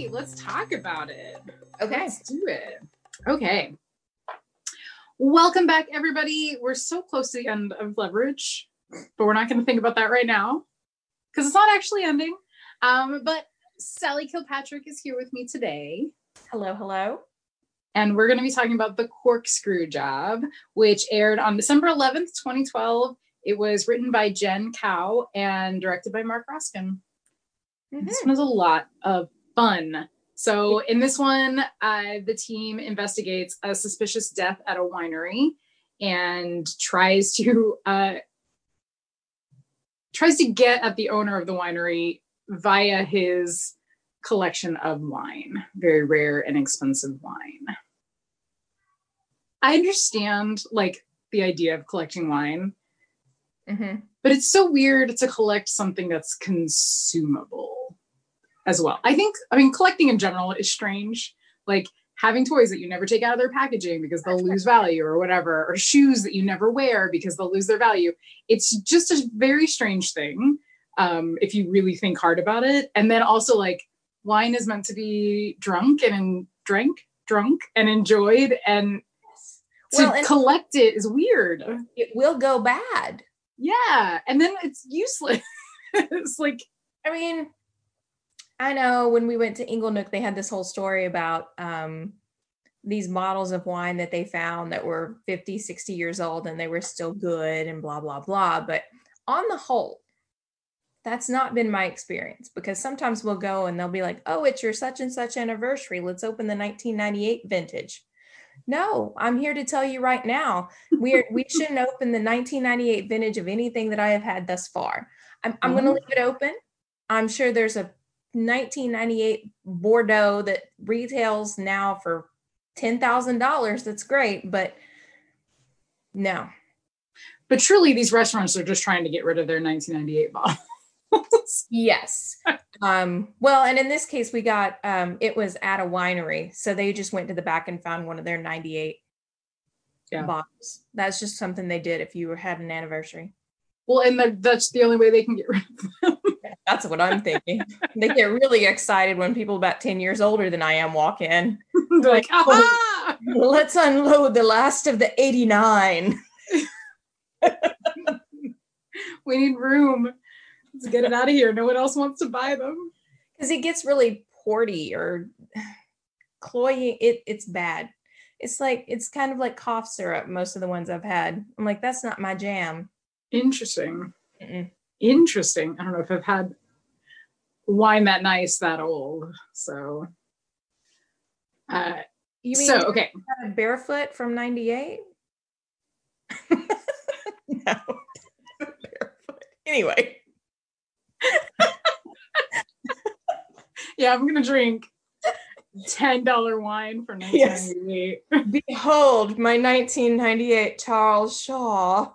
right, let's talk about it. Okay. Let's do it. Okay. Welcome back, everybody. We're so close to the end of Leverage, but we're not going to think about that right now because it's not actually ending. But Sally Kilpatrick is here with me today. Hello, hello. And we're going to be talking about The Corkscrew Job, which aired on December 11th, 2012. It was written by Jen Cow and directed by Mark Roskin. Mm-hmm. This one was a lot of fun. So in this one, the team investigates a suspicious death at a winery and tries to get at the owner of the winery via his collection of wine, very rare and expensive wine. I understand like the idea of collecting wine, but it's so weird to collect something that's consumable as well. I mean, collecting in general is strange. Like having toys that you never take out of their packaging because they'll lose value or whatever, or shoes that you never wear because they'll lose their value. It's just a very strange thing if you really think hard about it. And then also like wine is meant to be drunk and enjoyed, and to collect it is weird. It will go bad. Yeah. And then it's useless. It's like, I mean, I know when we went to Inglenook, they had this whole story about these bottles of wine that they found that were 50, 60 years old and they were still good and blah, blah, blah. But on the whole, that's not been my experience, because sometimes we'll go and they'll be like, oh, it's your such and such anniversary. Let's open the 1998 vintage. No, I'm here to tell you right now, we shouldn't open the 1998 vintage of anything that I have had thus far. I'm going to leave it open. I'm sure there's a 1998 Bordeaux that retails now for $10,000. That's great, but no. But truly, these restaurants are just trying to get rid of their 1998 bottles. Yes. Well, and in this case, we got it was at a winery, so they just went to the back and found one of their 98 bottles. That's just something they did if you had an anniversary. Well, and that's the only way they can get rid of them. That's what I'm thinking. They get really excited when people about 10 years older than I am walk in. They're like, aha! Let's unload the last of the 89. We need room. Let's get it out of here. No one else wants to buy them. Because it gets really porty or cloying. It's bad. It's kind of like cough syrup, most of the ones I've had. I'm like, that's not my jam. Interesting. Interesting. I don't know if I've had wine that nice, that old. So, you mean okay. Barefoot from 98? No. Barefoot. Anyway. Yeah, I'm gonna drink $10 wine for 1998. Yes. Behold, my 1998 Charles Shaw.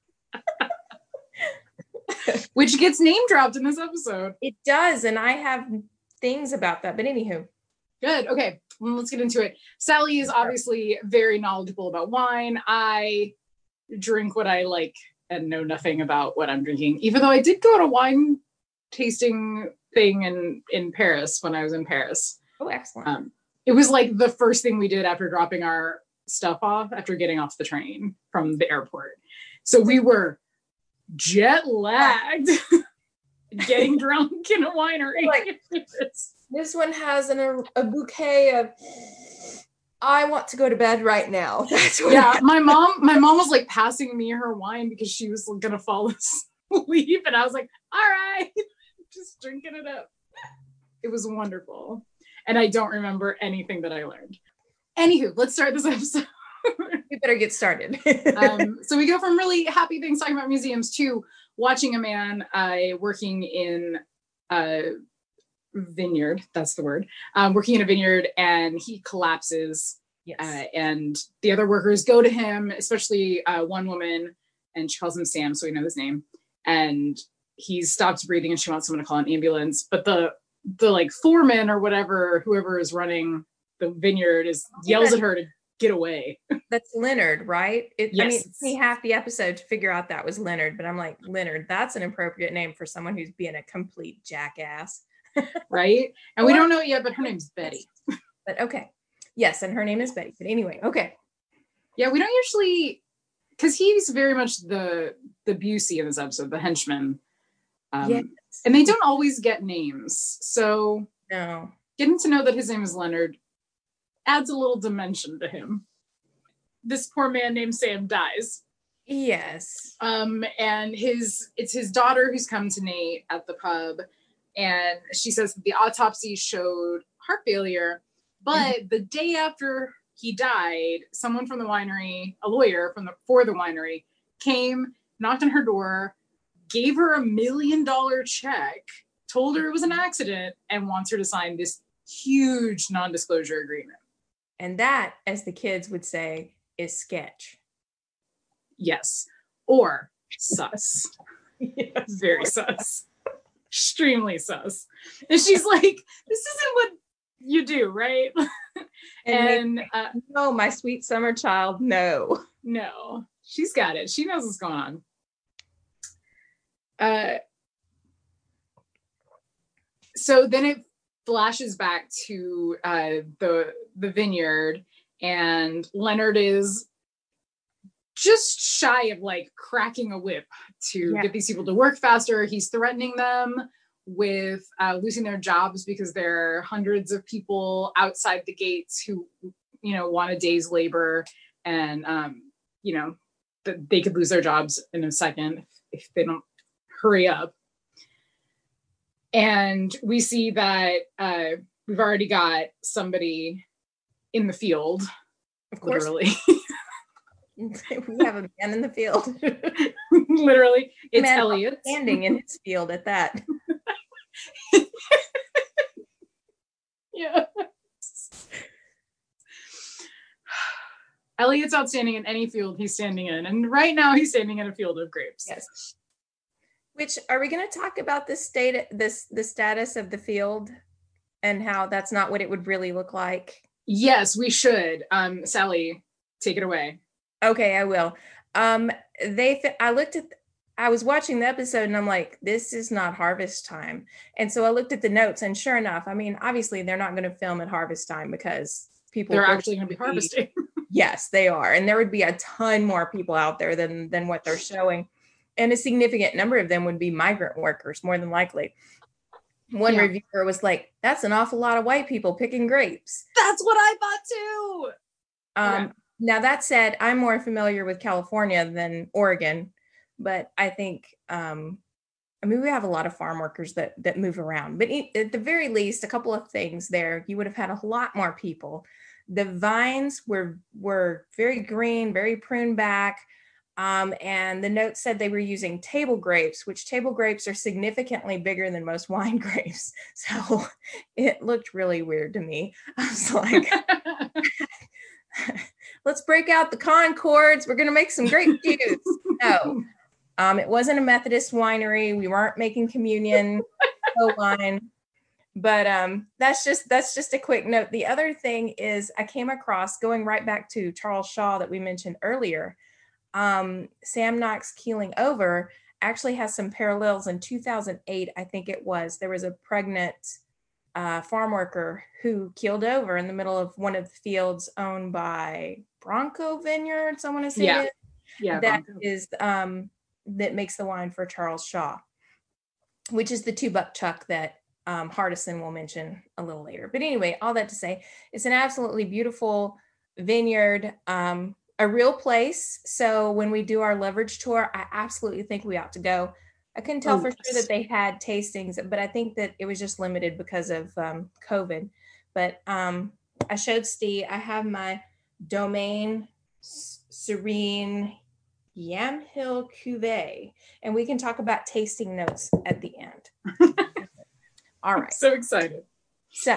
Which gets name dropped in this episode. It does, and I have things about that, but anywho. Good. Okay, well, let's get into it. Sally is obviously very knowledgeable about wine. I drink what I like and know nothing about what I'm drinking, even though I did go to a wine tasting thing in Paris when I was in Paris. Oh, excellent. It was like the first thing we did after dropping our stuff off after getting off the train from the airport. So we were jet lagged getting drunk in a winery. Like, this one has a bouquet of I want to go to bed right now. That's what my mom was like passing me her wine because she was gonna fall asleep, and I was like, all right, just drinking it up. It was wonderful, and I don't remember anything that I learned. Anywho, let's start this episode. We better get started. So we go from really happy things talking about museums to watching a man working in a vineyard. That's the word. Working in a vineyard, and he collapses. Yes. And the other workers go to him, especially one woman, and she calls him Sam, so we know his name. And he stops breathing, and she wants someone to call an ambulance. But the like foreman or whatever, whoever is running the vineyard, yells at her to get away. That's Leonard, right? Yes. I mean, it took me half the episode to figure out that was Leonard, but I'm like, Leonard, that's an appropriate name for someone who's being a complete jackass. right? And we don't know it yet, but her name's Betty. But okay. Yes, and her name is Betty. But anyway, okay. Yeah, we don't usually, because he's very much the Busey in this episode, the henchman. Yes. And they don't always get names. So No. getting to know that his name is Leonard adds a little dimension to him. This poor man named Sam dies. Yes. And it's his daughter who's come to Nate at the pub, and she says that the autopsy showed heart failure, but the day after he died, someone from the winery, a lawyer for the winery, came, knocked on her door, gave her $1 million check, told her it was an accident, and wants her to sign this huge non-disclosure agreement. And that, as the kids would say, is sketch. Yes. Or sus. Yes. Very sus. Extremely sus. And she's like, this isn't what you do, right? And no, my sweet summer child, no. No. She's got it. She knows what's going on. So then it flashes back to the vineyard, and Leonard is just shy of like cracking a whip to get these people to work faster. He's threatening them with losing their jobs because there are hundreds of people outside the gates who, want a day's labor, and that they could lose their jobs in a second if they don't hurry up. And we see that we've already got somebody in the field, of course. Literally. We have a man in the field. Literally, it's Elliot standing in his field at that. Yeah. Elliot's outstanding in any field he's standing in, and right now he's standing in a field of grapes. Yes. Which, are we going to talk about the status of the field and how that's not what it would really look like? Yes, we should. Sally, take it away. Okay, I will. I was watching the episode and I'm like, this is not harvest time. And so I looked at the notes, and sure enough, I mean, obviously they're not going to film at harvest time because they're actually going to be harvesting. Yes, they are. And there would be a ton more people out there than what they're showing. And a significant number of them would be migrant workers, more than likely. One reviewer was like, that's an awful lot of white people picking grapes. That's what I thought too. Okay. Now, that said, I'm more familiar with California than Oregon, but I think, we have a lot of farm workers that move around. But at the very least, a couple of things there, you would have had a lot more people. The vines were very green, very pruned back. And the note said they were using table grapes, which table grapes are significantly bigger than most wine grapes. So it looked really weird to me. I was like, let's break out the Concords. We're going to make some grape juice. No, it wasn't a Methodist winery. We weren't making communion wine. But that's just a quick note. The other thing is I came across, going right back to Charles Shaw that we mentioned earlier, Sam Knox keeling over actually has some parallels. In 2008, I think it was, there was a pregnant farm worker who keeled over in the middle of one of the fields owned by Bronco Vineyards, I want to say. That Bronco. Is that makes the wine for Charles Shaw, which is the $2 chuck that Hardison will mention a little later. But anyway, all that to say, it's an absolutely beautiful vineyard, a real place. So when we do our leverage tour, I absolutely think we ought to go. I couldn't tell for sure that they had tastings, but I think that it was just limited because of COVID. But I showed Steve, I have my Domaine Serene Yamhill Cuvée, and we can talk about tasting notes at the end. All right. I'm so excited. So,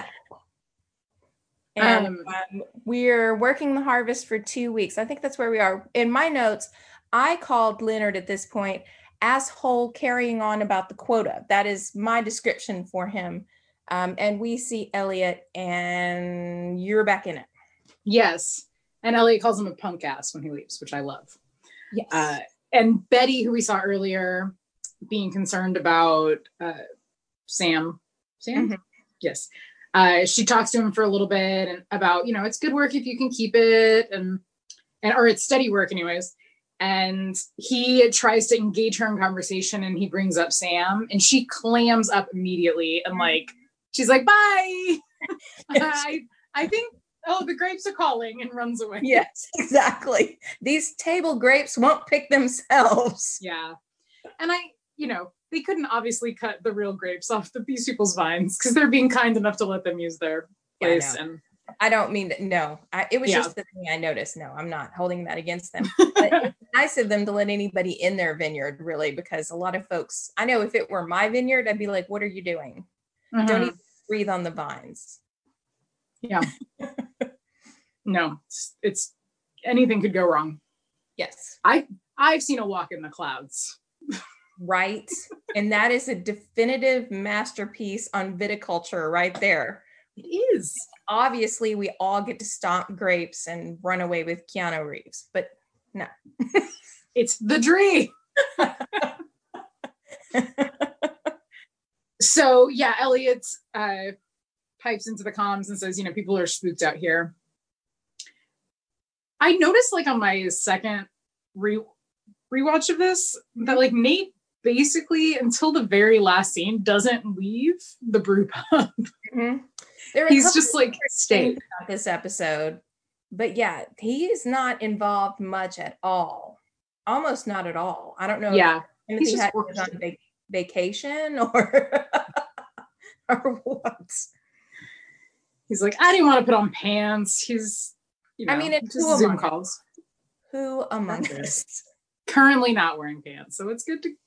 and we're working the harvest for 2 weeks. I think that's where we are. In my notes, I called Leonard at this point asshole carrying on about the quota. That is my description for him. And we see Elliot, and you're back in it. Yes. And Elliot calls him a punk ass when he leaves, which I love. Yes. And Betty, who we saw earlier, being concerned about Sam Sam? Mhm. Yes. She talks to him for a little bit and about, it's good work if you can keep it or it's steady work anyways. And he tries to engage her in conversation and he brings up Sam and she clams up immediately and she's like, bye. I think, the grapes are calling and runs away. Yes, exactly. These table grapes won't pick themselves. Yeah. And they couldn't obviously cut the real grapes off these people's vines because they're being kind enough to let them use their place. And I don't mean that. No, it was just the thing I noticed. No, I'm not holding that against them. But it's nice of them to let anybody in their vineyard, really, because a lot of folks, I know if it were my vineyard, I'd be like, what are you doing? Mm-hmm. Don't even breathe on the vines. Yeah. No, it's anything could go wrong. Yes. I've seen a walk in the clouds. Right. And that is a definitive masterpiece on viticulture right there. It is. Obviously, we all get to stomp grapes and run away with Keanu Reeves, but no. It's the dream. So, yeah, Elliot pipes into the comms and says, people are spooked out here. I noticed, on my second rewatch of this, that, Nate basically, until the very last scene, doesn't leave the brew pub. Mm-hmm. He's just stayed about this episode, but yeah, he is not involved much at all. Almost not at all. I don't know. Yeah, if Timothy had was on vacation or or what. He's like, I didn't want to put on pants. He's, I mean, it's just Zoom calls. Who among us? Currently not wearing pants, so it's good to,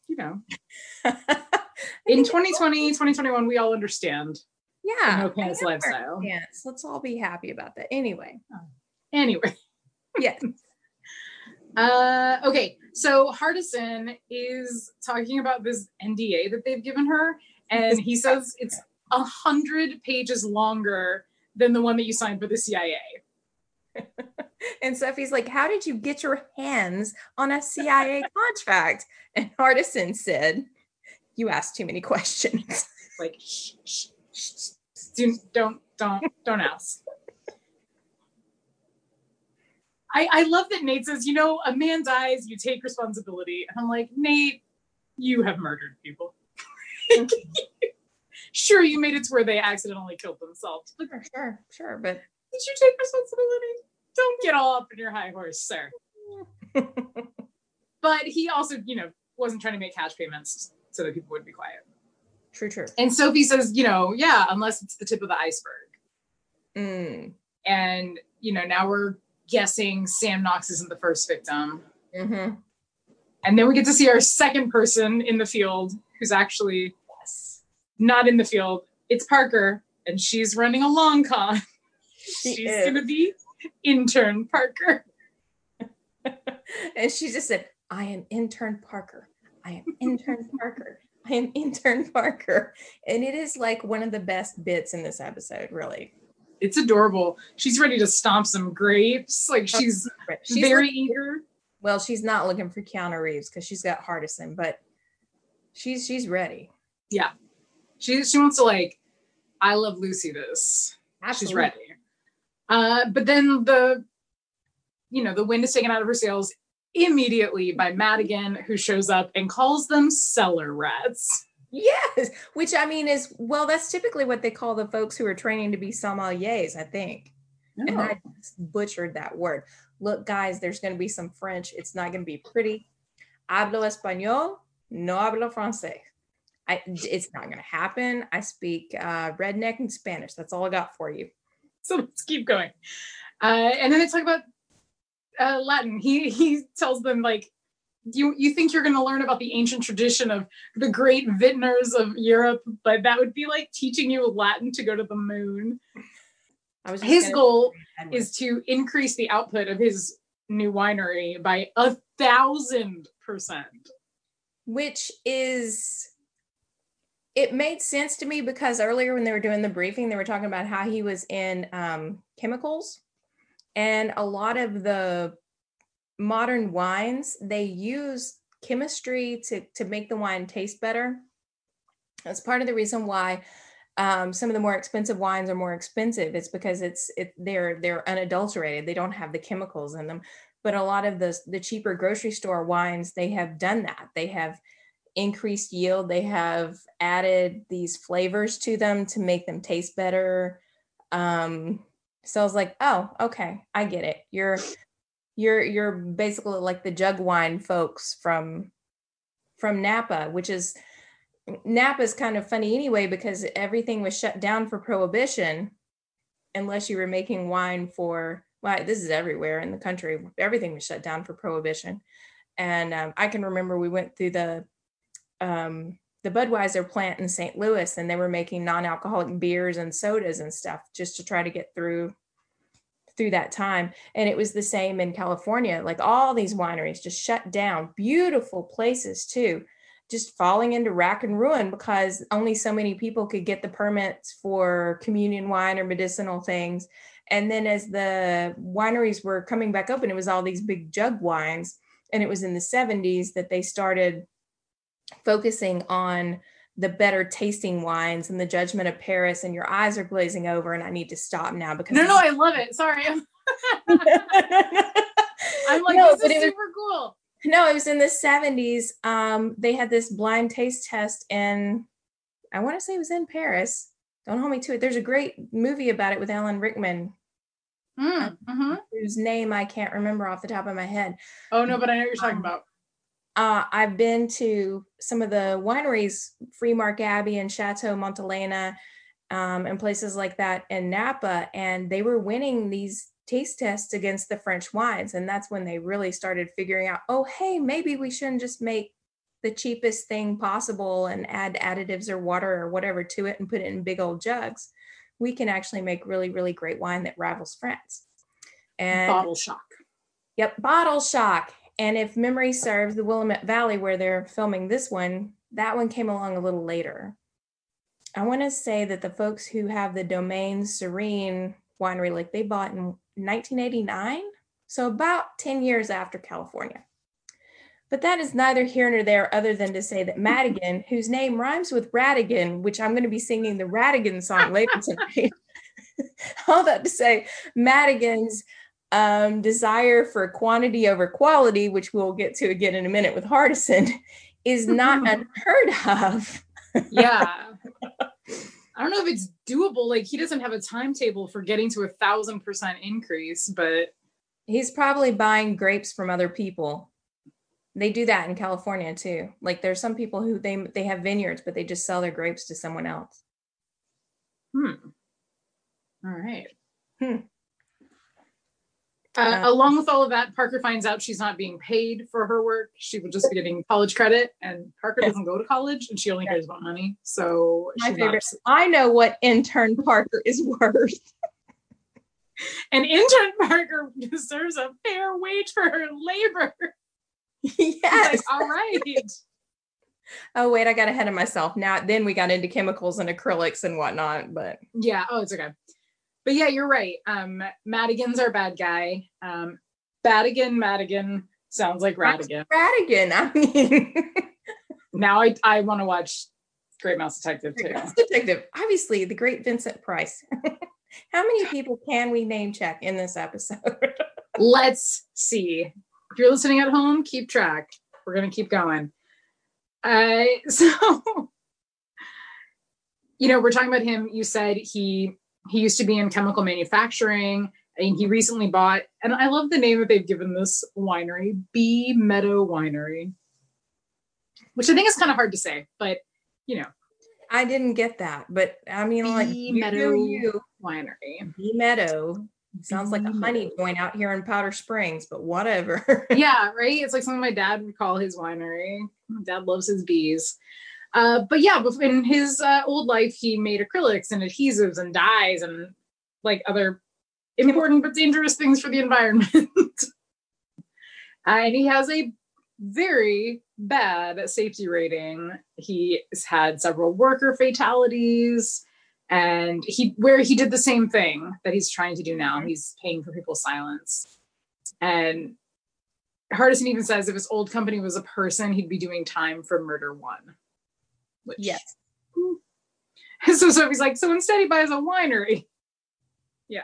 in 2020, 2021, we all understand. Yeah. No pants lifestyle. Pants. Let's all be happy about that. Anyway. Yes. Okay. So Hardison is talking about this NDA that they've given her. And he says it's 100 pages longer than the one that you signed for the CIA. And Sophie's like, how did you get your hands on a CIA contract? And Hardison said, you asked too many questions. Shh. Don't ask. I love that Nate says, a man dies, you take responsibility. And I'm like, Nate, you have murdered people. Sure, you made it to where they accidentally killed themselves. But sure. But did you take responsibility? Don't get all up in your high horse, sir. But he also, wasn't trying to make cash payments so that people would be quiet. True. And Sophie says, unless it's the tip of the iceberg. Mm. And, now we're guessing Sam Knox isn't the first victim. Mm-hmm. And then we get to see our second person in the field who's actually not in the field. It's Parker, and she's running a long con. She's going to be intern Parker. And she just said, I am intern Parker. I am intern Parker. I am intern Parker. And it is one of the best bits in this episode, really. It's adorable. She's ready to stomp some grapes. She's very eager. Well, she's not looking for Keanu Reeves because she's got Hardison, but she's ready. Yeah. She wants to I Love Lucy this. Absolutely. She's ready. But then the wind is taken out of her sails immediately by Madigan, who shows up and calls them cellar rats. Yes, which I mean that's typically what they call the folks who are training to be sommeliers, I think. Oh. And I just butchered that word. Look, guys, there's going to be some French. It's not going to be pretty. Hablo español, no hablo francés. It's not going to happen. I speak redneck and Spanish. That's all I got for you. So let's keep going. And then they talk about Latin. He tells them you think you're going to learn about the ancient tradition of the great vintners of Europe, but that would be like teaching you Latin to go to the moon. His goal is to increase the output of his new winery by 1,000%. Which is, it made sense to me because earlier when they were doing the briefing, they were talking about how he was in chemicals, and a lot of the modern wines, they use chemistry to make the wine taste better. That's part of the reason why some of the more expensive wines are more expensive. It's because they're unadulterated. They don't have the chemicals in them. But a lot of the cheaper grocery store wines, they have done that. They have increased yield. They have added these flavors to them to make them taste better. So I was like, oh, okay, I get it. You're basically like the jug wine folks from Napa, which is Napa's kind of funny anyway, because everything was shut down for Prohibition, unless you were making wine for, well, this is everywhere in the country. Everything was shut down for Prohibition. And I can remember we went through the Budweiser plant in St. Louis, and they were making non-alcoholic beers and sodas and stuff just to try to get through that time. And it was the same in California. Like all these wineries just shut down. Beautiful places too, just falling into rack and ruin because only so many people could get the permits for communion wine or medicinal things. And then as the wineries were coming back open, it was all these big jug wines. And it was in the 70s that they started focusing on the better tasting wines and the Judgment of Paris, and your eyes are glazing over, and I need to stop now because no, I love it. Sorry. I'm like, no, this is super cool. No, it was in the 70s. They had this blind taste test in, I want to say it was in Paris. Don't hold me to it. There's a great movie about it with Alan Rickman, whose name I can't remember off the top of my head. Oh, no, but I know what you're talking about. I've been to some of the wineries, Freemark Abbey and Chateau Montelena, and places like that in Napa, and they were winning these taste tests against the French wines. And that's when they really started figuring out, oh, hey, maybe we shouldn't just make the cheapest thing possible and add additives or water or whatever to it and put it in big old jugs. We can actually make really, really great wine that rivals France. And Bottle shock. Yep, bottle shock. And if memory serves, the Willamette Valley, where they're filming this one, that one came along a little later. I want to say that the folks who have the Domaine Serene winery, like they bought in 1989, so about 10 years after California. But that is neither here nor there, other than to say that Madigan, whose name rhymes with Radigan, which I'm going to be singing the Radigan song later tonight, all that to say, Madigan's desire for quantity over quality, which we'll get to again in a minute with Hardison, is not unheard of. Yeah. I don't know if it's doable. Like, he doesn't have a timetable for getting to 1,000% increase, but he's probably buying grapes from other people. They do that in California too. Like, there's some people who they have vineyards, but they just sell their grapes to someone else. All right. Along with all of that, Parker finds out she's not being paid for her work. She would just be getting college credit, and Parker doesn't go to college, and she only cares about money. So my favorite. I know what intern Parker is worth. And intern Parker deserves a fair wage for her labor. Yes. Like, all right. Oh, wait, I got ahead of myself. Then we got into chemicals and acrylics and whatnot, but yeah. Oh, it's okay. But yeah, you're right. Madigan's our bad guy. Madigan sounds like Radigan. Radigan. I mean, now I want to watch Great Mouse Detective too. Detective, obviously the great Vincent Price. How many people can we name check in this episode? Let's see. If you're listening at home, keep track. We're gonna keep going. So, we're talking about him. You said he used to be in chemical manufacturing, and he recently bought, and I love the name that they've given this winery, Bee Meadow Winery, which I think is kind of hard to say, but I didn't get that, but I mean, like Bee Meadow Winery. Bee Meadow sounds like a honey joint out here in Powder Springs, but whatever. Yeah, right. It's like something my dad would call his winery. My dad loves his bees. But yeah, in his old life, he made acrylics and adhesives and dyes and like other important but dangerous things for the environment. And he has a very bad safety rating. He has had several worker fatalities, and he did the same thing that he's trying to do now. He's paying for people's silence. And Hardison even says if his old company was a person, he'd be doing time for murder one. Which, yes. And so Sophie's like, so instead he buys a winery. Yeah.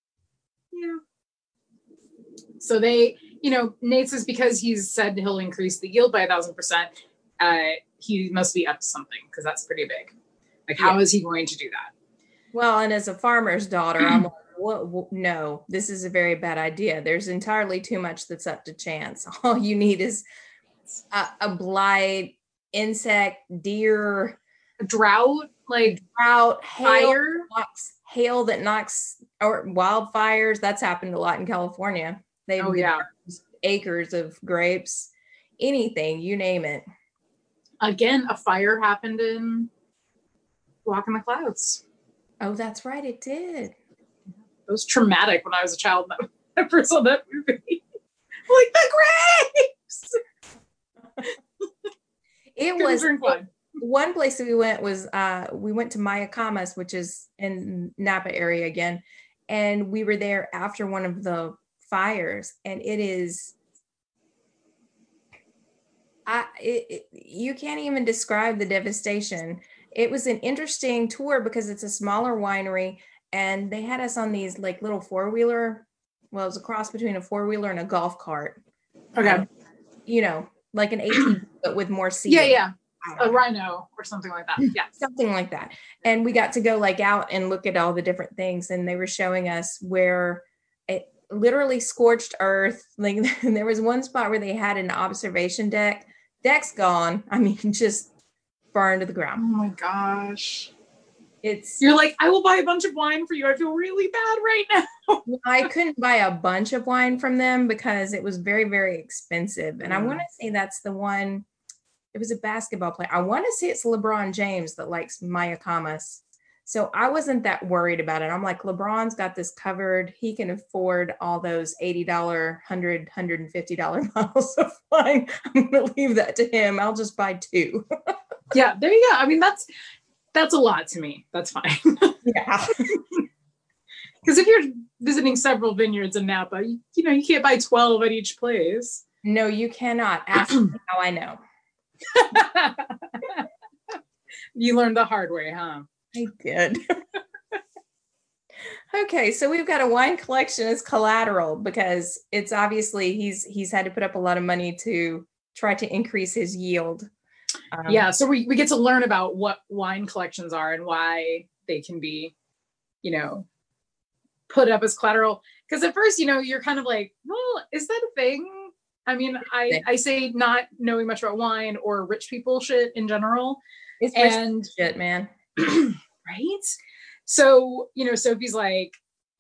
So they, Nate says because he's said he'll increase the yield by 1,000%, he must be up to something because that's pretty big. Like, how is he going to do that? Well, and as a farmer's daughter, I'm like, what? No, this is a very bad idea. There's entirely too much that's up to chance. All you need is a blight, insect, deer, drought, hail, fire, hail that knocks, or wildfires. That's happened a lot in California. They've acres of grapes, anything, you name it. Again, a fire happened in Walk in the Clouds. Oh, that's right, it did. It was traumatic when I was a child. I first saw that movie. Like, the grapes! It was one place that we went was we went to Mayacamas, which is in Napa area again, and we were there after one of the fires, and it is you can't even describe the devastation. It was an interesting tour because it's a smaller winery, and they had us on these like little four-wheeler. Well, it was a cross between a four-wheeler and a golf cart. Okay. Like an ATV, but with more seats. Yeah. A Rhino or something like that. Yeah. Something like that. And we got to go like out and look at all the different things. And they were showing us where it literally scorched earth. Like there was one spot where they had an observation deck. Deck's gone. I mean, just burned to the ground. Oh my gosh. You're like, I will buy a bunch of wine for you. I feel really bad right now. I couldn't buy a bunch of wine from them because it was very, very expensive. And I want to say that's the one, it was a basketball player. I want to say it's LeBron James that likes Mayacamas. So I wasn't that worried about it. I'm like, LeBron's got this covered. He can afford all those $80, $100, $150 bottles of wine. I'm going to leave that to him. I'll just buy 2. Yeah, there you go. I mean, that's a lot to me. That's fine. Yeah. Because if you're visiting several vineyards in Napa, you can't buy 12 at each place. No, you cannot. Ask me how I know. You learned the hard way, huh? I did. Okay, so we've got a wine collection as collateral because it's obviously he's had to put up a lot of money to try to increase his yield. So we get to learn about what wine collections are and why they can be, put up as collateral. Because at first, you're kind of like, well, is that a thing? I mean, I say not knowing much about wine or rich people shit in general. It's rich shit, man. Right? So, Sophie's like,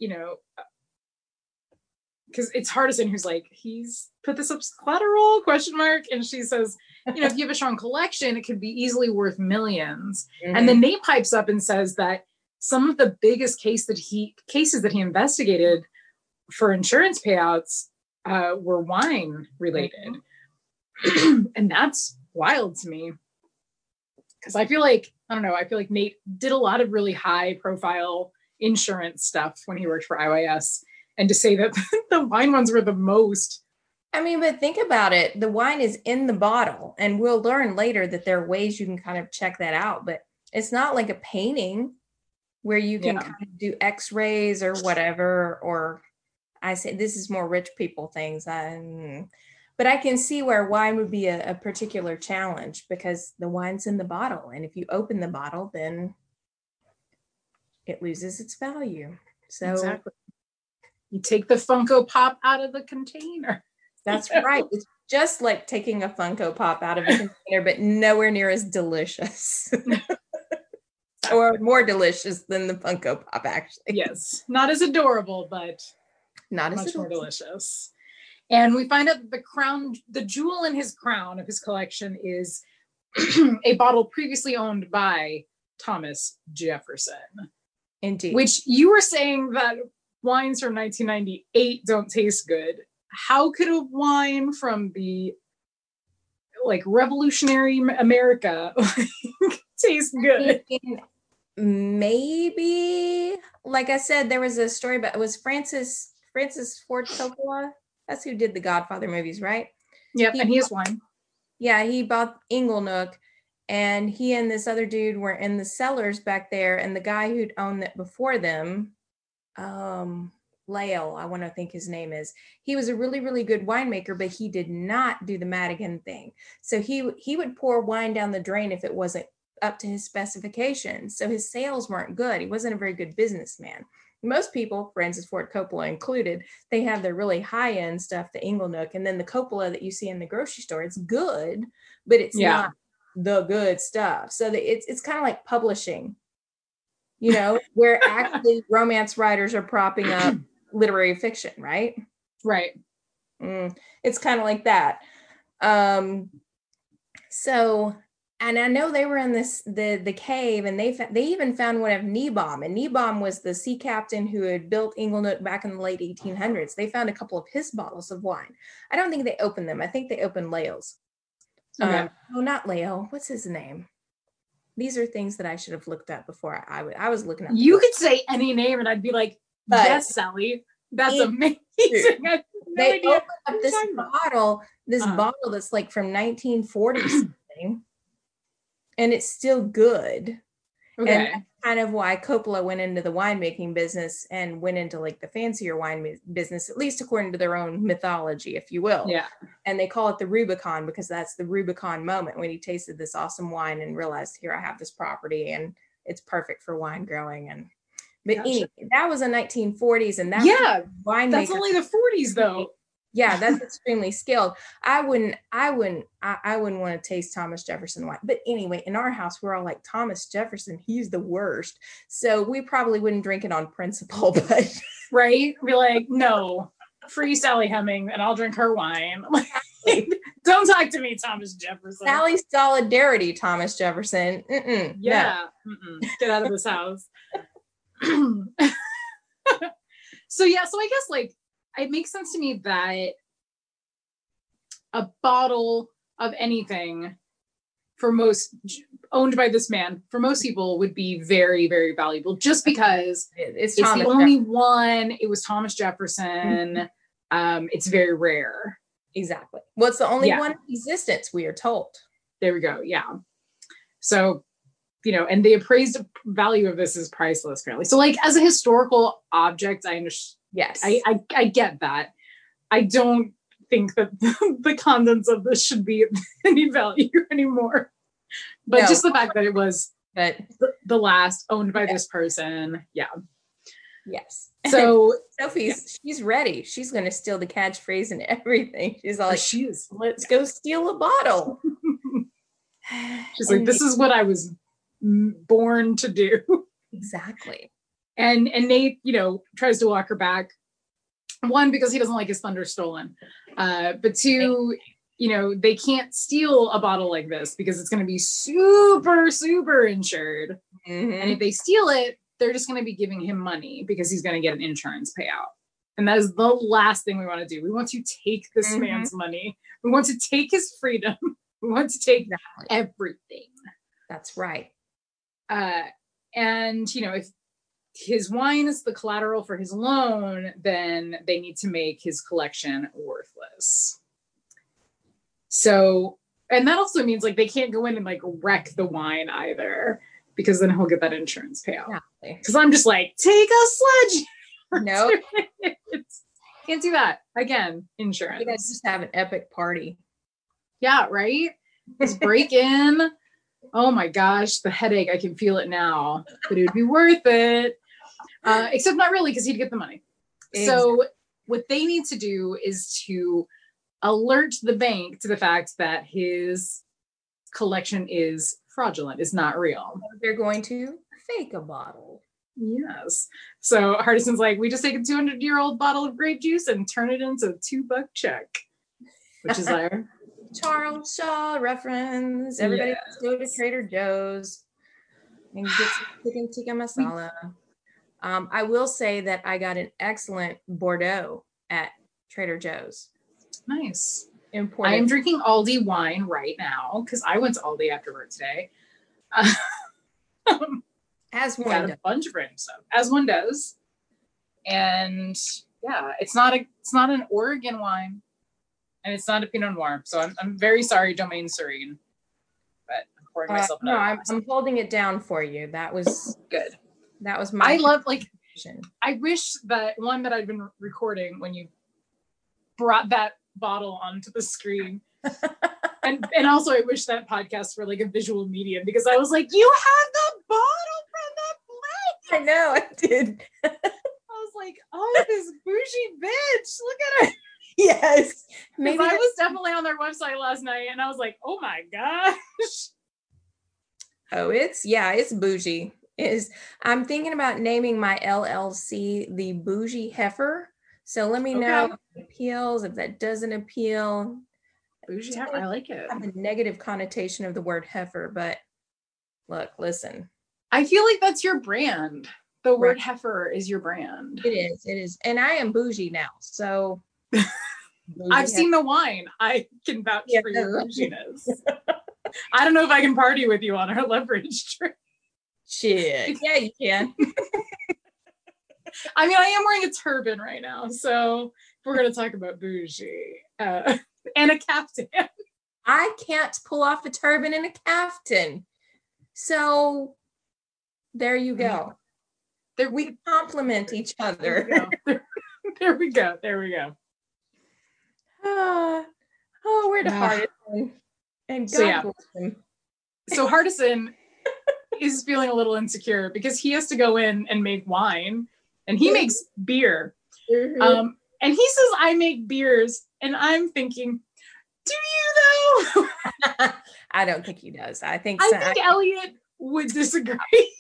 because it's Hardison who's like, he's put this up as collateral, ? And she says, if you have a strong collection, it could be easily worth millions. Mm-hmm. And then Nate pipes up and says that some of the biggest cases that he investigated for insurance payouts were wine related. Mm-hmm. And that's wild to me. Because I feel like Nate did a lot of really high profile insurance stuff when he worked for IYS. And to say that the wine ones were the most. I mean, but think about it. The wine is in the bottle, and we'll learn later that there are ways you can kind of check that out. But it's not like a painting where you can kind of do x-rays or whatever. Or I say this is more rich people things. But I can see where wine would be a particular challenge because the wine's in the bottle. And if you open the bottle, then it loses its value. So exactly. You take the Funko Pop out of the container. That's right. It's just like taking a Funko Pop out of a container, but nowhere near as delicious. Or more delicious than the Funko Pop, actually. Yes. Not as adorable, but not much more delicious. And we find out that the jewel in his crown of his collection is a bottle previously owned by Thomas Jefferson. Indeed. Which you were saying that wines from 1998 don't taste good. How could a wine from the revolutionary America taste good? Maybe, like I said, there was a story about it was Francis Ford Coppola. That's who did the Godfather movies, right? Yep, and he has wine. Yeah, he bought Inglenook, And he and this other dude were in the cellars back there, and the guy who'd owned it before them, Lael, I want to think his name is. He was a really, really good winemaker, but he did not do the Madigan thing. So he would pour wine down the drain if it wasn't up to his specifications. So his sales weren't good. He wasn't a very good businessman. Most people, Francis Ford Coppola included, they have their really high-end stuff, the Inglenook, and then the Coppola that you see in the grocery store. It's good, but it's not the good stuff. So it's kind of like publishing, you know, where actually romance writers are propping up literary fiction, right? Right. It's kind of like that. So, and I know they were in the cave, and they even found one of Niebaum, and Niebaum was the sea captain who had built Inglenook back in the late 1800s. They found a couple of his bottles of wine. I don't think they opened them. I think they opened Lael's. Okay. Not Lael. What's his name? These are things that I should have looked up before. I was looking up. You could say any name, and I'd be like, yes, Sally, that's amazing. I they opened up this bottle that's like from 1940 something, and it's still good. Okay. And that's kind of why Coppola went into the winemaking business and went into like the fancier wine business, at least according to their own mythology, if you will. Yeah. And they call it the Rubicon because that's the Rubicon moment when he tasted this awesome wine and realized, here, I have this property and it's perfect for wine growing. But anyway, that was the 1940s, and that's that's only the 40s though. Yeah, that's extremely skilled. I wouldn't want to taste Thomas Jefferson wine. But anyway, in our house, we're all like, Thomas Jefferson, he's the worst. So we probably wouldn't drink it on principle, but right? Be like, no, free Sally Heming, and I'll drink her wine. Don't talk to me, Thomas Jefferson. Sally's solidarity, Thomas Jefferson. Yeah. No. Get out of this house. So I guess like it makes sense to me that a bottle of anything owned by this man, for most people would be very, very valuable just because it's the only one. It was Thomas Jefferson. It's very rare. Exactly. Well, it's the only one in existence, we are told. There we go. Yeah. So, you know, and the appraised value of this is priceless, apparently. So like as a historical object, I understand. Yes. I get that. I don't think that the contents of this should be of any value anymore. But just the fact that it was the last owned by this person. Yeah. Yes. So she's ready. She's going to steal the catchphrase and everything. She's all like, let's go steal a bottle. She's like, this is what I was born to do. Exactly. And Nate, you know, tries to walk her back. One, because he doesn't like his thunder stolen. But two, you know, they can't steal a bottle like this because it's going to be super, super insured. Mm-hmm. And if they steal it, they're just going to be giving him money because he's going to get an insurance payout. And that is the last thing we want to do. We want to take this man's money. We want to take his freedom. We want to take everything. That's right. And, you know, if his wine is the collateral for his loan, then they need to make his collection worthless. So, and that also means like they can't go in and like wreck the wine either, because then he'll get that insurance payout. Because I'm just like, take a sledge. No, can't do that again. Insurance. You guys just have an epic party. Yeah, right. Just break in. Oh my gosh, the headache! I can feel it now. But it would be worth it. Except not really, because he'd get the money. Exactly. So what they need to do is to alert the bank to the fact that his collection is fraudulent, is not real. They're going to fake a bottle. Yes. So Hardison's like, we just take a 200-year-old bottle of grape juice and turn it into a $2 check, which is our Charles Shaw reference. Everybody let's go to Trader Joe's and get some chicken tikka masala. I will say that I got an excellent Bordeaux at Trader Joe's. Nice. Important. I am drinking Aldi wine right now because I went to Aldi after work today. As one got does. A bunch of random stuff, as one does. And yeah, it's not an Oregon wine, and it's not a Pinot Noir. So I'm very sorry, Domaine Serene. but I'm pouring myself No, another. I'm holding it down for you. That was Good. That was my. I love, like, I wish that one that I'd been recording when you brought that bottle onto the screen. and also I wish that podcast were like a visual medium, because I was like, you have the bottle from that place. I know, I did. I was like, oh, this bougie bitch, look at her. Yes. Maybe I was definitely on their website last night and I was like, oh my gosh. Oh, it's bougie. I'm thinking about naming my LLC the Bougie Heifer. So let me know if it appeals, if that doesn't appeal. Bougie Heifer, I like it. I have a negative connotation of the word heifer, but look, listen. I feel like that's your brand. The word heifer is your brand. It is. And I am bougie now, so. I've seen the wine. I can vouch for your bouginess. I don't know if I can party with you on our leverage trip. Shit. Yeah, you can. I mean, I am wearing a turban right now, so if we're going to talk about bougie and a caftan. I can't pull off a turban and a caftan. So there you go. We complement each other. There we go. We're the Hardison. And God bless him. So Hardison is feeling a little insecure because he has to go in and make wine, and he makes beer. Mm-hmm. And he says, I make beers. And I'm thinking, do you though? I don't think he does. I think Elliot would disagree.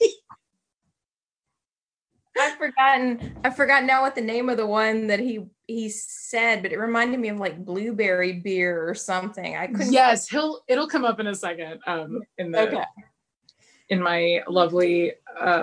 I've forgotten now what the name of the one that he said, but it reminded me of like blueberry beer or something. I couldn't. Yes, it'll come up in a second. In my lovely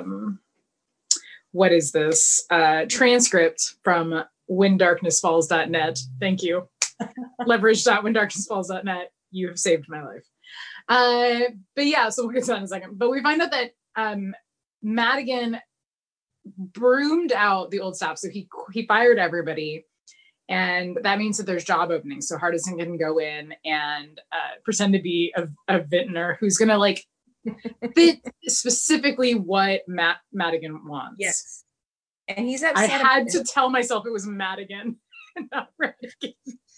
what is this transcript from whendarknessfalls.net. Thank you. Leverage.whendarknessfalls.net. You have saved my life. But yeah, so we'll get to that in a second. But we find out that Madigan broomed out the old staff, so he fired everybody, and that means that there's job openings. So Hardison can go in and pretend to be a vintner who's gonna like fit specifically what Madigan wants. Yes, and he's upset. I had to tell myself it was Madigan, not Radigan.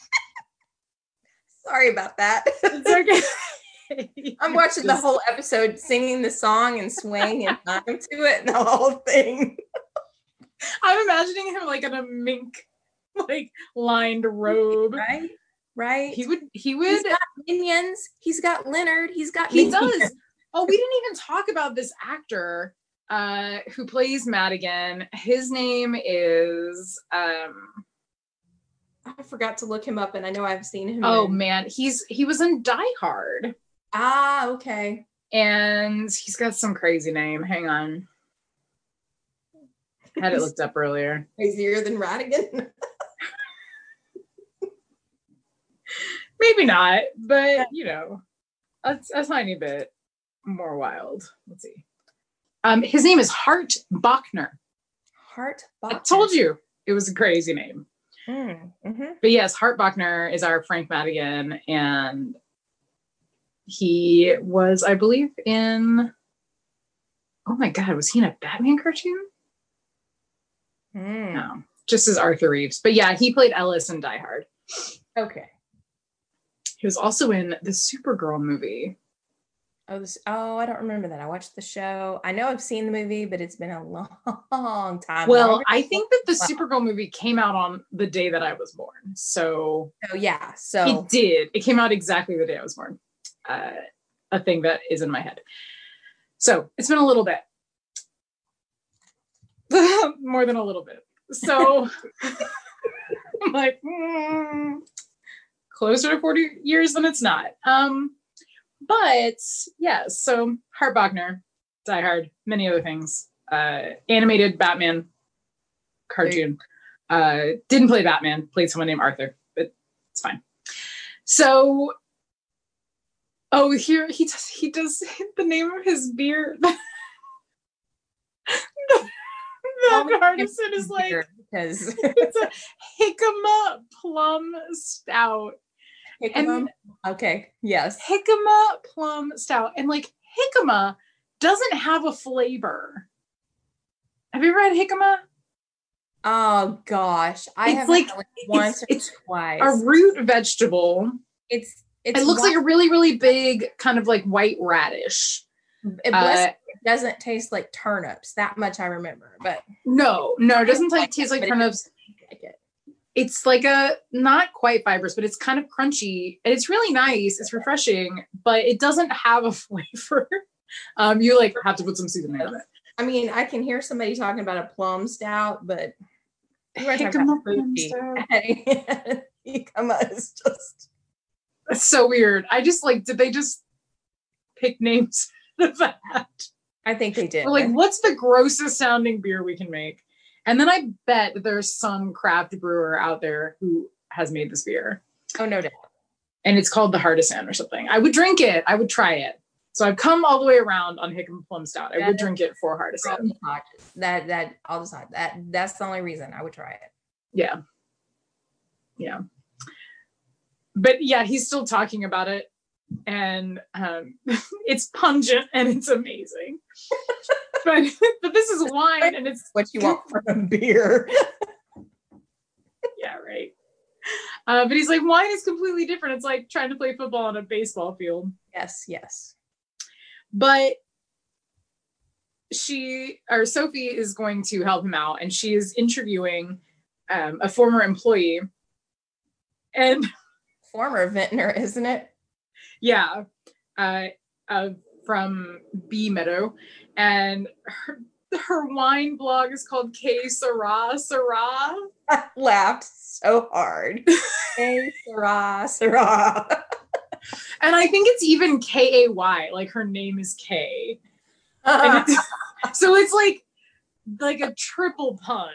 Sorry about that. It's okay. I'm watching the whole episode singing the song and swaying in time to it, and the whole thing. I'm imagining him like in a mink, like lined robe. Right. He would. He's got minions. He's got Leonard. He minions. Does. Oh, we didn't even talk about this actor who plays Madigan. His name is. I forgot to look him up, and I know I've seen him. Oh man, he was in Die Hard. Ah, okay. And he's got some crazy name. Hang on. I had it looked up earlier. Crazier than Radigan? Maybe not, but you know, a tiny bit more wild. Let's see. His name is Hart Bochner. Hart Bochner. I told you it was a crazy name. Mm-hmm. But yes, Hart Bochner is our Frank Madigan, and he was, I believe, in. Oh my God, was he in a Batman cartoon? No, just as Arthur Reeves. But yeah, he played Ellis in Die Hard. Okay. He was also in the Supergirl movie. Oh, I don't remember that. I watched the show. I know I've seen the movie, but it's been a long time. Well, I think that the Supergirl movie came out on the day that I was born. So yeah. So it did. It came out exactly the day I was born. A thing that is in my head. So it's been a little bit. More than a little bit. So I'm like, closer to 40 years than it's not. But yeah, so Hart Bochner, Die Hard, many other things. Animated Batman cartoon. Didn't play Batman, played someone named Arthur, but it's fine. So, here he does the name of his beer. That Hardison is like, because it's a Jicama Plum Stout. Jicama? Okay, yes. Jicama plum stout. And like jicama doesn't have a flavor. Have you ever had jicama? Oh gosh, I It's have like had it once or it's twice. a root vegetable. It looks like a really, really big kind of like white radish. It doesn't taste like turnips. That much I remember. But no, it doesn't taste like turnips. It's like a not quite fibrous, but it's kind of crunchy and it's really nice. It's refreshing, but it doesn't have a flavor. You like have to put some seasoning on it. I mean, I can hear somebody talking about a plum stout, but Jicama plum stout. Jicama is just. That's so weird. I just like, did they just pick names of that? I think they did. Or like, what's the grossest sounding beer we can make? And then I bet that there's some craft brewer out there who has made this beer. Oh, no doubt. And it's called the Hardison or something. I would drink it. I would try it. So I've come all the way around on Jicama Plum Stout. I would drink it for Hardison. I'll decide that's the only reason I would try it. Yeah. Yeah. But yeah, he's still talking about it. And it's pungent and it's amazing. but this is wine and it's what you want from a beer. Yeah, right. But he's like, wine is completely different. It's like trying to play football on a baseball field. Yes. But Sophie is going to help him out, and she is interviewing a former employee. And former vintner, isn't it? Yeah. From Bee Meadow. And her wine blog is called K Syrah Syrah. I laughed so hard. K Syrah Syrah. And I think it's even Kay, like her name is Kay. So it's like a triple pun.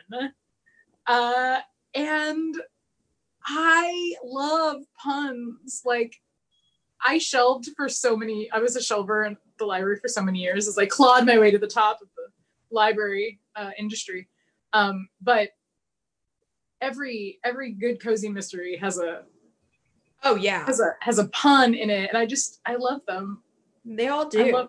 And I love puns. Like, I shelved for so many. I was a shelver in the library for so many years. It's like clawed my way to the top of the library industry. But every good cozy mystery has a has a pun in it, and I love them. They all do.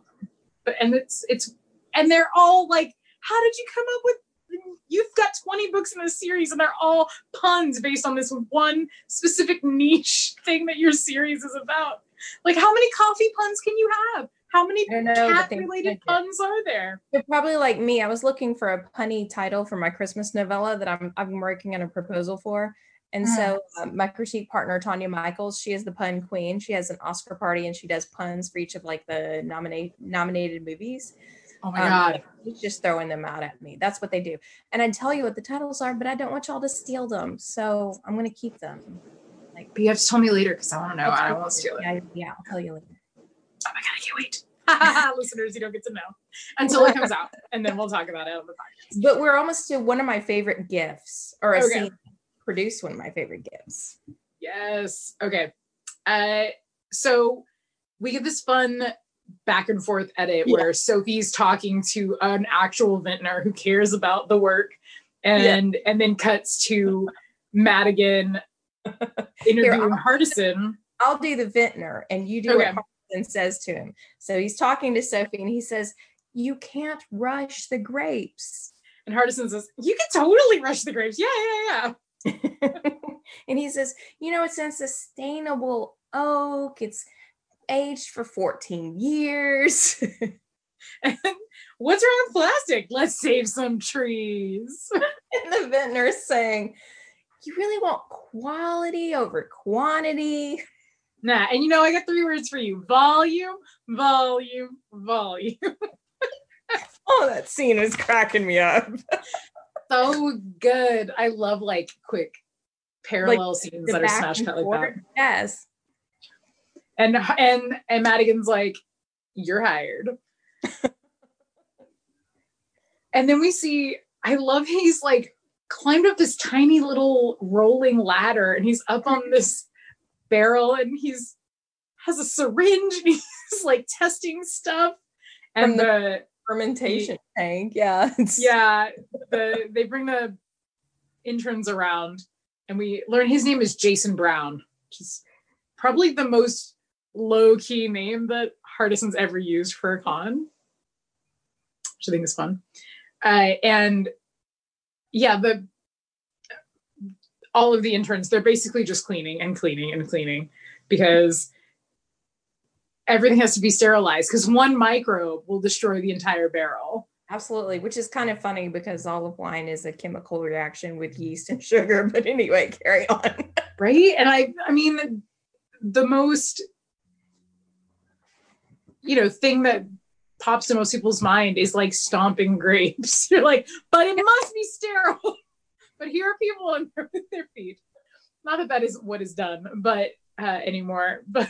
And they're all like, how did you come up with? You've got 20 books in this series, and they're all puns based on this one specific niche thing that your series is about. Like, how many coffee puns can you have? How many cat-related puns are there? You're probably like me. I was looking for a punny title for my Christmas novella that I'm working on a proposal for. And so my critique partner, Tanya Michaels, she is the pun queen. She has an Oscar party and she does puns for each of like the nominated movies. Oh my God. He's just throwing them out at me. That's what they do. And I tell you what the titles are, but I don't want y'all to steal them. So I'm going to keep them. But you have to tell me later because I want to know. I don't want to steal it. Yeah, I'll tell you later. Oh my God, I can't wait. Listeners, you don't get to know until it comes out. And then we'll talk about it on the podcast. But we're almost to one of my favorite gifts, or a scene produced one of my favorite gifts. Yes. Okay. So we get this fun back and forth edit where Sophie's talking to an actual vintner who cares about the work, and then cuts to Madigan interviewing Hardison. I'll do the vintner and you do what Hardison says to him. So he's talking to Sophie and he says, "You can't rush the grapes." And Hardison says, "You can totally rush the grapes." Yeah. And he says, "It's a sustainable oak. It's aged for 14 years. And what's wrong with plastic? Let's save some trees." And the vintner is saying, "You really want quality over quantity?" Nah, and I got 3 words for you: volume, volume, volume. Oh, that scene is cracking me up. So good. I love like quick parallel scenes that are smash cut like that. Yes. And Madigan's like, "You're hired." And then we see, I love he's like climbed up this tiny little rolling ladder and he's up on this barrel and has a syringe and he's like testing stuff. And from the fermentation tank. Yeah. They bring the interns around and we learn his name is Jason Brown, which is probably the most low-key name that Hardison's ever used for a con, which I think is fun. And yeah, all of the interns, they're basically just cleaning and cleaning and cleaning because everything has to be sterilized because one microbe will destroy the entire barrel. Absolutely, which is kind of funny because olive wine is a chemical reaction with yeast and sugar. But anyway, carry on. Right? And I mean, the most, thing that pops in most people's mind is like stomping grapes. You're like, but it must be sterile. But here are people on with their feet. Not that that is what is done, but anymore. But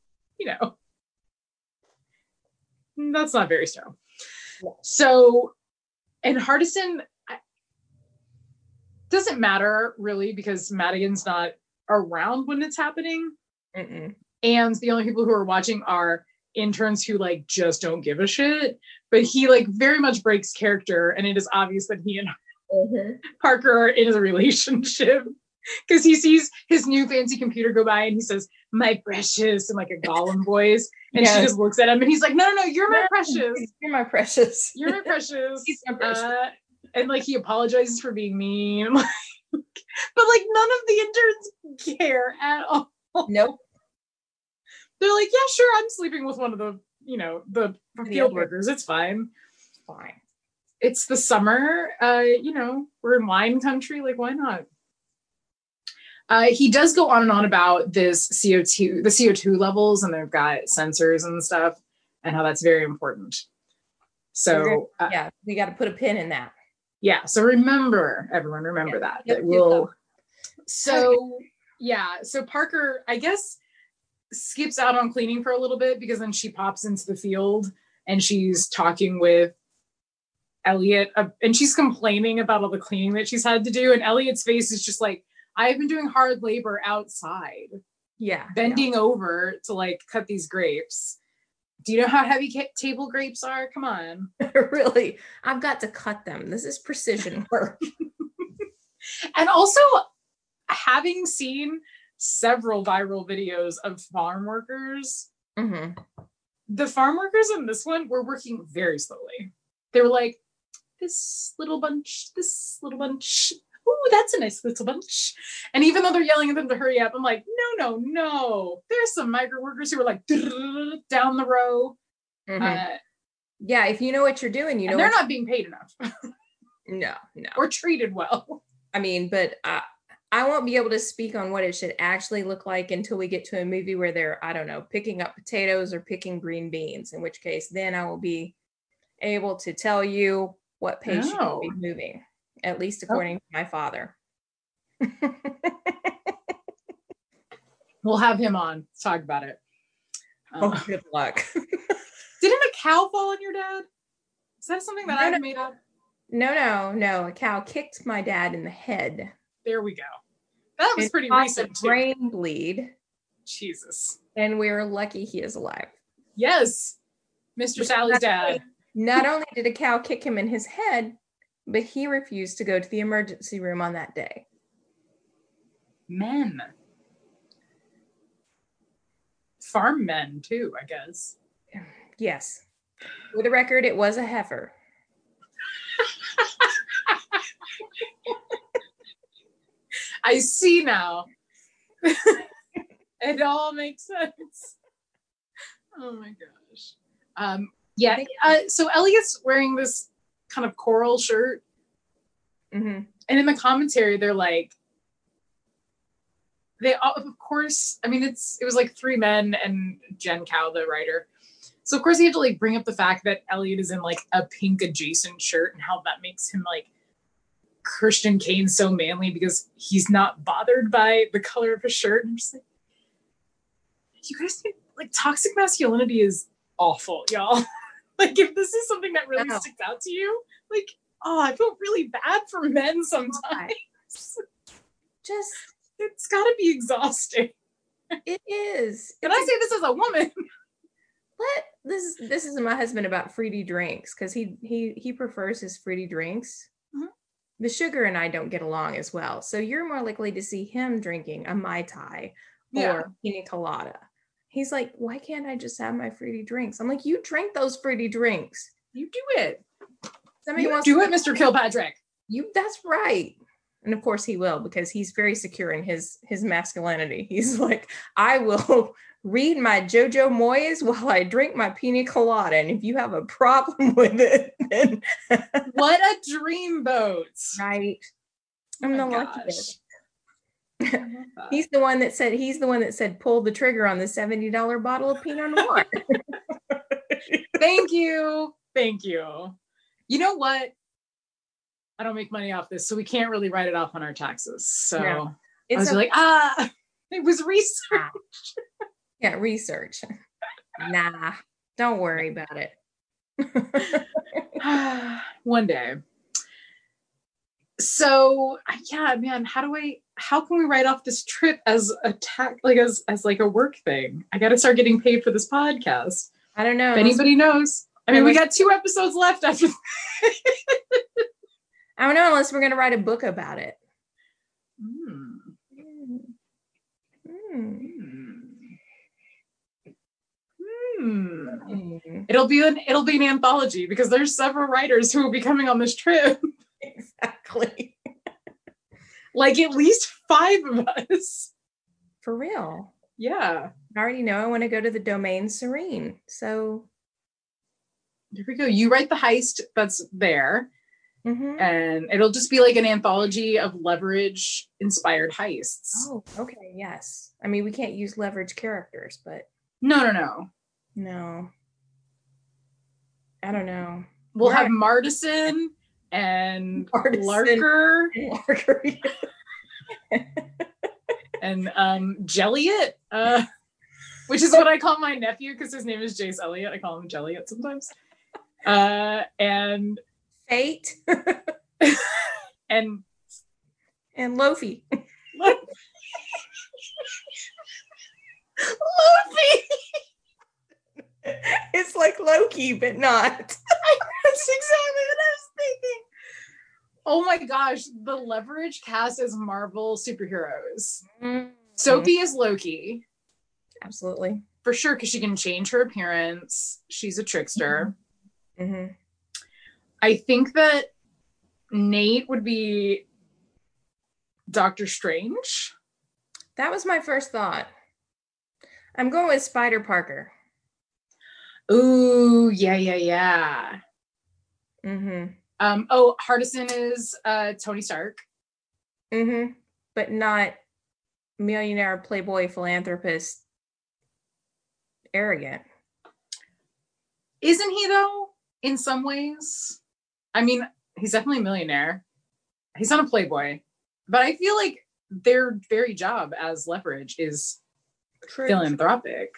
that's not very sterile. Yeah. So, and Hardison doesn't matter really because Madigan's not around when it's happening. Mm-mm. And the only people who are watching are interns who like just don't give a shit. But he like very much breaks character, and it is obvious that he and Parker are in a relationship because he sees his new fancy computer go by and he says, "My precious," in like a Gollum voice, and she just looks at him and he's like, no, you're my precious. You're my precious. You're my precious. He's my precious. And like he apologizes for being mean. But like none of the interns care at all. Nope. They're like, yeah, sure, I'm sleeping with one of the, the field workers. It's fine. It's fine. It's the summer. We're in wine country. Like, why not? He does go on and on about the CO2 levels, and they've got sensors and stuff, and how that's very important. So we got to put a pin in that. Yeah. So everyone remember that. Yep, So Parker, I guess, skips out on cleaning for a little bit because then she pops into the field and she's talking with Elliot, and she's complaining about all the cleaning that she's had to do, and Elliot's face is just like, I've been doing hard labor outside. Yeah. Bending over to like cut these grapes. Do you know how heavy table grapes are? Come on. Really? I've got to cut them. This is precision work. And also, having seen several viral videos of farm workers, the farm workers in this one were working very slowly. They were like, this little bunch. Ooh, that's a nice little bunch. And even though they're yelling at them to hurry up, I'm like, no. There's some migrant workers who are like down the row. Yeah, if you know what you're doing, they're not being paid enough. No. Or treated well. I mean, but I won't be able to speak on what it should actually look like until we get to a movie where they're, I don't know, picking up potatoes or picking green beans, in which case then I will be able to tell you what pace you will be moving. At least according to my father. We'll have him on to talk about it. Good luck. Didn't a cow fall on your dad? Is that something that I've made up? No. A cow kicked my dad in the head. There we go. That was pretty recent too. Brain bleed. Jesus. And we're lucky he is alive. Yes. Mr. Sally's dad. Not only did a cow kick him in his head, but he refused to go to the emergency room on that day. Men. Farm men, too, I guess. Yes. For the record, it was a heifer. I see now. It all makes sense. Oh my gosh. So Elliot's wearing this kind of coral shirt. And in the commentary, they're like, of course, I mean, it was like three men and Jen Cow, the writer. So of course he had to like bring up the fact that Elliot is in like a pink adjacent shirt and how that makes him like Christian Kane so manly because he's not bothered by the color of his shirt. And I'm just like, you guys think like toxic masculinity is awful, y'all. Like if this is something that really sticks out to you, like, I feel really bad for men sometimes. It's gotta be exhausting. It is. Can I say this as a woman? This is my husband about fruity drinks because he prefers his fruity drinks. The sugar and I don't get along as well. So you're more likely to see him drinking a Mai Tai or pina colada. He's like, why can't I just have my fruity drinks? I'm like, you drink those fruity drinks. You do it. Somebody you wants do to it, Mr. Kilpatrick. That's right. And of course he will, because he's very secure in his masculinity. He's like, I will read my Jojo Moyes while I drink my pina colada. And if you have a problem with it, then what a dreamboat. Right. I'm the luckiest. He's the one that said pull the trigger on the $70 bottle of Pinot Noir. Thank you. You know what? I don't make money off this, so we can't really write it off on our taxes. So I was like, it was research. Yeah, research. Nah, don't worry about it. One day. So yeah, man, how can we write off this trip as a as like a work thing? I got to start getting paid for this podcast. I don't know. If anybody knows. I mean, we got 2 episodes left after. I don't know, unless we're going to write a book about it. It'll be an anthology, because there's several writers who will be coming on this trip. Exactly. Like at least 5 of us. For real. Yeah. I already know I want to go to the Domaine Serene. So here we go. You write the heist that's there. Mm-hmm. And it'll just be like an anthology of Leverage inspired heists. Oh, okay. Yes. I mean, we can't use Leverage characters, but no. I don't know. We'll have Martison and Larker. And Jelliot, which is what I call my nephew, because his name is Jace Elliott. I call him Jelliot sometimes. And Fate. and Lofi. Lofi. It's like Loki, but not. That's exactly what I was thinking. Oh my gosh, the Leverage cast as Marvel superheroes. Mm-hmm. Sophie is Loki. Absolutely. For sure, because she can change her appearance. She's a trickster. Mm-hmm. I think that Nate would be Doctor Strange. That was my first thought. I'm going with Spider Parker. Ooh, yeah. Mm-hmm. Hardison is Tony Stark. Mm-hmm. But not millionaire, playboy, philanthropist, arrogant. Isn't he, though? In some ways? I mean, he's definitely a millionaire. He's not a playboy. But I feel like their very job as Leverage is philanthropic.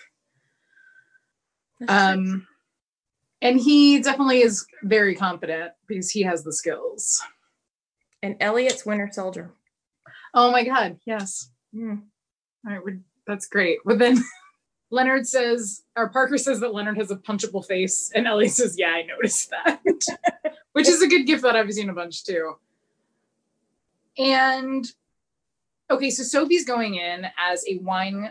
And he definitely is very confident, because he has the skills. And Elliot's Winter Soldier. Oh my God, yes. All right, that's great. But then Parker says that Leonard has a punchable face, and Elliot says, yeah, I noticed that. Which is a good gift that I've seen a bunch too. And okay, so Sophie's going in as a wine.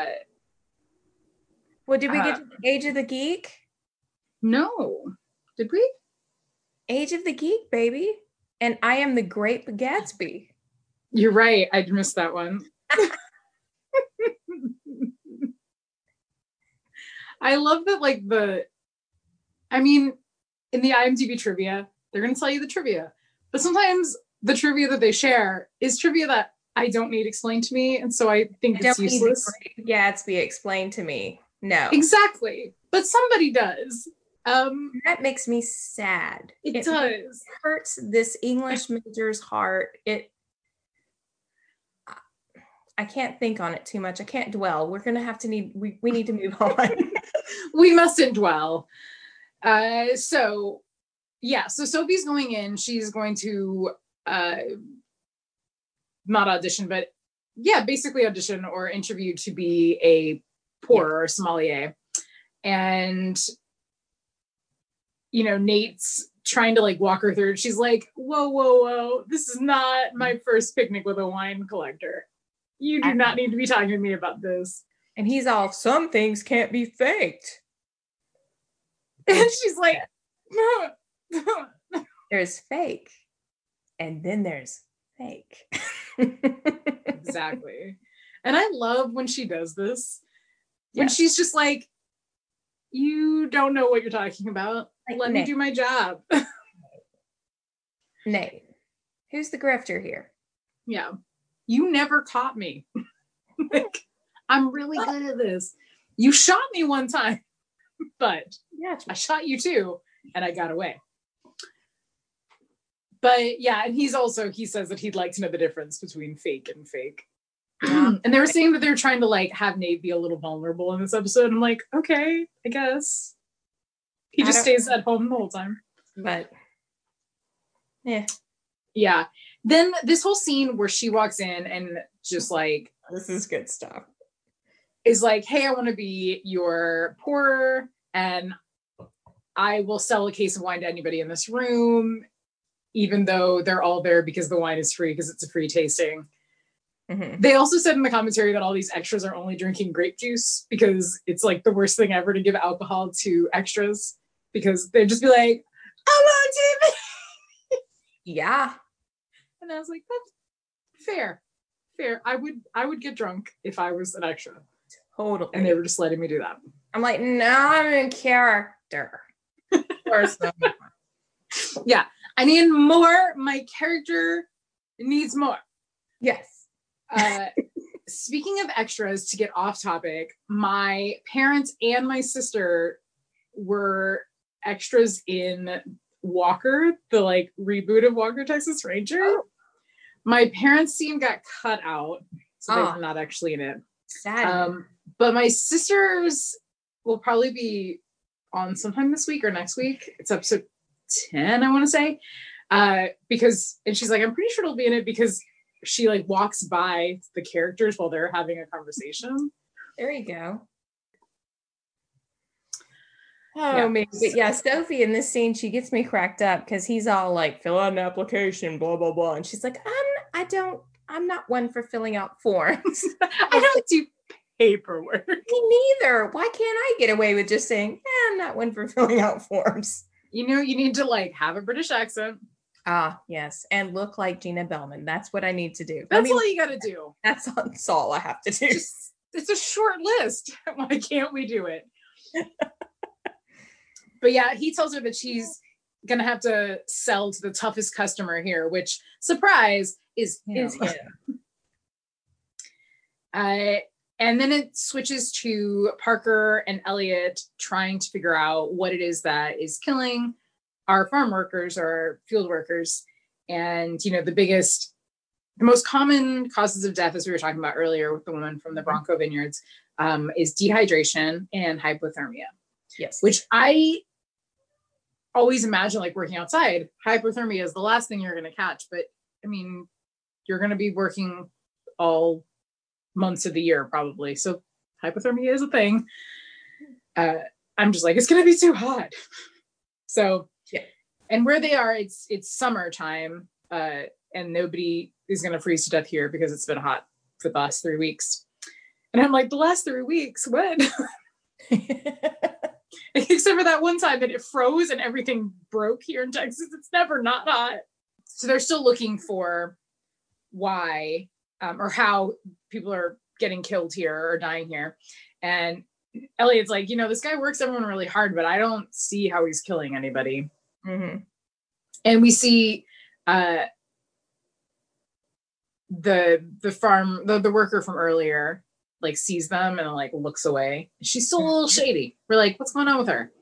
Did we get to the Age of the Geek? No. Did we? Age of the Geek, baby. And I am the Great Gatsby. You're right. I missed that one. I love that, in the IMDb trivia, they're going to tell you the trivia. But sometimes the trivia that they share is trivia that I don't need explained to me. And so I think it's useless. Great Gatsby explained to me. No. Exactly. But somebody does. That makes me sad. It does. Hurts this English major's heart. I can't think on it too much. I can't dwell. We're going to have to we need to move on. We mustn't dwell. So Sophie's going in. She's going to not audition, but basically audition or interview to be a pourer or sommelier. And Nate's trying to walk her through. She's like, whoa, this is not my first picnic with a wine collector. You do not need to be talking to me about this. And he's all, some things can't be faked. And she's like, there's fake. And then there's fake. Exactly. And I love when she does this. When Yes. she's just like, you don't know what you're talking about. Like, Let me Nate. do my job. Nate, who's the grifter here? Yeah. You never caught me. Like, I'm really good at this. You shot me one time, but Yeah. I shot you too, and I got away. But yeah, and he says that he'd like to know the difference between fake and fake. Yeah. And they were saying that they're trying to like have Nate be a little vulnerable in this episode. I'm like, okay, I guess. He just stays at home the whole time. But yeah. Yeah. Then this whole scene where she walks in and just like, This is good stuff. is like, hey, I want to be your pourer and I will sell a case of wine to anybody in this room, even though they're all there because the wine is free, because it's a free tasting. Mm-hmm. They also said in the commentary that all these extras are only drinking grape juice because it's like the worst thing ever to give alcohol to extras, because they'd just be like, I want to. Yeah. And I was like, that's fair. I would get drunk if I was an extra. Totally. And they were just letting me do that. I'm like, no, I'm in character. Or something. Yeah. I need more. My character needs more. Yes. Speaking of extras, to get off topic, my parents and my sister were extras in Walker, the like reboot of Walker, Texas Ranger. Oh. My parents' scene got cut out, so they were not actually in it. Sad. But my sisters will probably be on sometime this week or next week. It's episode 10, I want to say. Because, and she's like, I'm pretty sure it'll be in it because she like walks by the characters while they're having a conversation. There you go. Oh man, but yeah, Sophie in this scene, she gets me cracked up because he's all like, fill out an application, blah blah blah, and she's like, I'm not one for filling out forms. I don't do paperwork. Me neither. Why can't I get away with just saying, I'm not one for filling out forms? You know, you need to like have a British accent. Ah, yes, and look like Gina Bellman. That's what I need to do. That's all you got to do. That's all I have to do. It's a short list. Why can't we do it? But yeah, he tells her that she's gonna have to sell to the toughest customer here, which, surprise, is him. And then it switches to Parker and Elliot trying to figure out what it is that is killing our farm workers or field workers. And, you know, the most common causes of death, as we were talking about earlier with the woman from the Bronco Vineyards, is dehydration and hypothermia. Yes. Which I always imagine, like, working outside, hypothermia is the last thing you're going to catch. But, I mean, you're going to be working all months of the year probably, so hypothermia is a thing. I'm just like, it's gonna be too hot. So yeah, and where they are, it's summertime, and nobody is gonna freeze to death here because it's been hot for the last 3 weeks. And I'm like, the last 3 weeks, when? Except for that one time that it froze and everything broke here in Texas. It's never not hot. So they're still looking for why or how people are getting killed here or dying here. And Elliot's like, you know, this guy works everyone really hard, but I don't see how he's killing anybody. Mm-hmm. And we see the worker from earlier like sees them and like looks away. She's still a little shady. We're like, what's going on with her?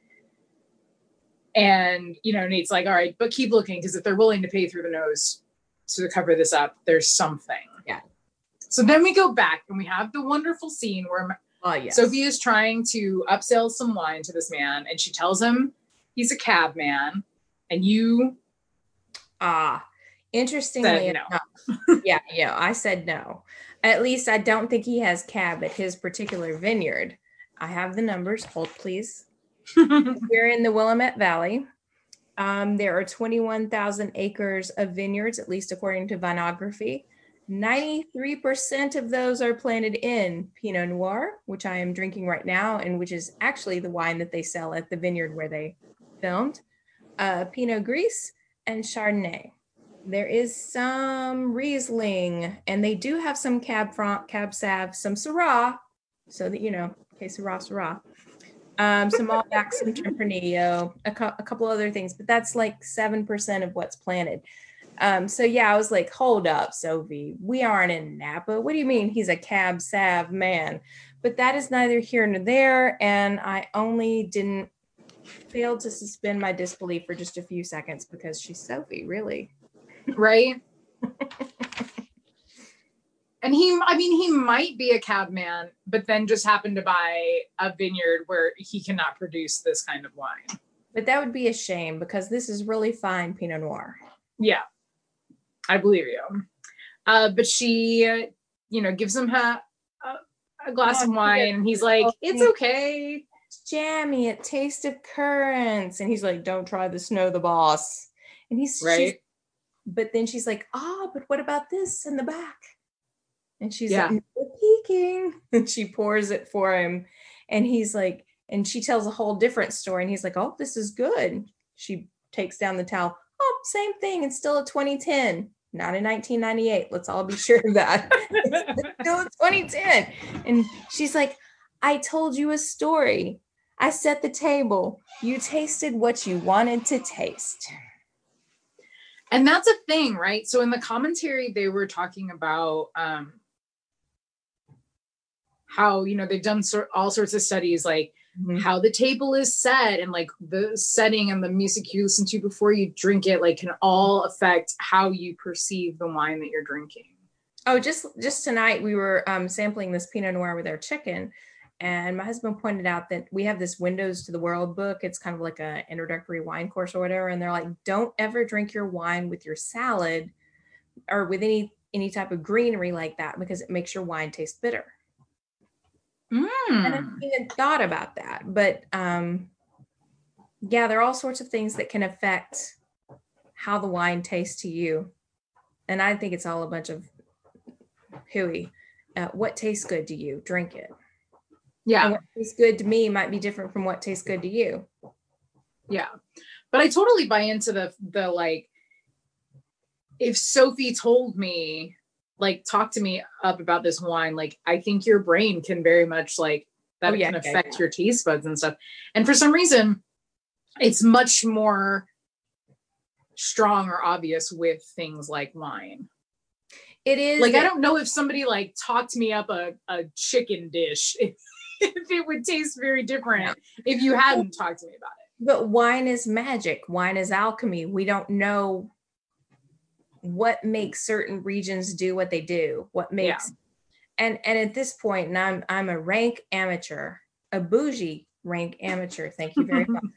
And, you know, Nate's like, all right, but keep looking, because if they're willing to pay through the nose to cover this up, there's something. Yeah. So then we go back and we have the wonderful scene where Sophie is trying to upsell some wine to this man, and she tells him he's a cab man, and you interestingly enough. yeah, I said no. At least I don't think he has cab at his particular vineyard. I have the numbers. Hold, please. We're in the Willamette Valley. There are 21,000 acres of vineyards, at least according to Vinography. 93% of those are planted in Pinot Noir, which I am drinking right now, and which is actually the wine that they sell at the vineyard where they filmed, Pinot Gris, and Chardonnay. There is some Riesling, and they do have some Cab Franc, Cab Sav, some Syrah, so that, okay, Syrah. Some Malbec, some Tempranillo, a couple other things, but that's like 7% of what's planted. So yeah, I was like, hold up, Sophie, we aren't in Napa. What do you mean he's a Cab Sav man? But that is neither here nor there. And I only didn't fail to suspend my disbelief for just a few seconds because she's Sophie, really. Right. And he might be a cab man, but then just happened to buy a vineyard where he cannot produce this kind of wine. But that would be a shame because this is really fine Pinot Noir. Yeah, I believe you. But she, gives him a glass of wine, and he's like, it's okay. It's jammy. It tastes of currants. And he's like, don't try the Snow the Boss. And but then she's like, but what about this in the back? And she's like, no peeking. And she pours it for him. And he's like, and she tells a whole different story. And he's like, oh, this is good. She takes down the towel. Oh, same thing. It's still a 2010, not a 1998. Let's all be sure of that. It's still a 2010. And she's like, I told you a story. I set the table. You tasted what you wanted to taste. And that's a thing, right? So in the commentary, they were talking about how, they've done all sorts of studies, like how the table is set and like the setting and the music you listen to before you drink it, like can all affect how you perceive the wine that you're drinking. Oh, just tonight we were sampling this Pinot Noir with our chicken. And my husband pointed out that we have this Windows to the World book. It's kind of like an introductory wine course or whatever. And they're like, don't ever drink your wine with your salad or with any type of greenery like that, because it makes your wine taste bitter. And I haven't even thought about that. But yeah, there are all sorts of things that can affect how the wine tastes to you. And I think it's all a bunch of hooey. What tastes good to you? Drink it. Yeah. And what tastes good to me might be different from what tastes good to you. Yeah. But I totally buy into the like, if Sophie told me, like, talk to me up about this wine, like, I think your brain can very much like that can affect your taste buds and stuff. And for some reason, it's much more strong or obvious with things like wine. It is. Like, I don't know if somebody like talked me up a chicken dish, if it would taste very different if you hadn't talked to me about it. But wine is magic. Wine is alchemy. We don't know what makes certain regions do what they do. What makes and at this point, and I'm a rank amateur, a bougie rank amateur. Thank you very much.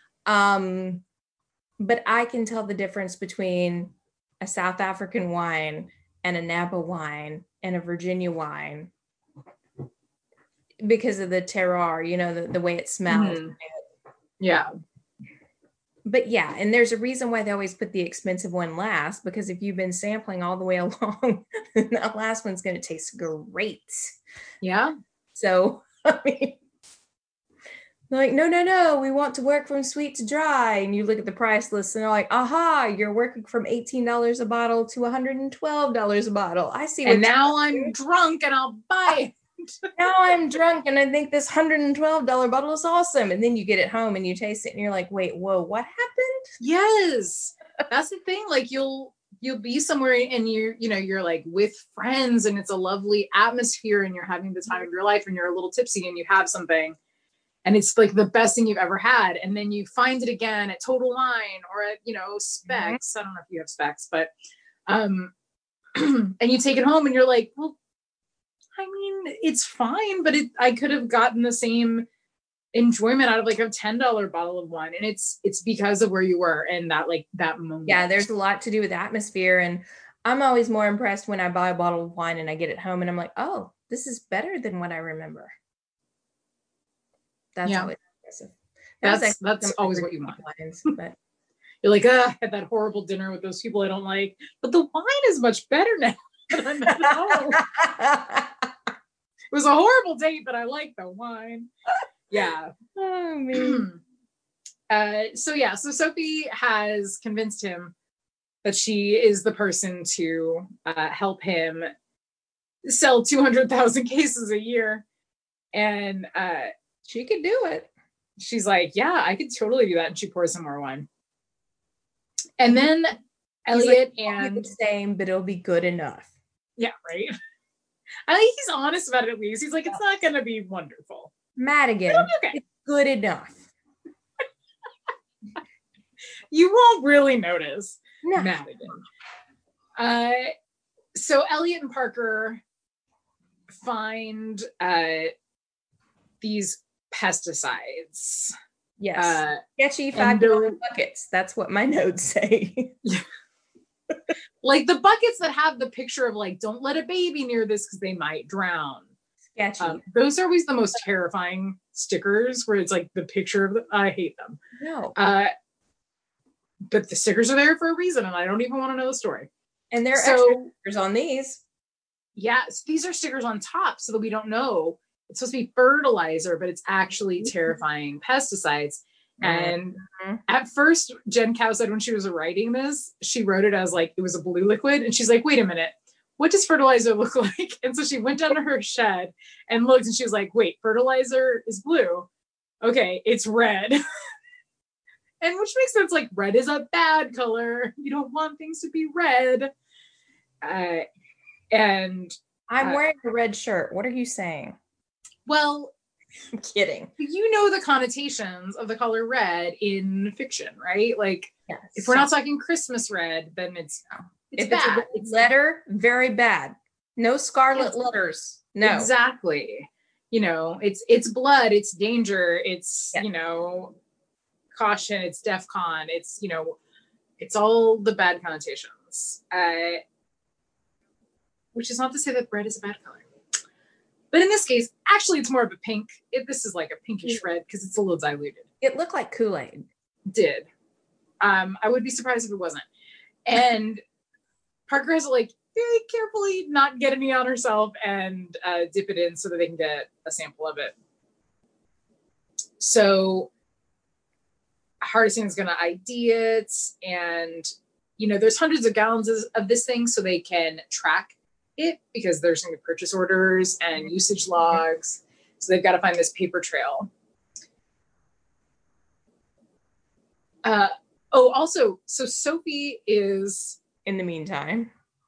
But I can tell the difference between a South African wine and a Napa wine and a Virginia wine because of the terroir, the way it smells. Yeah. But yeah, and there's a reason why they always put the expensive one last, because if you've been sampling all the way along, that last one's going to taste great. Yeah. So, I mean, like, no, we want to work from sweet to dry. And you look at the price list and they're like, aha, you're working from $18 a bottle to $112 a bottle. I see. And now I'm drunk and I'll buy it. Now I'm drunk and I think this $112 bottle is awesome. And then you get it home and you taste it and you're like, wait, whoa, what happened? Yes. That's the thing. Like you'll be somewhere and you're like with friends and it's a lovely atmosphere and you're having the time of your life and you're a little tipsy and you have something and it's like the best thing you've ever had. And then you find it again at Total Wine or at, Specs. I don't know if you have Specs, but, and you take it home and you're like, well, I mean, it's fine, but I could have gotten the same enjoyment out of like a $10 bottle of wine. And it's because of where you were and that moment. Yeah, there's a lot to do with atmosphere. And I'm always more impressed when I buy a bottle of wine and I get it home and I'm like, oh, this is better than what I remember. That's always impressive. That's always what you want. Wines, but you're like, I had that horrible dinner with those people I don't like, but the wine is much better now. that I met at home. It was a horrible date, but I liked the wine. Yeah. Oh, man. So Sophie has convinced him that she is the person to help him sell 200,000 cases a year. And she could do it. She's like, yeah, I could totally do that. And she pours some more wine. And then Elliot and the same, but it'll be good enough. Yeah, right. I think he's honest about it at least. He's like, it's not going to be wonderful. Madigan, okay. It's good enough. You won't really notice. No. Madigan. So Elliot and Parker find these pesticides. Yes. Sketchy $5 buckets. That's what my notes say. Like the buckets that have the picture of like, don't let a baby near this because they might drown. Sketchy. Those are always the most terrifying stickers where it's like the picture of I hate them. No. But the stickers are there for a reason, and I don't even want to know the story. And there are extra stickers on these. Yes, these are stickers on top so that we don't know. It's supposed to be fertilizer, but it's actually terrifying pesticides. And at first, Jen Cow said when she was writing this, she wrote it as like it was a blue liquid. And she's like, wait a minute, what does fertilizer look like? And so she went down to her shed and looked, and she was like, wait, fertilizer is blue. Okay, it's red. And which makes sense, like red is a bad color. You don't want things to be red. And I'm wearing a red shirt. What are you saying? Well, I'm kidding. You know the connotations of the color red in fiction, right? Like, yes. If we're not talking Christmas red, then it's bad. It's a letter, very bad. No scarlet letters. No. Exactly. You know, it's blood, it's danger, it's, you know, caution, it's DEFCON, it's, you know, it's all the bad connotations. Which is not to say that red is a bad color. But in this case, actually, it's more of a pink. This is like a pinkish red because it's a little diluted. It looked like Kool-Aid. Did. I would be surprised if it wasn't. And Parker has to like very carefully not get any on herself and dip it in so that they can get a sample of it. So Hardison is going to ID it. And, you know, there's hundreds of gallons of this thing so they can track it because there's going to be purchase orders and usage logs. So they've got to find this paper trail. Also, so Sophie is in the meantime,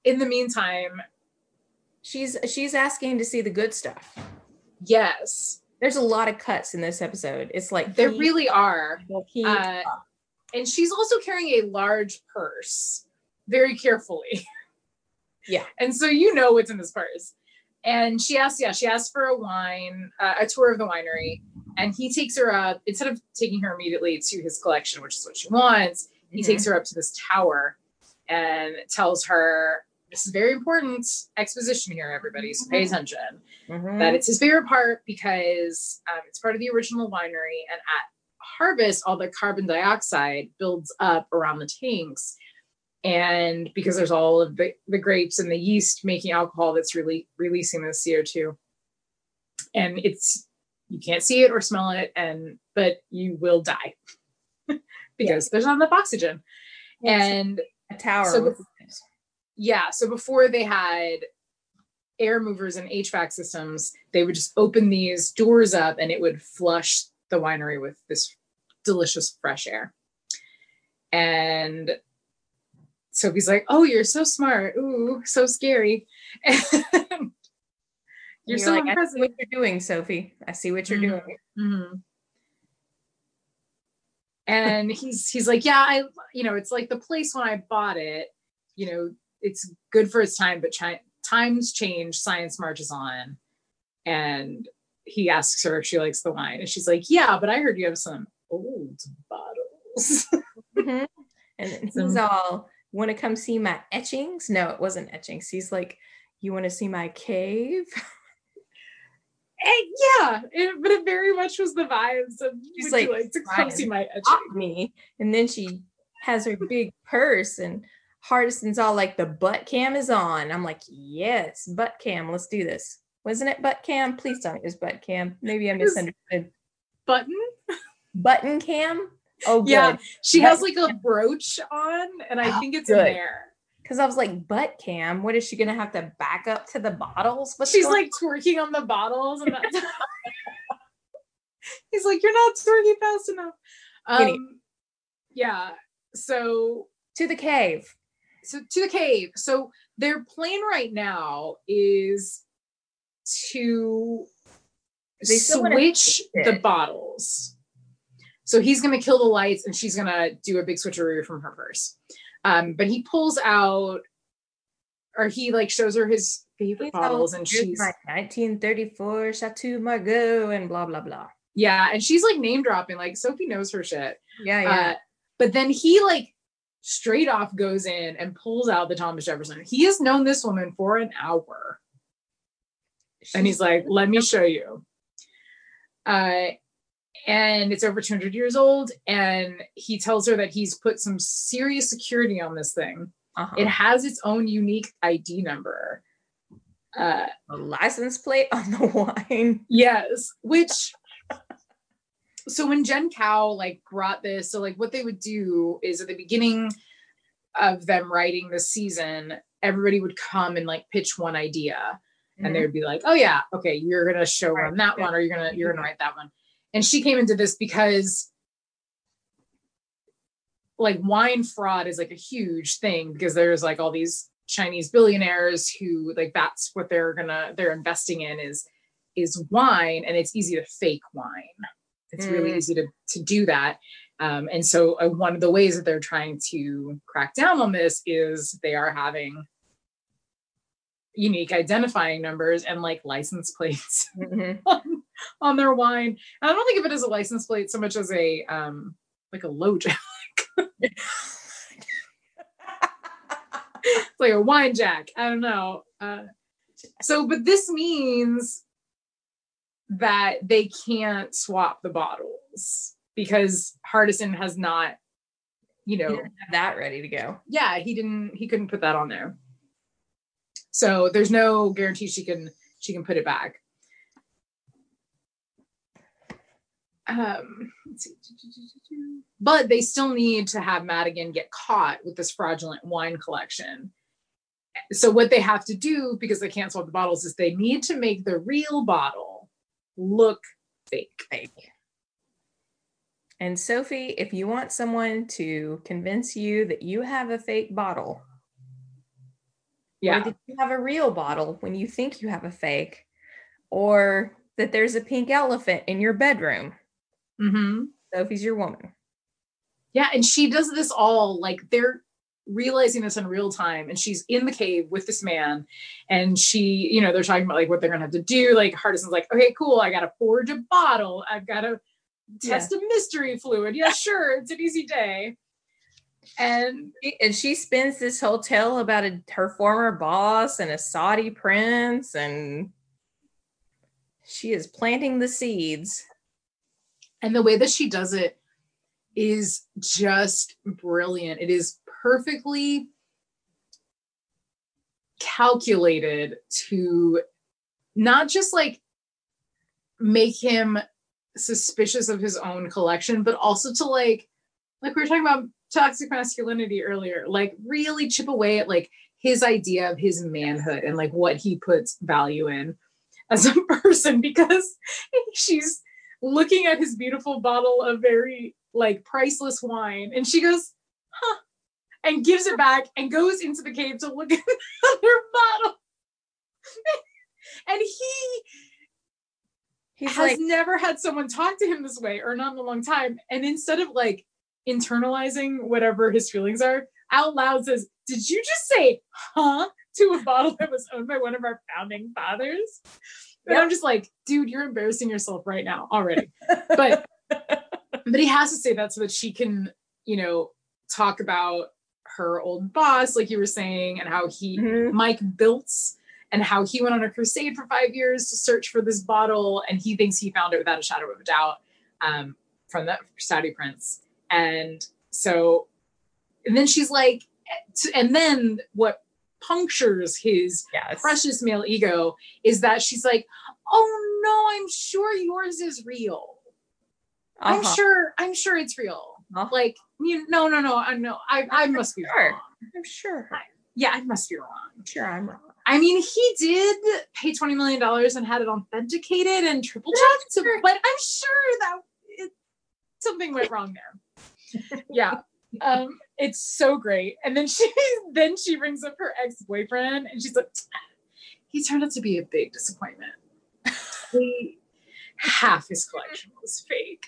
she's asking to see the good stuff. Yes. There's a lot of cuts in this episode. It's like there really are. And she's also carrying a large purse very carefully. Yeah. And so you know what's in this purse. And she asked for a wine, a tour of the winery. And he takes her up, instead of taking her immediately to his collection, which is what she wants, he takes her up to this tower and tells her, this is very important exposition here, everybody, so pay attention, that it's his favorite part because it's part of the original winery. And at harvest, all the carbon dioxide builds up around the tanks. And because there's all of the grapes and the yeast making alcohol that's really releasing the CO2. And you can't see it or smell it, but you will die because there's not enough oxygen. And a tower. So before they had air movers and HVAC systems, they would just open these doors up and it would flush the winery with this delicious fresh air. And Sophie's like, oh, you're so smart. Ooh, so scary. And you're so like, impressive. I see what you're doing, Sophie. I see what you're doing. Mm-hmm. And he's like, yeah, it's like the place when I bought it, you know, it's good for its time, but times change, science marches on. And he asks her if she likes the wine. And she's like, yeah, but I heard you have some old bottles. And he's all, want to come see my etchings? No, it wasn't etchings. He's like, you want to see my cave? But it very much was the vibes of, she's like to come see my etching. Me. And then she has her big purse and Hardison's all like, the butt cam is on. I'm like, yes, butt cam. Let's do this. Wasn't it butt cam? Please tell me it was butt cam. Maybe I misunderstood. Button? Button cam? Oh, good. Yeah, she Butt has like a brooch on, and I think it's in good. there. Because I was like, butt cam? What is she going to have to back up to the bottles? She's like twerking on the bottles. And he's like, you're not twerking fast enough. Yeah. So to the cave. So their plan right now is to switch the bottles. So he's going to kill the lights and she's going to do a big switcheroo from her purse. But he pulls out, or he like shows her his favorite bottles, and she's my 1934 Chateau Margaux and blah, blah, blah. Yeah. And she's like name dropping, like Sophie knows her shit. Yeah. But then he like straight off goes in and pulls out the Thomas Jefferson. He has known this woman for an hour. And he's like, let me show you. And it's over 200 years old. And he tells her that he's put some serious security on this thing. Uh-huh. It has its own unique ID number. A license plate on the wine. Yes. So when Jen Cow like brought this, so like what they would do is at the beginning of them writing the season, everybody would come and like pitch one idea. Mm-hmm. And they would be like, oh yeah, okay, you're going to show run that one, or you're going to write that one. And she came into this because like wine fraud is like a huge thing, because there's like all these Chinese billionaires who like, that's what they're investing in is wine. And it's easy to fake wine. It's really easy to do that. And so one of the ways that they're trying to crack down on this is they are having unique identifying numbers and like license plates on their wine. And I don't think of it as a license plate so much as a like a LoJack. It's like a wine jack. I don't know. But this means that they can't swap the bottles because Hardison has not, he didn't have that ready to go. Yeah, he couldn't put that on there. So there's no guarantee she can put it back. Let's see. But they still need to have Madigan get caught with this fraudulent wine collection. So what they have to do, because they can't swap the bottles, is they need to make the real bottle look fake. And Sophie, if you want someone to convince you that you have a fake bottle, or that you have a real bottle when you think you have a fake, or that there's a pink elephant in your bedroom, Sophie's your woman. Yeah, and she does this all, like, they're realizing this in real time, and she's in the cave with this man, and she, they're talking about like what they're gonna have to do. Like Hardison's like, okay, cool, I gotta forge a bottle, I've gotta test a mystery fluid. Yeah, sure, it's an easy day. And she spins this whole tale about her former boss and a Saudi prince, and she is planting the seeds. And the way that she does it is just brilliant. It is perfectly calculated to not just like make him suspicious of his own collection, but also to like we were talking about toxic masculinity earlier, like really chip away at like his idea of his manhood and like what he puts value in as a person, because she's looking at his beautiful bottle of very like priceless wine, and she goes, huh, and gives it back and goes into the cave to look at another bottle. And he has like, never had someone talk to him this way, or not in a long time. And instead of like internalizing whatever his feelings are, out loud says, did you just say huh to a bottle that was owned by one of our founding fathers? And I'm just like, dude, you're embarrassing yourself right now already. But he has to say that so that she can, talk about her old boss, like you were saying, and how Mike Biltz, and how he went on a crusade for 5 years to search for this bottle, and he thinks he found it without a shadow of a doubt from the Saudi prince. And so, and then she's like, And then what punctures his Yes. precious male ego is that she's like, oh no, I'm sure yours is real. I'm sure it's real. Like, no, I must be wrong. I'm sure. I must be wrong. I'm sure I'm wrong. I mean, he did pay $20 million and had it authenticated and triple checked, but I'm sure that something went wrong there. Yeah. It's so great. And then she brings up her ex-boyfriend and she's like, he turned out to be a big disappointment. Half his collection was fake.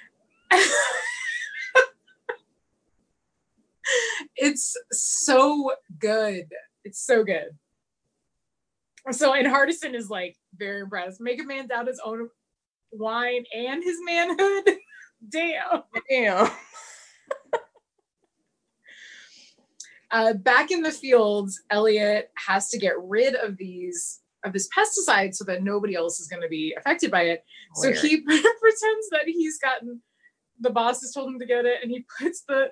It's so good. It's so good. So, and Hardison is like very impressed. Make a man doubt his own wine and his manhood. Damn. Back in the fields, Elliot has to get rid of this pesticide so that nobody else is going to be affected by it. Weird. So he pretends that he's gotten, the boss has told him to get it, and he puts the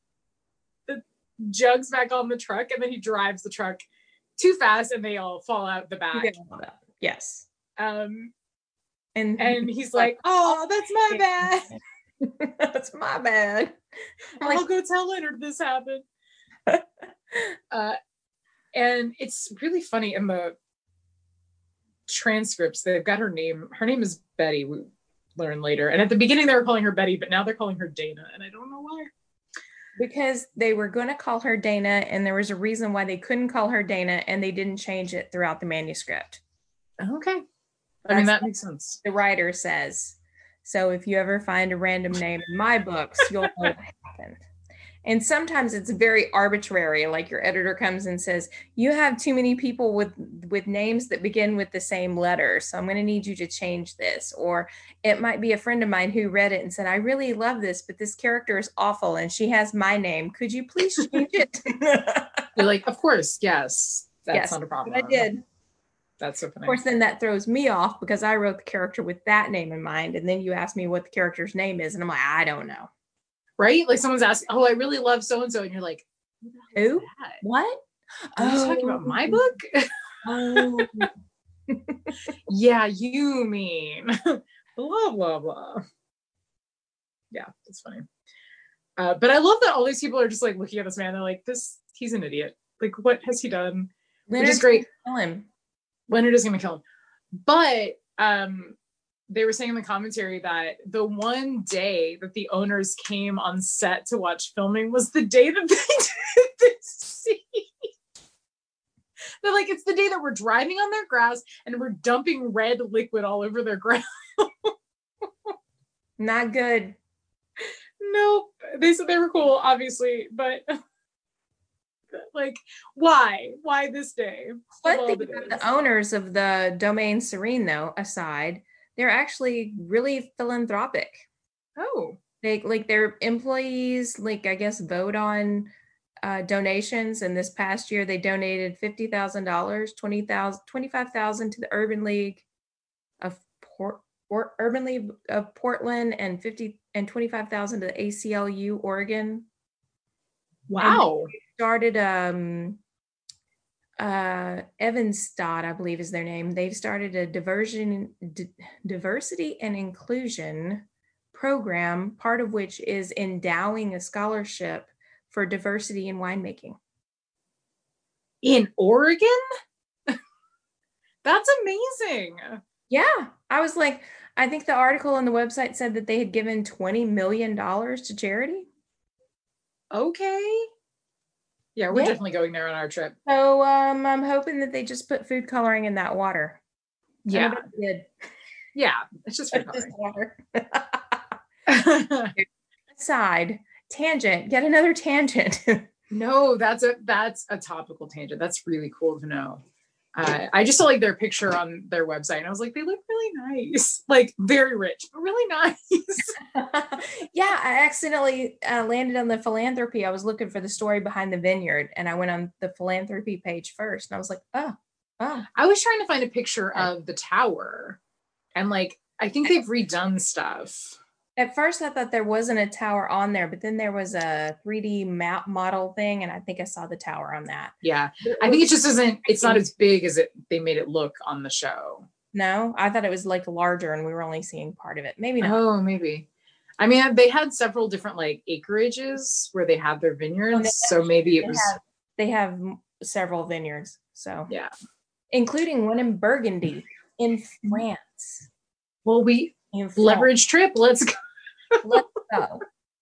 jugs back on the truck, and then he drives the truck too fast and they all fall out the back. Yes. And he's like, oh, that's my bad. That's my bad. I'll go tell Leonard this happened. And it's really funny in the transcripts. They've got her name. Her name is Betty, we learn later. And at the beginning they were calling her Betty, but now they're calling her Dana. And I don't know why. Because they were going to call her Dana, and there was a reason why they couldn't call her Dana, and they didn't change it throughout the manuscript. Okay. I mean, that makes sense. The writer says. So if you ever find a random name in my books, you'll know what happened. And sometimes it's very arbitrary. Like your editor comes and says, you have too many people with names that begin with the same letter. So I'm going to need you to change this. Or it might be a friend of mine who read it and said, I really love this, but this character is awful. And she has my name. Could you please change it? You're like, of course. Yes. That's not a problem. I did. That's so funny. Of course, then that throws me off because I wrote the character with that name in mind. And then you ask me what the character's name is. And I'm like, I don't know. Right? Like someone's asking, oh, I really love so-and-so. And you're like, who? What? Are you talking about my book? Oh. Yeah, you mean. Blah, blah, blah. Yeah, that's funny. But I love that all these people are just like looking at this man. They're like, he's an idiot. Like, what has he done? Leonard's Which is great. Kill him. Leonard is going to kill him. But they were saying in the commentary that the one day that the owners came on set to watch filming was the day that they did this scene. They're like, it's the day that we're driving on their grass and we're dumping red liquid all over their ground. Not good. Nope. They said they were cool, obviously, but like, why? Why this day? One thing about the owners of the Domaine Serene, though, aside, they're actually really philanthropic. Oh. They like their employees, like I guess, vote on donations. And this past year, they donated $50,000, $25,000 to the Urban League of Portland, and $25,000 to the ACLU Oregon. Wow. And they started Evanstad, I believe is their name. They've started a diversity and inclusion program, part of which is endowing a scholarship for diversity in winemaking. In Oregon? That's amazing. Yeah. I was like, I think the article on the website said that they had given $20 million to charity. Okay. Yeah, we're definitely going there on our trip. So I'm hoping that they just put food coloring in that water. Yeah. Good. Yeah, it's just food coloring. Water. Aside, tangent, yet another tangent. No, that's a topical tangent. That's really cool to know. I just saw like their picture on their website and I was like, they look really nice, like very rich, but really nice. Yeah, I accidentally landed on the philanthropy. I was looking for the story behind the vineyard and I went on the philanthropy page first and I was like, oh. I was trying to find a picture of the tower and like, I think they've redone stuff. At first, I thought there wasn't a tower on there, but then there was a 3D map model thing, and I think I saw the tower on that. Yeah, I think it just isn't. It's not as big as they made it look on the show. No, I thought it was like larger, and we were only seeing part of it. Maybe not. Oh, maybe. I mean, they had several different like acreages where they had their vineyards, so maybe it was. They have several vineyards, so yeah, including one in Burgundy in France. Well, we leverage trip. Let's go. Let's go.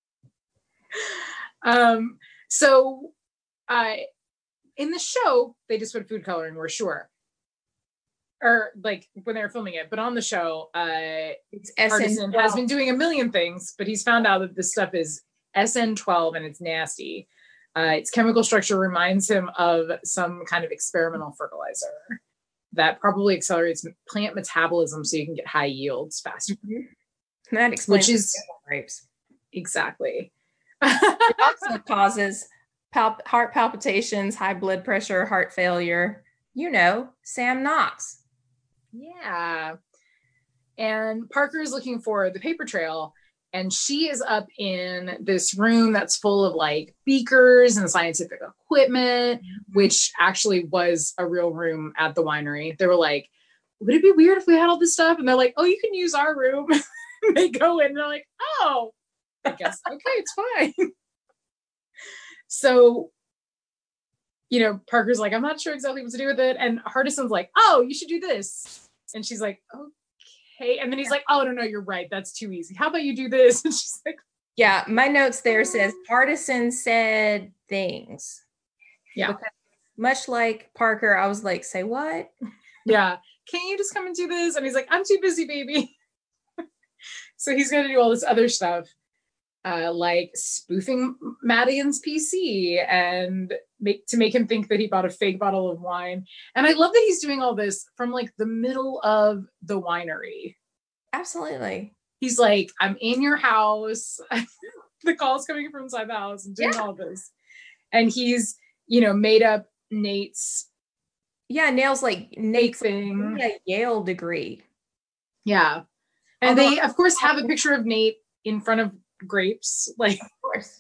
So in the show, they just put food coloring, we're sure. Or like when they were filming it, but on the show, Hardison has been doing a million things, but he's found out that this stuff is SN12 and it's nasty. Its chemical structure reminds him of some kind of experimental fertilizer that probably accelerates plant metabolism so you can get high yields faster. Mm-hmm. That explains grapes. Exactly. It also causes heart palpitations, high blood pressure, heart failure. You know, Sam Knox. Yeah. And Parker is looking for the paper trail, and she is up in this room that's full of like beakers and scientific equipment, which actually was a real room at the winery. They were like, would it be weird if we had all this stuff? And they're like, oh, you can use our room. They go in and they're like, oh, I guess, okay, it's fine. So, you know, Parker's like, I'm not sure exactly what to do with it. And Hardison's like, oh, you should do this. And she's like, okay. And then he's like, oh, no, you're right. That's too easy. How about you do this? And she's like, yeah, my notes there says Hardison said things. Yeah. Because much like Parker, I was like, say what? Yeah. Can't you just come and do this? And he's like, I'm too busy, baby. So he's going to do all this other stuff, like spoofing Madigan's PC and to make him think that he bought a fake bottle of wine. And I love that he's doing all this from like the middle of the winery. Absolutely. He's like, I'm in your house. The call's coming from inside the house and doing all this. And he's, you know, made up Nate's. Yeah, Nail's like Nate's thing. A Yale degree. Yeah. And they, of course, have a picture of Nate in front of grapes. Like, of course.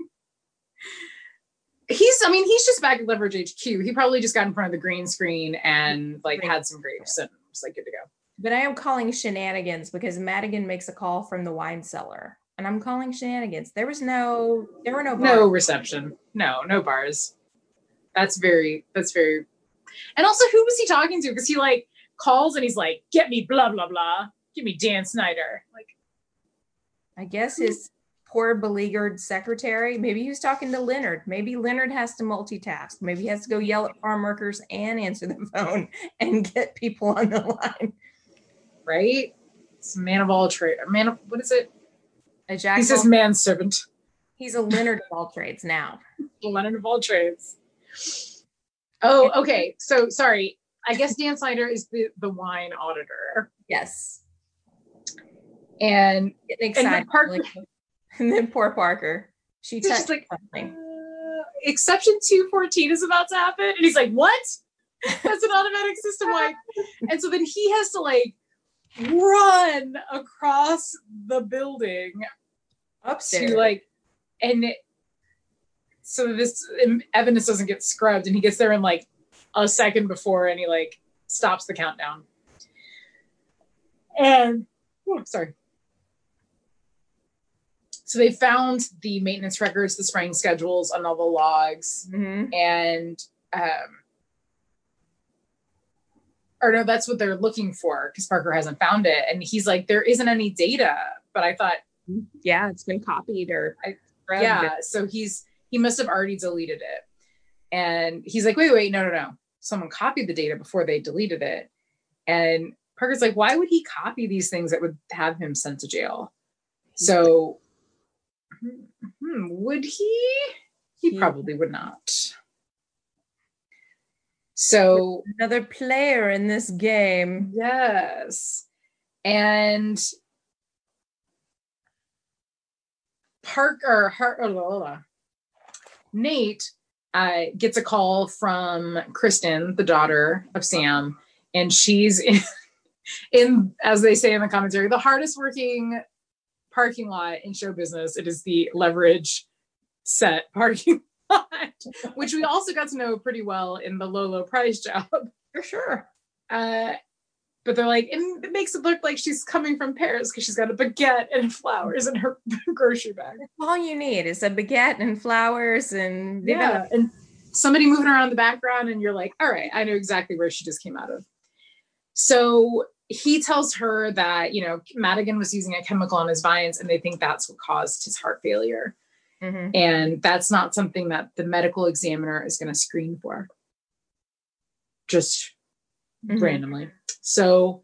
He's just back at Leverage HQ. He probably just got in front of the green screen and like had some grapes and was like good to go. But I am calling shenanigans because Madigan makes a call from the wine cellar. And I'm calling shenanigans. There were no bars. No reception. No bars. That's very, and also who was he talking to? Because he like calls and he's like, get me blah, blah, blah. Give me Dan Snyder. Like, I guess his poor beleaguered secretary. Maybe he was talking to Leonard. Maybe Leonard has to multitask. Maybe he has to go yell at farm workers and answer the phone and get people on the line. Right? It's a man of all trades. What is it? A jack. He says manservant. He's a Leonard of all trades now. Leonard of all trades. Oh, okay. So sorry. I guess Dan Snyder is the wine auditor. Yes. And excited. And then poor Parker. She's like, something. Exception 214 is about to happen. And he's like, what? That's an automatic system wipe. And so then he has to like run across the building upstairs to like, so this evidence doesn't get scrubbed, and he gets there in like a second before, and he like stops the countdown. And sorry. So they found the maintenance records, the spraying schedules on all the logs, and or no, that's what they're looking for because Parker hasn't found it, and he's like, there isn't any data. But I thought, yeah, it's been copied or so he must have already deleted it. And he's like, wait, no. Someone copied the data before they deleted it. And Parker's like, why would he copy these things that would have him sent to jail? So would he? He probably would not. So another player in this game. Yes. And Nate gets a call from Kristen, the daughter of Sam, and she's in, as they say in the commentary, the hardest working parking lot in show business, it is the Leverage set parking lot, which we also got to know pretty well in the low price job. For sure. But they're like, and it makes it look like she's coming from Paris because she's got a baguette and flowers in her grocery bag. All you need is a baguette and flowers and and somebody moving around the background, and you're like, all right, I know exactly where she just came out of. So he tells her that, you know, Madigan was using a chemical on his vines, and they think that's what caused his heart failure. Mm-hmm. And that's not something that the medical examiner is going to screen for. Just randomly. So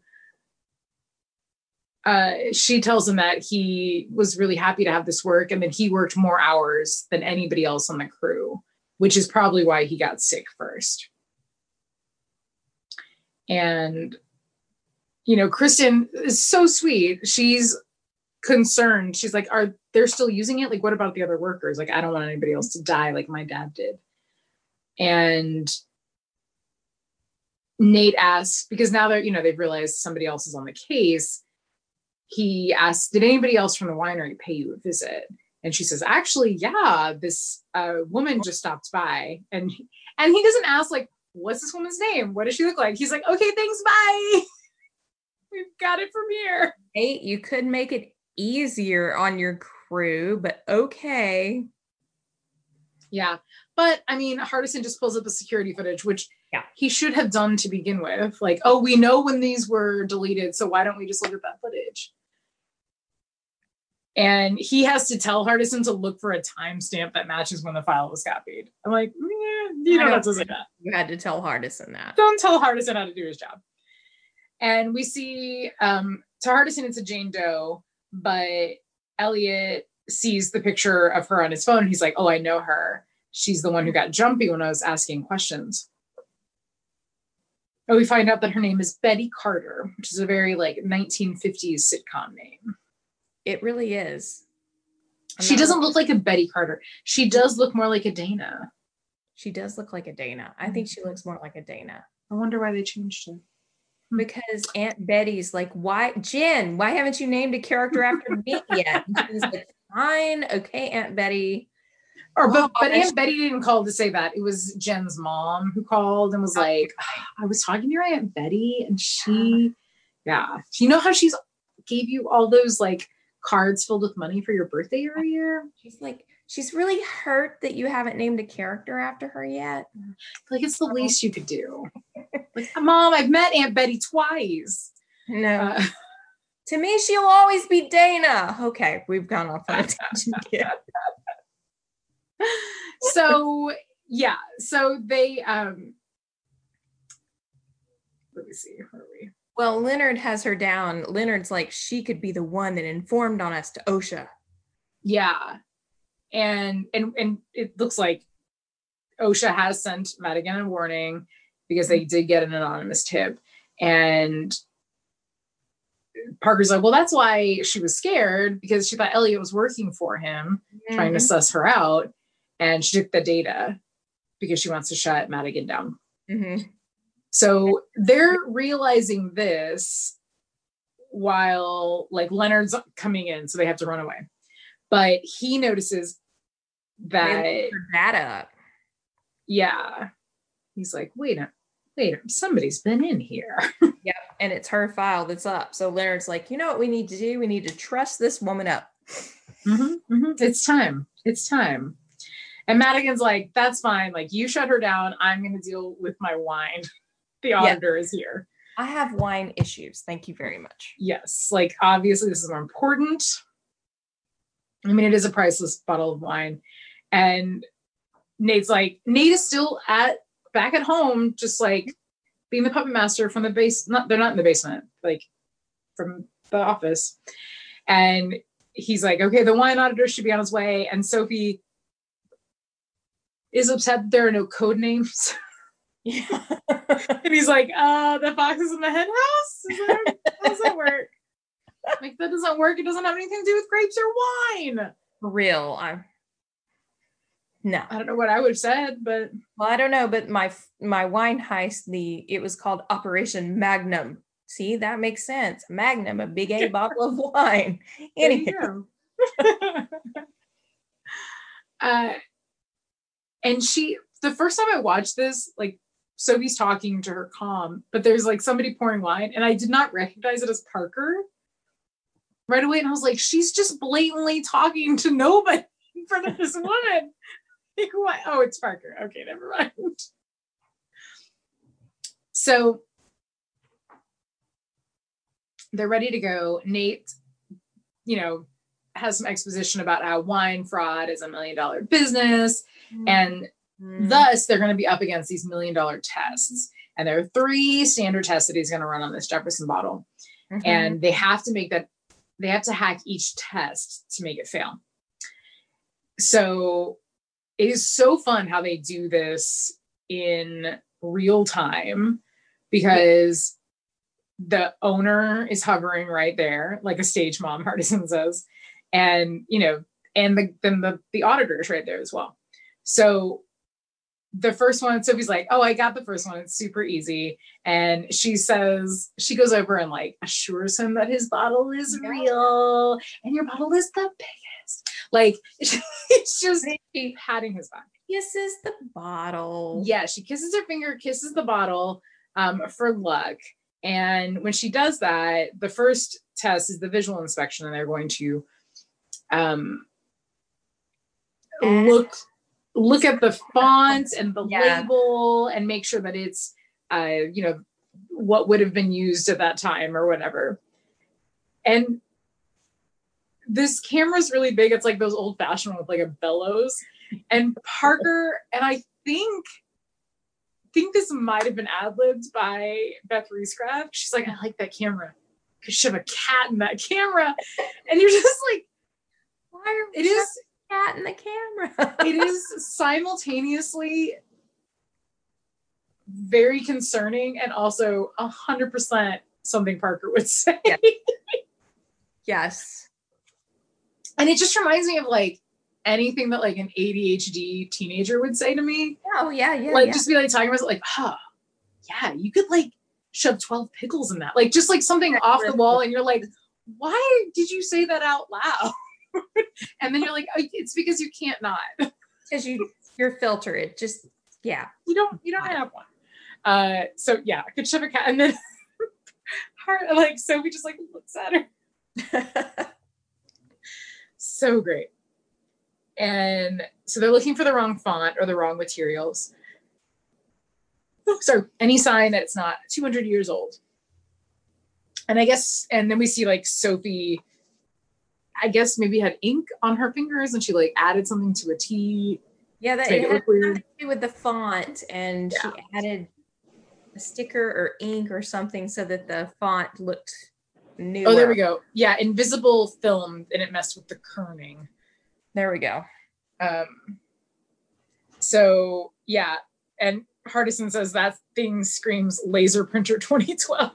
she tells him that he was really happy to have this work, and that he worked more hours than anybody else on the crew, which is probably why he got sick first. And, you know, Kristen is so sweet. She's concerned. She's like, are they still using it? Like, what about the other workers? Like, I don't want anybody else to die like my dad did. And Nate asks, because now that, you know, they've realized somebody else is on the case, he asks, did anybody else from the winery pay you a visit? And she says, actually, yeah, this woman just stopped by. And he doesn't ask, like, what's this woman's name? What does she look like? He's like, okay, thanks, bye. We've got it from here. Hey, you could make it easier on your crew, but okay. Yeah. But I mean, Hardison just pulls up the security footage, which he should have done to begin with. Like, oh, we know when these were deleted, so why don't we just look at that footage? And he has to tell Hardison to look for a timestamp that matches when the file was copied. I'm like, you don't have to say that. You had to tell Hardison that. Don't tell Hardison how to do his job. And we see, to Hardison, it's a Jane Doe, but Elliot sees the picture of her on his phone. He's like, oh, I know her. She's the one who got jumpy when I was asking questions. And we find out that her name is Betty Carter, which is a very like 1950s sitcom name. It really is. She doesn't look like a Betty Carter. She does look more like a Dana. She does look like a Dana. I think she looks more like a Dana. I wonder why they changed it. Because Aunt Betty's like, why, Jen, why haven't you named a character after me yet? And she's like, fine, okay, Aunt Betty. But Aunt Betty didn't call to say that. It was Jen's mom who called and was like, I was talking to your Aunt Betty, and she, you know how she's gave you all those like cards filled with money for your birthday every year? She's like, she's really hurt that you haven't named a character after her yet. Like, it's the least you could do. Like, Mom, I've met Aunt Betty twice. No. To me, she'll always be Dana. Okay, we've gone off on a tangent again. So they let me see, where are we? Well, Leonard has her down. Leonard's like, she could be the one that informed on us to OSHA. Yeah. And it looks like OSHA has sent Madigan a warning because they did get an anonymous tip. And Parker's like, well, that's why she was scared, because she thought Elliot was working for him, trying to suss her out. And she took the data because she wants to shut Madigan down. Mm-hmm. So they're realizing this while like Leonard's coming in, so they have to run away. But he notices that data up. Yeah. He's like, wait a minute, somebody's been in here. Yep. And it's her file that's up. So Leonard's like, you know what we need to do? We need to trust this woman up. It's time. And Madigan's like, that's fine. Like, you shut her down. I'm going to deal with my wine. The auditor is here. I have wine issues. Thank you very much. Yes. Like, obviously this is more important. I mean, it is a priceless bottle of wine. And Nate is still back at home, just like being the puppet master from the base. They're not in the basement, like from the office. And he's like, okay, the wine auditor should be on his way. And Sophie is upset that there are no code names. Yeah. And he's like, the foxes in the hen house? How does that work? Like, that doesn't work. It doesn't have anything to do with grapes or wine. For real. No. I don't know what I would have said, but. Well, I don't know, but my wine heist, it was called Operation Magnum See, that makes sense. Magnum, a big A bottle of wine. There you Anywho. go. And the first time I watched this, like Sophie's talking to her comm, but there's like somebody pouring wine, and I did not recognize it as Parker right away. And I was like, she's just blatantly talking to nobody in front of this woman. Like, what? Oh, it's Parker. Okay, never mind. So they're ready to go. Nate, has some exposition about how wine fraud is $1 million business. And thus they're going to be up against these $1 million tests. And there are 3 standard tests that he's going to run on this Jefferson bottle. And they have to hack each test to make it fail. So it is so fun how they do this in real time, because the owner is hovering right there, like a stage mom, Hardison says. And, and the auditor is right there as well. So the first one, Sophie's like, oh, I got the first one. It's super easy. And she goes over and like assures him that his bottle is real and your bottle is the biggest. Like, it's just patting his back. Kisses the bottle. Yeah, she kisses her finger, kisses the bottle for luck. And when she does that, the first test is the visual inspection, and they're going to look at the font and the label and make sure that it's what would have been used at that time or whatever. And this camera's really big. It's like those old fashioned with like a bellows. And Parker, and I think this might have been ad-libbed by Beth Riescraft. She's like, I like that camera. Could shove a cat in that camera. And you're just like, why are we shoving a cat in the camera? It is simultaneously very concerning and also 100% something Parker would say. Yes. And it just reminds me of like anything that like an ADHD teenager would say to me. Oh yeah. Just be like talking about it, like, yeah, you could like shove 12 pickles in that. Like just like something off the wall, and you're like, why did you say that out loud? And then you're like, oh, it's because you can't not. Because your filter, it just, yeah. You don't have one. So yeah, I could shove a cat, and then like Sophie just like looks at her. So great. And so they're looking for the wrong font or the wrong materials. So any sign that it's not 200 years old. And then we see like Sophie, I guess maybe had ink on her fingers, and she like added something to a tea. Yeah, that it had nothing to do with the font, and she added a sticker or ink or something so that the font looked new. Oh, there we go. Yeah, invisible film, and it messed with the kerning. There we go. So yeah, and Hardison says that thing screams laser printer 2012.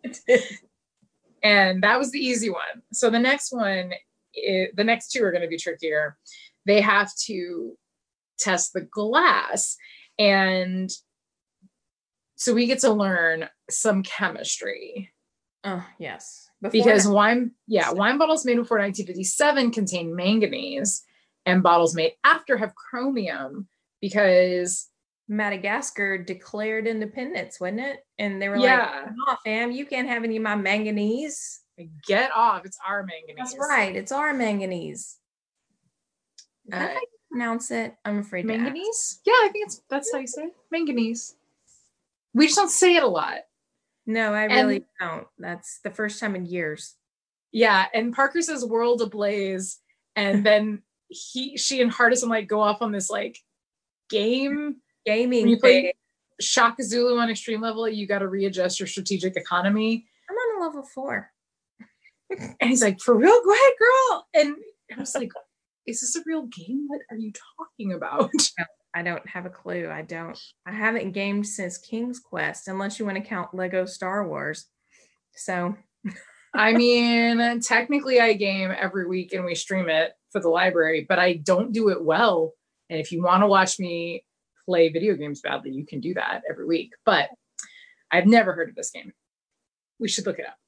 And that was the easy one. So the next one, the next 2 are going to be trickier. They have to test the glass. And so we get to learn some chemistry. Oh, yes. Because wine bottles made before 1957 contain manganese, and bottles made after have chromium, because Madagascar declared independence, wasn't it? And they were like, come on, fam, you can't have any of my manganese. Get off. It's our manganese. That's right. It's our manganese. Is that how you pronounce it? I'm afraid manganese? Yeah, I think that's how you say it. Manganese. We just don't say it a lot. No, I really don't. That's the first time in years. Yeah, and Parker says world ablaze, and then she and Hardison like go off on this like gaming when you play Shaka Zulu on extreme level, you got to readjust your strategic economy. I'm on a level 4. And he's like, for real? Go ahead, girl. And I was like, is this a real game? What are you talking about? I don't have a clue. I haven't gamed since King's Quest, unless you want to count Lego Star Wars. So I mean, technically I game every week and we stream it for the library, but I don't do it well. And if you want to watch me play video games badly, you can do that every week. But I've never heard of this game. We should look it up.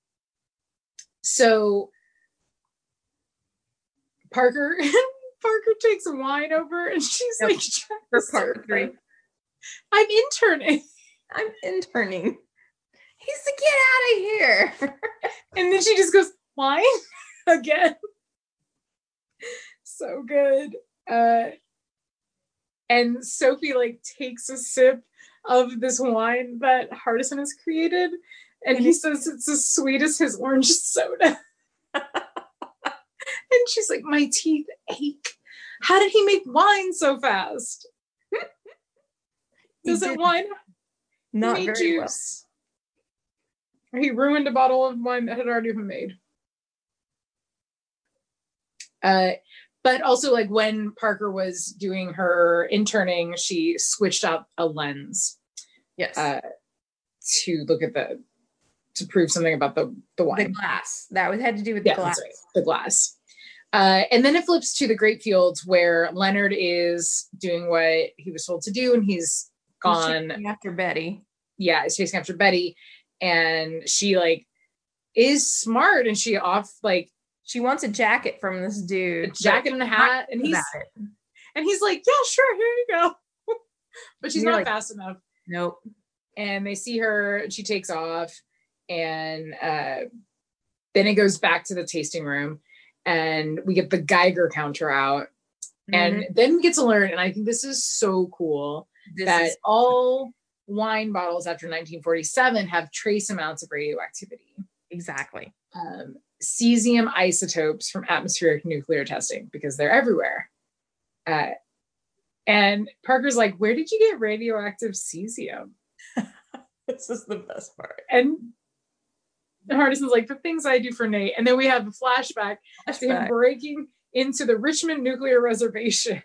So Parker takes wine over and she's like, for part 3. I'm interning. He's like, get out of here. And then she just goes, wine again. So good. And Sophie like takes a sip of this wine that Hardison has created, and he says it's as sweet as his orange soda. And she's like, my teeth ache. How did he make wine so fast? Doesn't wine not make very juice? Well. He ruined a bottle of wine that had already been made. But also, like, when Parker was doing her interning, she switched out a lens. Yes. To look at to prove something about the wine. The glass. That had to do with the glass. That's right. The glass. And then it flips to the grape fields where Leonard is doing what he was told to do, and he's gone. He's chasing after Betty. Yeah, he's chasing after Betty. And she, like, is smart, and she she wants a jacket from this dude. A jacket and a hat. And he's like, yeah, sure, here you go. But she's not fast enough. Nope. And they see her, and she takes off. And then it goes back to the tasting room, and we get the Geiger counter out. Mm-hmm. And then we get to learn, and I think this is so cool, that all wine bottles after 1947 have trace amounts of radioactivity. Exactly. Cesium isotopes from atmospheric nuclear testing, because they're everywhere. And Parker's like, where did you get radioactive cesium? This is the best part. And Hardison's like, the things I do for Nate. And then we have a flashback to him breaking into the Richmond Nuclear Reservation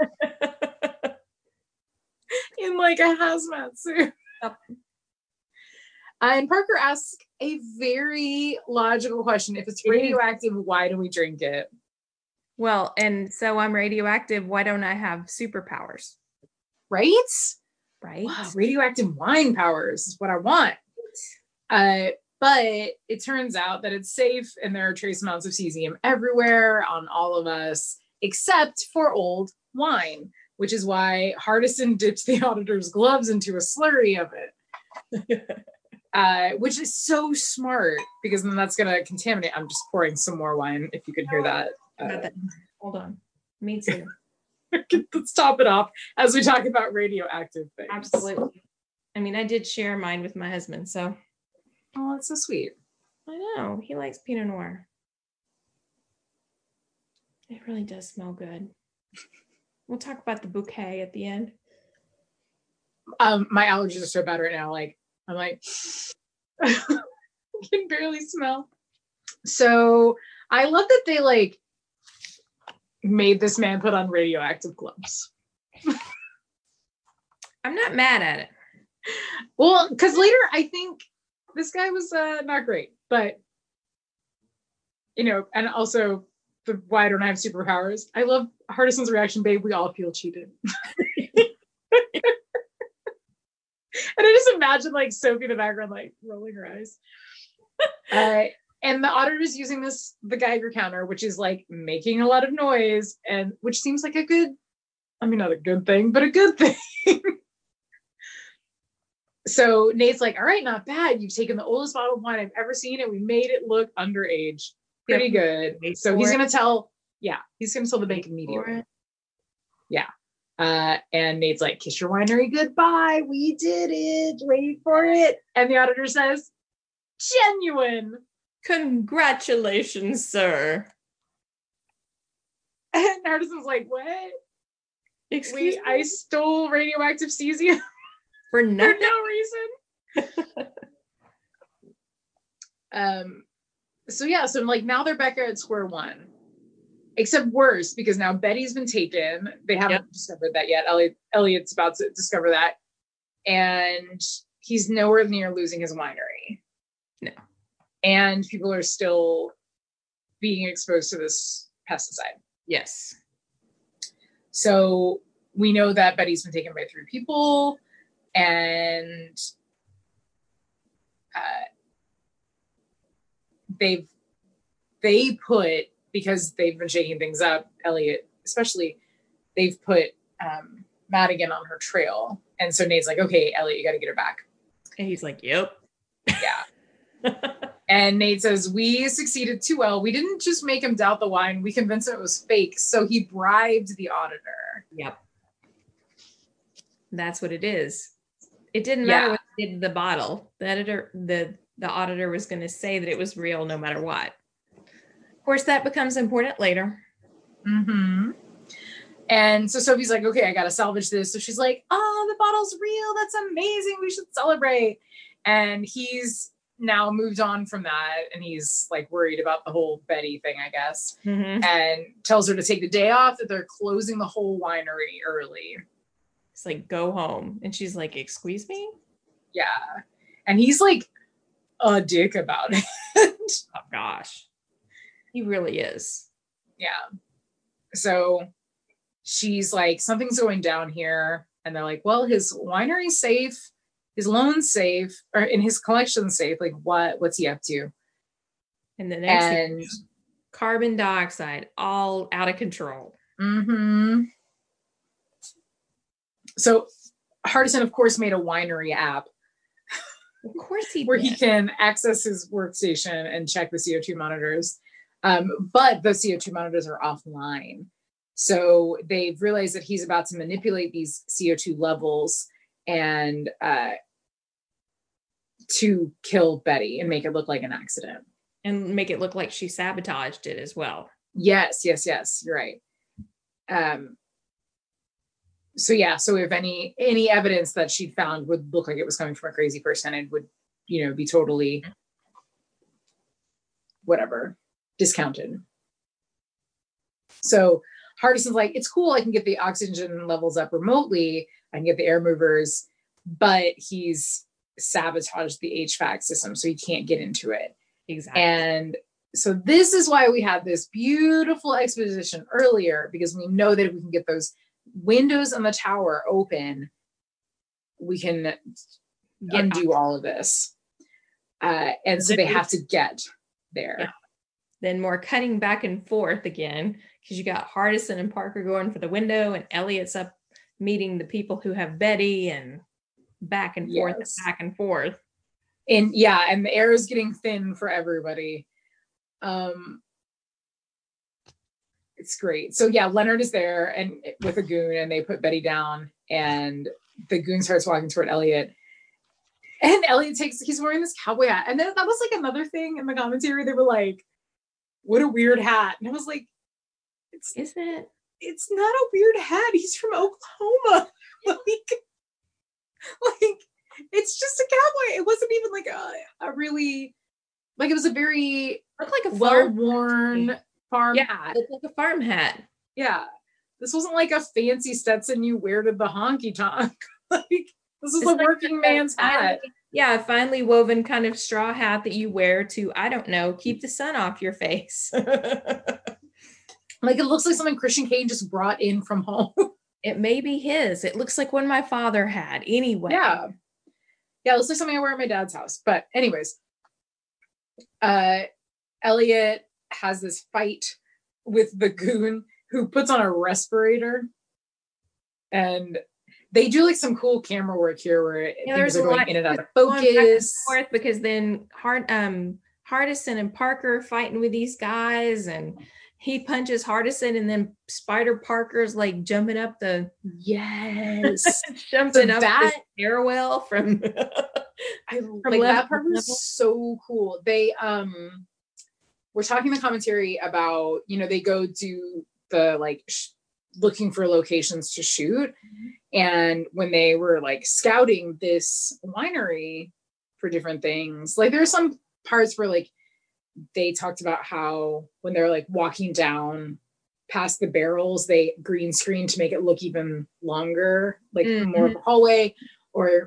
in like a hazmat suit. Yep. And Parker asks a very logical question. If it's radioactive, why do we drink it? Well, and so I'm radioactive. Why don't I have superpowers? Right? Wow, radioactive wine powers is what I want. But it turns out that it's safe, and there are trace amounts of cesium everywhere on all of us, except for old wine, which is why Hardison dipped the auditor's gloves into a slurry of it. Which is so smart, because then that's going to contaminate. I'm just pouring some more wine, if you can hear that. Hold on. Me too. Let's top it off as we talk about radioactive things. Absolutely. I mean, I did share mine with my husband, so. Oh, that's so sweet. I know. He likes Pinot Noir. It really does smell good. We'll talk about the bouquet at the end. My allergies are so bad right now. Like, I'm like, I can barely smell. So I love that they like made this man put on radioactive gloves. I'm not mad at it. Well, because later I think this guy was not great, but you know, and also why don't I have superpowers? I love Hardison's reaction, babe. We all feel cheated. And I just imagine like Sophie in the background, like rolling her eyes. And the auditor's using the Geiger counter, which is like making a lot of noise, and which seems like not a good thing, but a good thing. So Nate's like, all right, not bad. You've taken the oldest bottle of wine I've ever seen, and we made it look underage. Pretty good. So he's going to tell the bank immediately. Yeah. And Nate's like, kiss your winery goodbye. We did it. Wait for it. And the auditor says, genuine. Congratulations, sir. And Hardison's like, what? Excuse me? I stole radioactive cesium for no reason. So like now they're back at square one. Except worse, because now Betty's been taken. They haven't discovered that yet. Elliot's about to discover that. And he's nowhere near losing his winery. No. And people are still being exposed to this pesticide. Yes. So we know that Betty's been taken by 3 people. And they put, because they've been shaking things up, Elliot especially, they've put Madigan on her trail. And so Nate's like, okay, Elliot, you got to get her back. And he's like, yep. Yeah. And Nate says, we succeeded too well. We didn't just make him doubt the wine. We convinced him it was fake. So he bribed the auditor. Yep. That's what it is. It didn't matter what they did to the bottle. The editor, the auditor was going to say that it was real no matter what. Of course, that becomes important later. Mm-hmm. And so Sophie's like, okay, I got to salvage this. So she's like, oh, the bottle's real. That's amazing. We should celebrate. And he's now moved on from that. And he's like worried about the whole Betty thing, I guess. Mm-hmm. And tells her to take the day off, that they're closing the whole winery early. It's like, go home. And she's like, excuse me? Yeah. And he's like a dick about it. Oh, gosh. He really is. Yeah. So she's like, something's going down here. And they're like, well, his winery's safe. His loan's safe. Or in his collection's safe. Like, what's he up to? And the next thing, carbon dioxide, all out of control. Mm-hmm. So Hardison, of course, made a winery app. Of course he where did. he can access his workstation and check the CO2 monitors. But the CO2 monitors are offline. So they've realized that he's about to manipulate these CO2 levels and to kill Betty and make it look like an accident. And make it look like she sabotaged it as well. Yes. You're right. So if any evidence that she'd found would look like it was coming from a crazy person, it would, be totally whatever, discounted. So Hardison's like, it's cool, I can get the oxygen levels up remotely, I can get the air movers, but he's sabotaged the HVAC system, so he can't get into it. Exactly. And so this is why we had this beautiful exposition earlier, because we know that if we can get those windows on the tower open, we can undo all of this. And so they have to get there. Yeah. Then more cutting back and forth again, because you got Hardison and Parker going for the window, and Elliot's up meeting the people who have Betty, and back and forth and back and forth. And the air is getting thin for everybody. It's great. So Leonard is there and with a goon, and they put Betty down, and the goon starts walking toward Elliot. And Elliot he's wearing this cowboy hat. And then that was like another thing in the commentary. They were like, what a weird hat. And I was like, Is it? It's not a weird hat. He's from Oklahoma. like it's just a cowboy. It wasn't even like a really, like, it was a very looked like a well-worn farm hat. It looked like a farm hat. Yeah. This wasn't like a fancy Stetson you wear to the honky tonk. This is a working man's hat. Yeah, a finely woven kind of straw hat that you wear to, I don't know, keep the sun off your face. Like, it looks like something Christian Kane just brought in from home. It may be his. It looks like one my father had anyway. Yeah, it looks like something I wear at my dad's house. But anyways, Elliot has this fight with the goon who puts on a respirator, and they do like some cool camera work here where things are going in and out of focus. Because then Hardison and Parker are fighting with these guys, and he punches Hardison, and then Spider Parker's like jumping up the jumping up the stairwell from. That part was so cool. They were talking in the commentary about, they go do the looking for locations to shoot. And when they were like scouting this winery for different things, like there are some parts where like they talked about how when they're like walking down past the barrels, they green screen to make it look even longer, like more of a hallway, or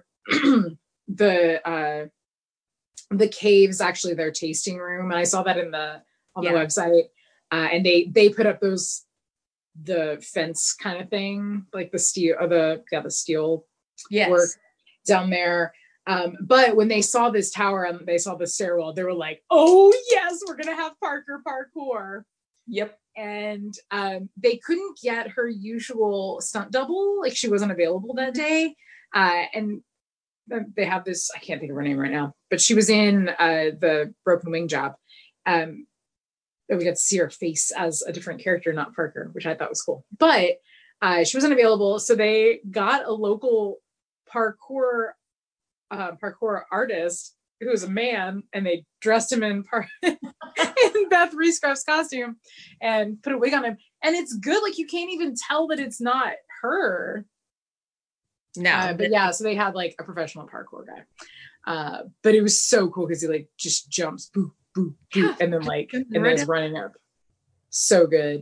the cave's actually their tasting room. And I saw that on the website. And they put up the fence kind of thing, like the steel or the steel work down there. But when they saw this tower and they saw the stairwell, they were like, oh yes, we're gonna have Parker parkour. Yep. And they couldn't get her usual stunt double, like she wasn't available that day. And they have this, I can't think of her name right now, but she was in the Broken Wing Job. We got to see her face as a different character, not Parker, which I thought was cool. But she wasn't available, so they got a local parkour artist who was a man, and they dressed him in Beth Reescroft's costume and put a wig on him. And it's good, like you can't even tell that it's not her. No, but yeah, so they had like a professional parkour guy. But it was so cool because he like just jumps, boop, boop, boop, and then like and then is running up. So good.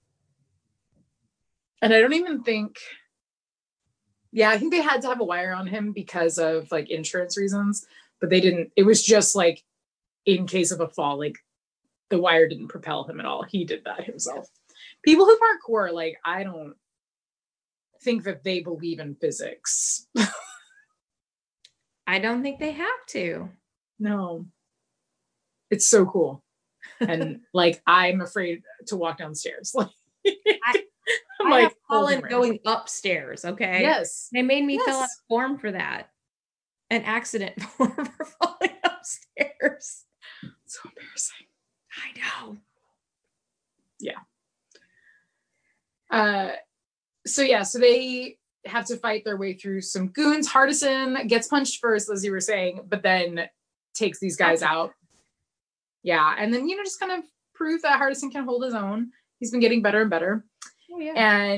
And I don't even think, I think they had to have a wire on him because of like insurance reasons, but they didn't. It was just like in case of a fall, like the wire didn't propel him at all. He did that himself. People who parkour, like, I don't think that they believe in physics. I don't think they have to. No. It's so cool. And like, I'm afraid to walk downstairs. Like, I'm like fallen going upstairs. Okay. Yes. They made me fill out a form for that. An accident form for falling upstairs. So embarrassing. I know. Yeah. So they have to fight their way through some goons. Hardison gets punched first, as you were saying, but then takes these guys out. Yeah. And then, just kind of prove that Hardison can hold his own. He's been getting better and better. Oh, yeah.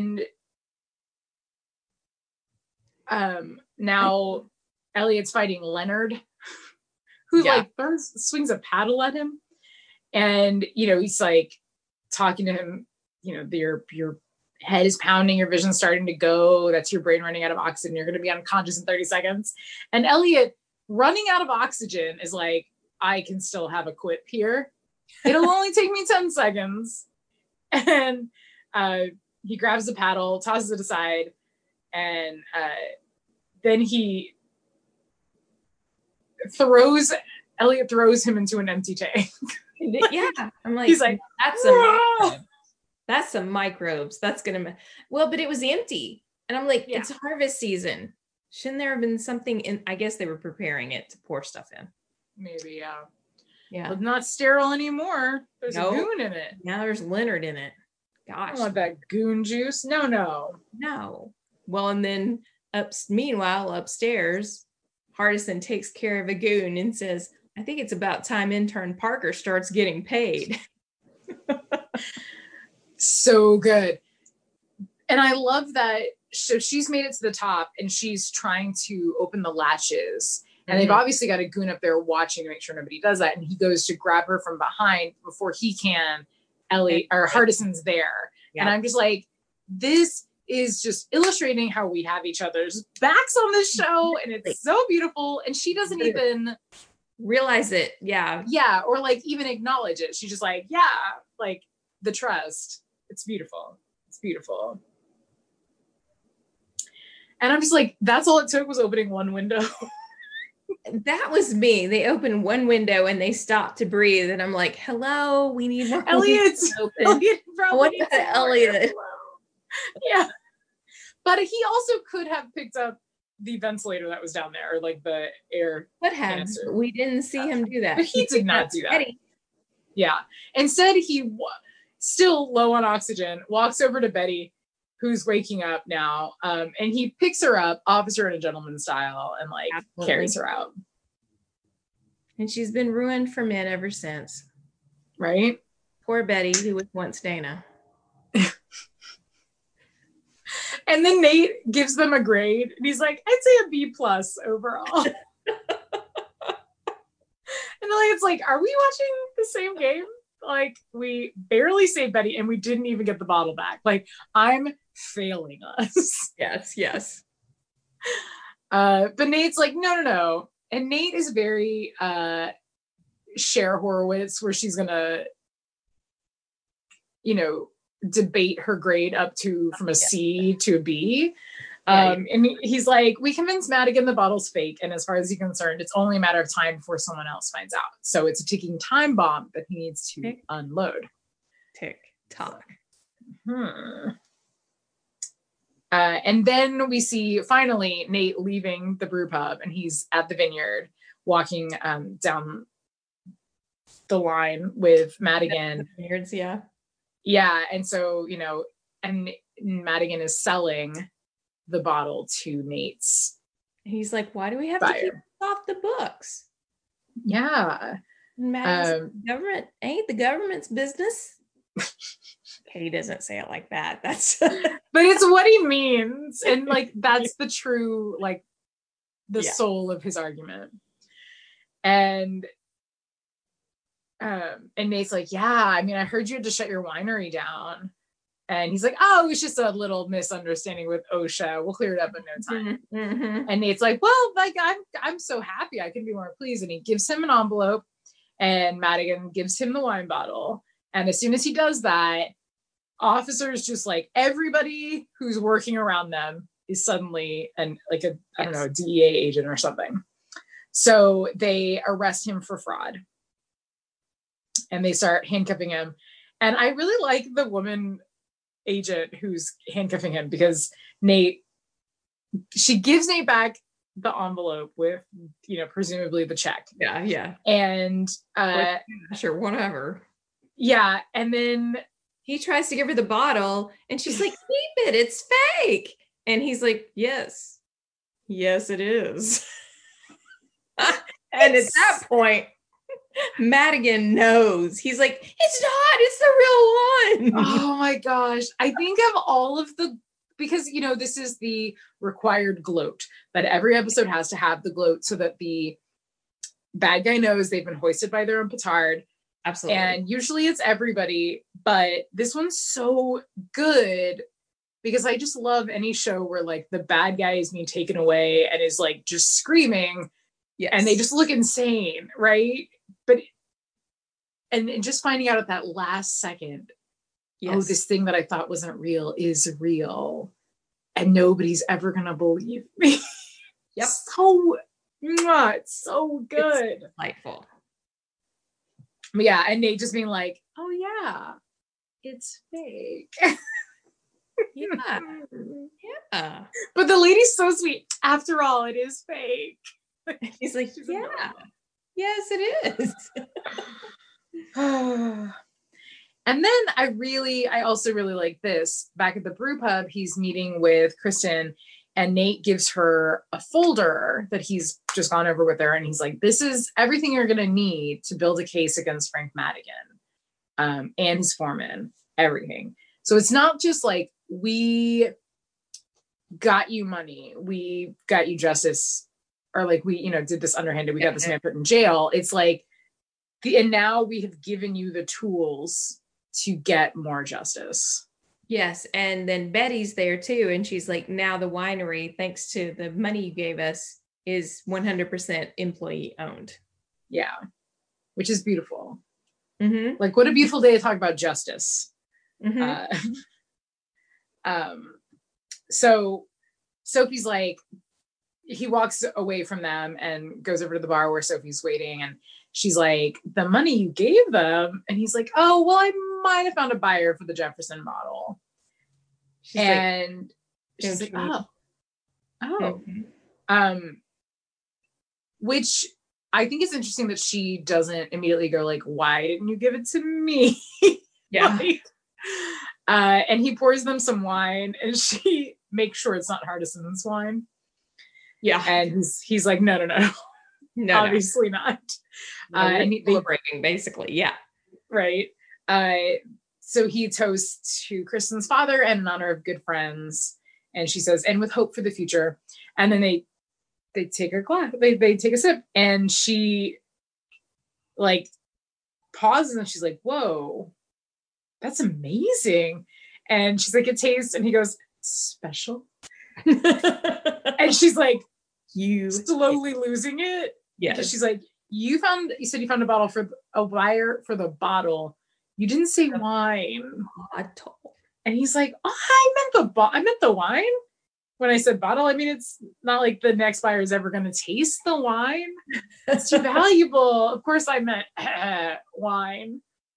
And now Elliot's fighting Leonard, who like swings a paddle at him. And, he's like talking to him, your head is pounding, your vision's starting to go. That's your brain running out of oxygen. You're going to be unconscious in 30 seconds. And Elliot running out of oxygen is like, I can still have a quip here. It'll only take me 10 seconds. And he grabs the paddle, tosses it aside, and then Elliot throws him into an empty tank. Yeah. I'm like, he's like, that's some microbes. That's gonna but it was empty. And I'm like, it's harvest season. Shouldn't there have been something in? I guess they were preparing it to pour stuff in. Maybe, yeah. Yeah. But not sterile anymore. There's a goon in it. Now there's Leonard in it. Gosh. I don't want that goon juice. No. Well, and then meanwhile, upstairs, Hardison takes care of a goon and says, I think it's about time intern Parker starts getting paid. So good. And I love that. So she's made it to the top and she's trying to open the latches. And they've obviously got a goon up there watching to make sure nobody does that. And he goes to grab her from behind before he can. Hardison's there. Yeah. And I'm just like, this is just illustrating how we have each other's backs on this show. And it's so beautiful. And she doesn't even realize it. Yeah. Yeah. Or like even acknowledge it. She's just like, like the trust. It's beautiful. It's beautiful. And I'm just like, that's all it took was opening one window. That was me. They opened one window and they stopped to breathe. And I'm like, hello, we need more. Elliot's open. What is it, Elliot? Yeah. But he also could have picked up the ventilator that was down there, or like the air. What happened? We didn't see him do that. But he did not do that. Yeah. Instead, he still low on oxygen, walks over to Betty, who's waking up now, and he picks her up, officer and a gentleman style, and like carries her out. And she's been ruined for men ever since. Right? Poor Betty, who was once Dana. And then Nate gives them a grade, and he's like, I'd say a B+ overall. And it's like, are we watching the same game? Like, we barely saved Betty, and we didn't even get the bottle back. Like, I'm failing us. Yes. But Nate's like, no. And Nate is very Cher Horowitz, where she's gonna, debate her grade up to from a C to a B. And he's like, we convinced Madigan the bottle's fake, and as far as he's concerned, it's only a matter of time before someone else finds out. So it's a ticking time bomb that he needs to unload. Tick tock. And then we see finally Nate leaving the brew pub, and he's at the vineyard walking down the line with Madigan. Vineyards, yeah. Yeah, and so, you know, and Madigan is selling the bottle to Nate's. He's like, why do we have to keep off the books? Yeah. Government ain't the government's business. He doesn't say it like that. That's but it's what he means. And like that's the true, like the soul of his argument. And Nate's like, yeah, I mean, I heard you had to shut your winery down. And he's like, oh, it was just a little misunderstanding with OSHA. We'll clear it up in no time. Mm-hmm. And Nate's like, well, like I'm so happy. I can be more pleased. And he gives him an envelope, and Madigan gives him the wine bottle. And as soon as he does that, officers, just like everybody who's working around them, is suddenly I don't know, a DEA agent or something. So they arrest him for fraud, and they start handcuffing him. And I really like the woman agent who's handcuffing him, because she gives Nate back the envelope with, you know, presumably the check. Yeah. And sure, whatever. Yeah. And then he tries to give her the bottle, and she's like, keep it, it's fake. And he's like, yes, it is. And at that point, Madigan knows. He's like, it's not, it's the real one. Oh my gosh. I think of all of the, because, you know, this is the required gloat that every episode has to have, the gloat, so that the bad guy knows they've been hoisted by their own petard. Absolutely. And usually it's everybody, but this one's so good because I just love any show where like the bad guy is being taken away and is like just screaming. Yes. And they just look insane, right? But and just finding out at that last second, yes, oh, this thing that I thought wasn't real is real, and nobody's ever gonna believe me. Yep. It's so good. It's delightful. But yeah, and Nate just being like, oh yeah, it's fake. Yeah. But the lady's so sweet. After all, it is fake. He's like, yeah. Yes, it is. And then I also really like this. Back at the brew pub, he's meeting with Kristen, and Nate gives her a folder that he's just gone over with her. And he's like, this is everything you're going to need to build a case against Frank Madigan and his foreman, everything. So it's not just like, we got you money, we got you justice, or like we, you know, did this underhanded, we got this man put in jail. It's like, and now we have given you the tools to get more justice. Yes. And then Betty's there too. And she's like, now the winery, thanks to the money you gave us, is 100% employee owned. Yeah. Which is beautiful. Mm-hmm. Like, what a beautiful day to talk about justice. Mm-hmm. So Sophie's like, he walks away from them and goes over to the bar where Sophie's waiting, and she's like, the money you gave them? And he's like, oh, well, I might have found a buyer for the Jefferson bottle. She's like, oh. Mm-hmm. Which I think is interesting that she doesn't immediately go like, why didn't you give it to me? Yeah. And he pours them some wine, and she makes sure it's not Hardison's wine. Yeah. And he's like, no, obviously not. And he's celebrating, basically. Yeah. Right. So he toasts to Kristen's father and in honor of good friends. And she says, and with hope for the future. And then they take a glass, they take a sip, and she like pauses, and she's like, whoa, that's amazing. And she's like, it tastes, and he goes, special. And she's like, you slowly losing it. Yeah. She's like, you said you found a buyer for the bottle. You didn't say wine. At all. And he's like, oh, I meant the wine. when I said bottle, I mean, it's not like the next buyer is ever going to taste the wine. It's too valuable. Of course I meant wine.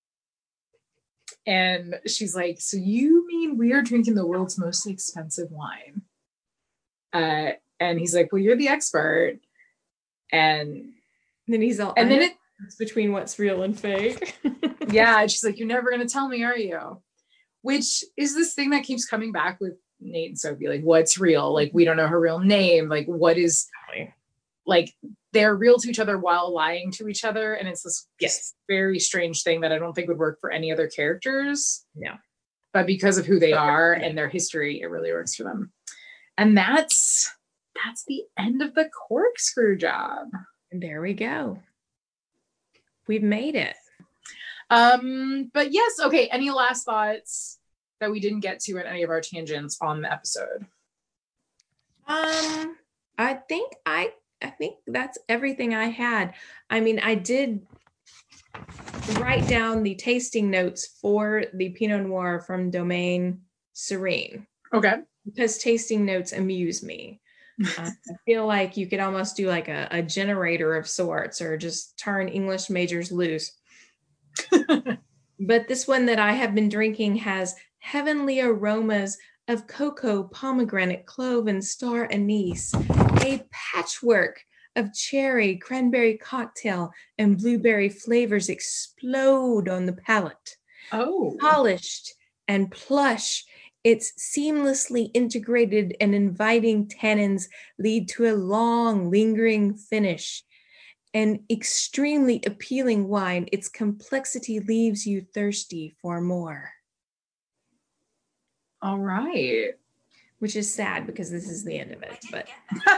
And she's like, so you mean we are drinking the world's most expensive wine? And he's like, well, you're the expert. And then he's all, and then it's between what's real and fake. Yeah. And she's like, you're never going to tell me, are you? Which is this thing that keeps coming back with Nate and Sophie. Like, what's real? Like, we don't know her real name. Like, what is, like, they're real to each other while lying to each other. And it's this very strange thing that I don't think would work for any other characters. Yeah. But because of who they are and their history, it really works for them. And that's the end of the corkscrew job. And there we go. We've made it. But yes, okay. Any last thoughts that we didn't get to in any of our tangents on the episode? I think that's everything I had. I mean, I did write down the tasting notes for the Pinot Noir from Domaine Serene. Okay. Because tasting notes amuse me. I feel like you could almost do like a generator of sorts, or just turn English majors loose. But this one that I have been drinking has heavenly aromas of cocoa, pomegranate, clove, and star anise, a patchwork of cherry, cranberry cocktail, and blueberry flavors explode on the palate. Oh. Polished and plush, its seamlessly integrated and inviting tannins lead to a long, lingering finish. An extremely appealing wine, its complexity leaves you thirsty for more. All right. Which is sad because this is the end of it, but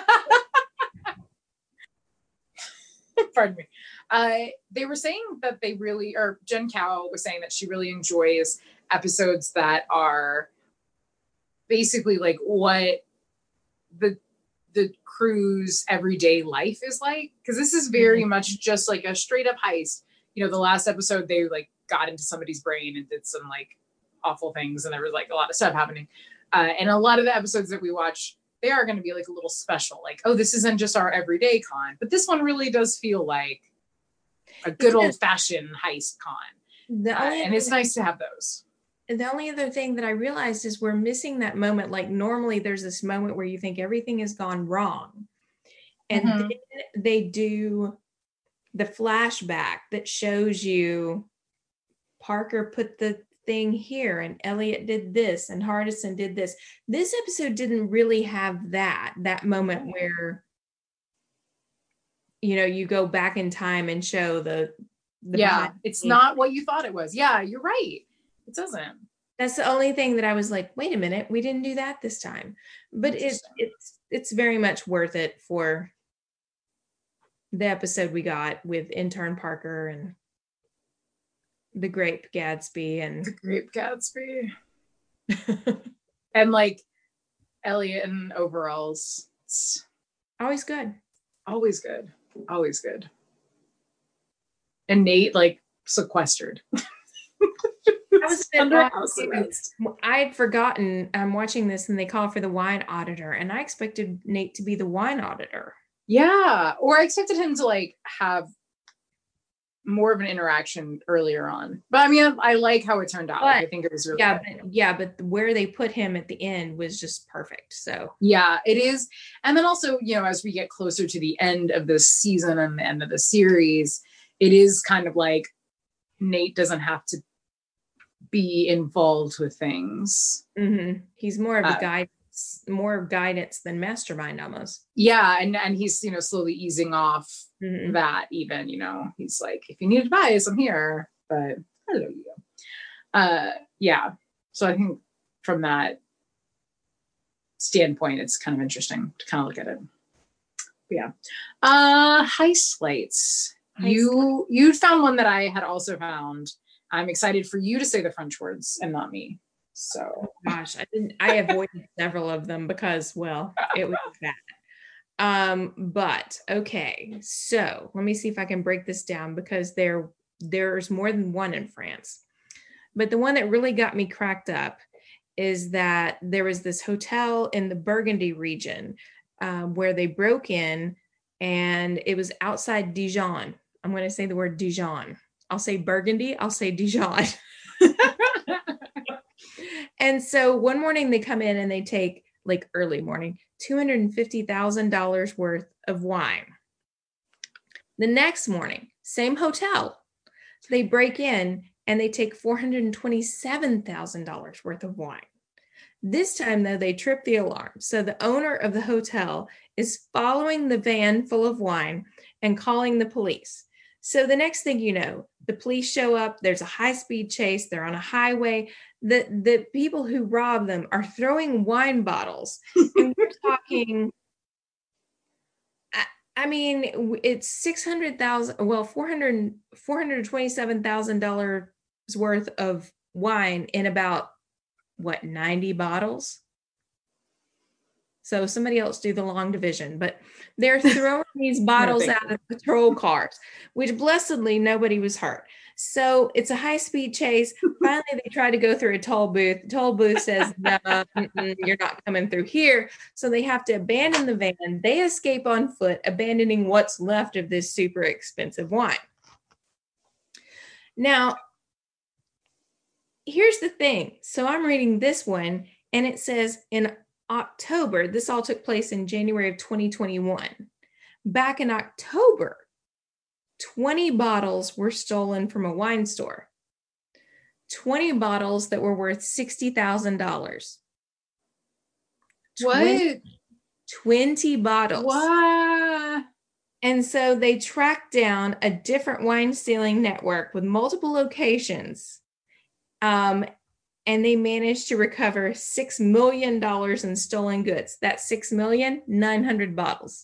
pardon me. They were saying that they really, or Jen Cow was saying that she really enjoys episodes that are basically like what the crew's everyday life is like, because this is very much just like a straight up heist. You know, the last episode they like got into somebody's brain and did some like awful things, and there was like a lot of stuff happening, and a lot of the episodes that we watch, they are going to be like a little special, like, oh, this isn't just our everyday con, but this one really does feel like a good old-fashioned heist con, and it's nice to have those. The only other thing that I realized is we're missing that moment. Like, normally there's this moment where you think everything has gone wrong, and then they do the flashback that shows you Parker put the thing here and Elliot did this and Hardison did this. This episode didn't really have that moment where, you know, you go back in time and show the it's not what you thought it was. Yeah, you're right. It doesn't. That's the only thing that I was like, wait a minute, we didn't do that this time. But it's very much worth it for the episode we got with intern Parker and the Grape Gatsby and like Elliot in overalls. It's always good. And Nate like sequestered. I had forgotten I'm watching this and they call for the wine auditor, and I expected Nate to be the wine auditor. Yeah, or I expected him to like have more of an interaction earlier on. But I mean, I like how it turned out. Like, I think it was really good. But where they put him at the end was just perfect. So yeah, it is. And then also, you know, as we get closer to the end of this season and the end of the series, it is kind of like Nate doesn't have to be involved with things. Mm-hmm. He's more of a guidance than mastermind almost. Yeah, and he's, you know, slowly easing off that. Even, you know, he's like, if you need advice, I'm here. But hello, you. Yeah. So I think from that standpoint, it's kind of interesting to kind of look at it. But yeah. Heist lights. You found one that I had also found. I'm excited for you to say the French words and not me. So, oh gosh, I avoided several of them because, well, it was bad. But okay, so let me see if I can break this down, because there's more than one in France. But the one that really got me cracked up is that there was this hotel in the Burgundy region where they broke in, and it was outside Dijon. I'm going to say the word Dijon. I'll say Burgundy. I'll say Dijon. And so one morning they come in and they take, like early morning, $250,000 worth of wine. The next morning, same hotel, they break in and they take $427,000 worth of wine. This time, though, they trip the alarm. So the owner of the hotel is following the van full of wine and calling the police. So the next thing you know, the police show up. There's a high-speed chase. They're on a highway. The people who rob them are throwing wine bottles. And we're talking, I mean, it's $427,000 worth of wine in about, 90 bottles? So somebody else do the long division, but they're throwing these bottles out of patrol cars, which blessedly nobody was hurt. So it's a high-speed chase. Finally, they try to go through a toll booth. The toll booth says, no, you're not coming through here. So they have to abandon the van. They escape on foot, abandoning what's left of this super expensive wine. Now, here's the thing. So I'm reading this one, and it says in October, this all took place in January of 2021. Back in October, 20 bottles were stolen from a wine store. 20 bottles that were worth $60,000. What? 20 bottles. What? And so they tracked down a different wine stealing network with multiple locations. And they managed to recover $6 million in stolen goods. That's 6,900,000 bottles.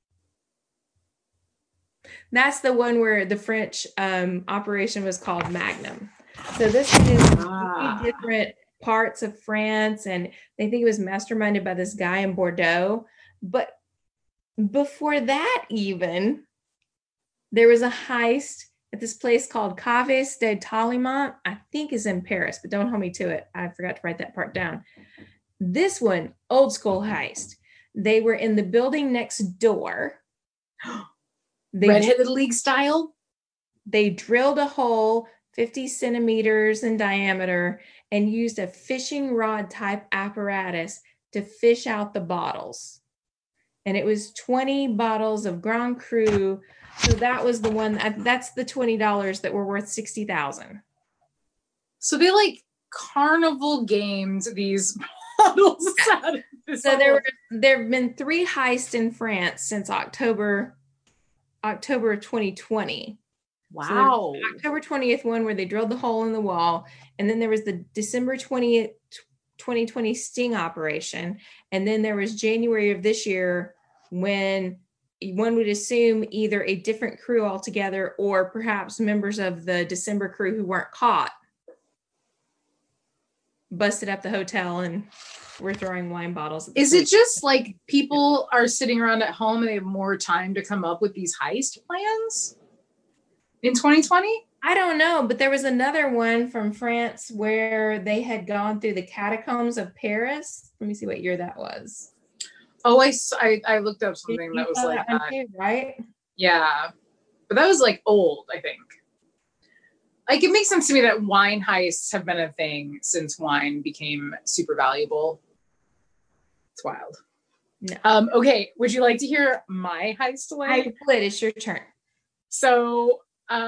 That's the one where the French operation was called Magnum. So this is different parts of France, and they think it was masterminded by this guy in Bordeaux. But before that, even, there was a heist at this place called Caves de Talimont, I think is in Paris, but don't hold me to it. I forgot to write that part down. This one, old school heist. They were in the building next door. Red-Headed League style? They drilled a hole 50 centimeters in diameter and used a fishing rod type apparatus to fish out the bottles. And it was 20 bottles of Grand Cru. So that was the one, that's the $20 that were worth $60,000. So they like carnival gamed these bottles out of this. So there have been 3 heists in France since October of 2020. Wow. So October 20th one where they drilled the hole in the wall. And then there was the December 20th, 2020 sting operation. And then there was January of this year when one would assume either a different crew altogether or perhaps members of the December crew who weren't caught busted up the hotel and were throwing wine bottles. Is it just like people are sitting around at home and they have more time to come up with these heist plans in 2020? I don't know, but there was another one from France where they had gone through the catacombs of Paris. Let me see what year that was. Oh, I looked up something that was like that. Too, right? Yeah. But that was like old, I think. Like it makes sense to me that wine heists have been a thing since wine became super valuable. It's wild. No. Okay, would you like to hear my heist delay? I would. It's your turn. So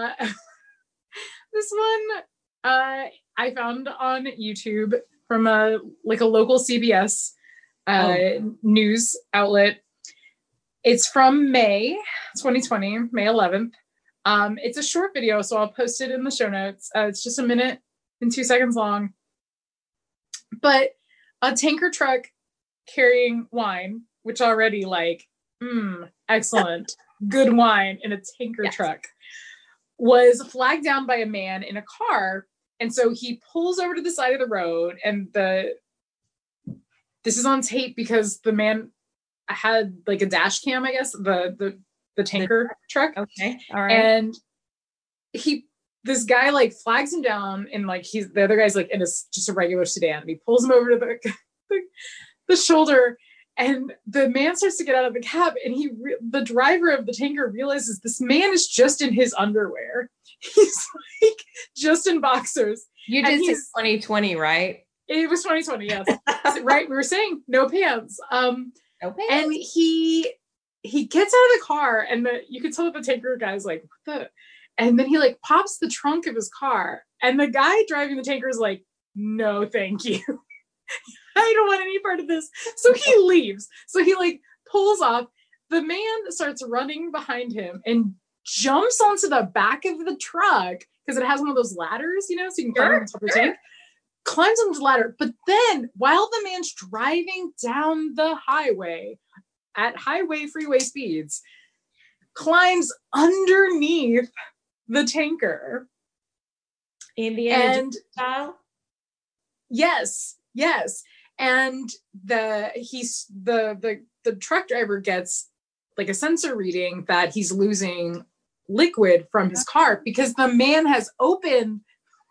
this one I found on YouTube from a local CBS news outlet. It's from May 2020, May 11th. It's a short video, so I'll post it in the show notes. It's just 1 minute and 2 seconds long. But a tanker truck carrying wine, which already excellent, good wine in a tanker truck, was flagged down by a man in a car. And so he pulls over to the side of the road, and this is on tape because the man had like a dash cam, I guess, the tanker truck. Okay. All right. And he this guy like flags him down, and like the other guy's like in just a regular sedan, and he pulls him over to the shoulder, and the man starts to get out of the cab, and the driver of the tanker realizes this man is just in his underwear. He's like just in boxers. You did say 2020, right? It was 2020, yes. Right, we were saying no pants. No pants. And he gets out of the car, and you can tell that the tanker guy's like, what the? And then he like pops the trunk of his car, and the guy driving the tanker is like, no, thank you. I don't want any part of this. So he leaves. So he like pulls off. The man starts running behind him and jumps onto the back of the truck because it has one of those ladders, so you can climb on top of the tank. Climbs on the ladder. But then while the man's driving down the highway at freeway speeds, climbs underneath the tanker. Indiana style? Yes. And the truck driver gets like a sensor reading that he's losing liquid from his car because the man has opened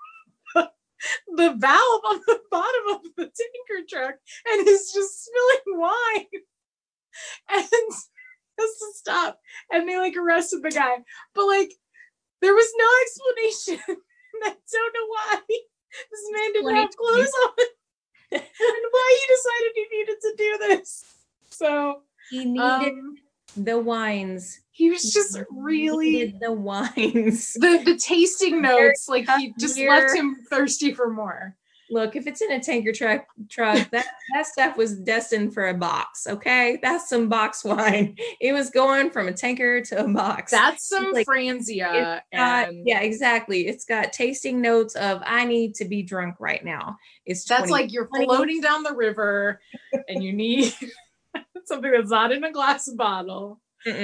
the valve on the bottom of the tanker truck and is just spilling wine and has to stop, and they like arrested the guy, but like there was no explanation. I don't know why this man didn't have clothes on and why he decided he needed to do this. So he needed the wines. He was just really the wines. The tasting notes, like he just left him thirsty for more. Look, if it's in a tanker truck, that stuff was destined for a box. Okay, that's some box wine. It was going from a tanker to a box. That's some like, Franzia. Yeah, exactly. It's got tasting notes of I need to be drunk right now. That's like you're floating down the river, and you need something that's not in a glass bottle.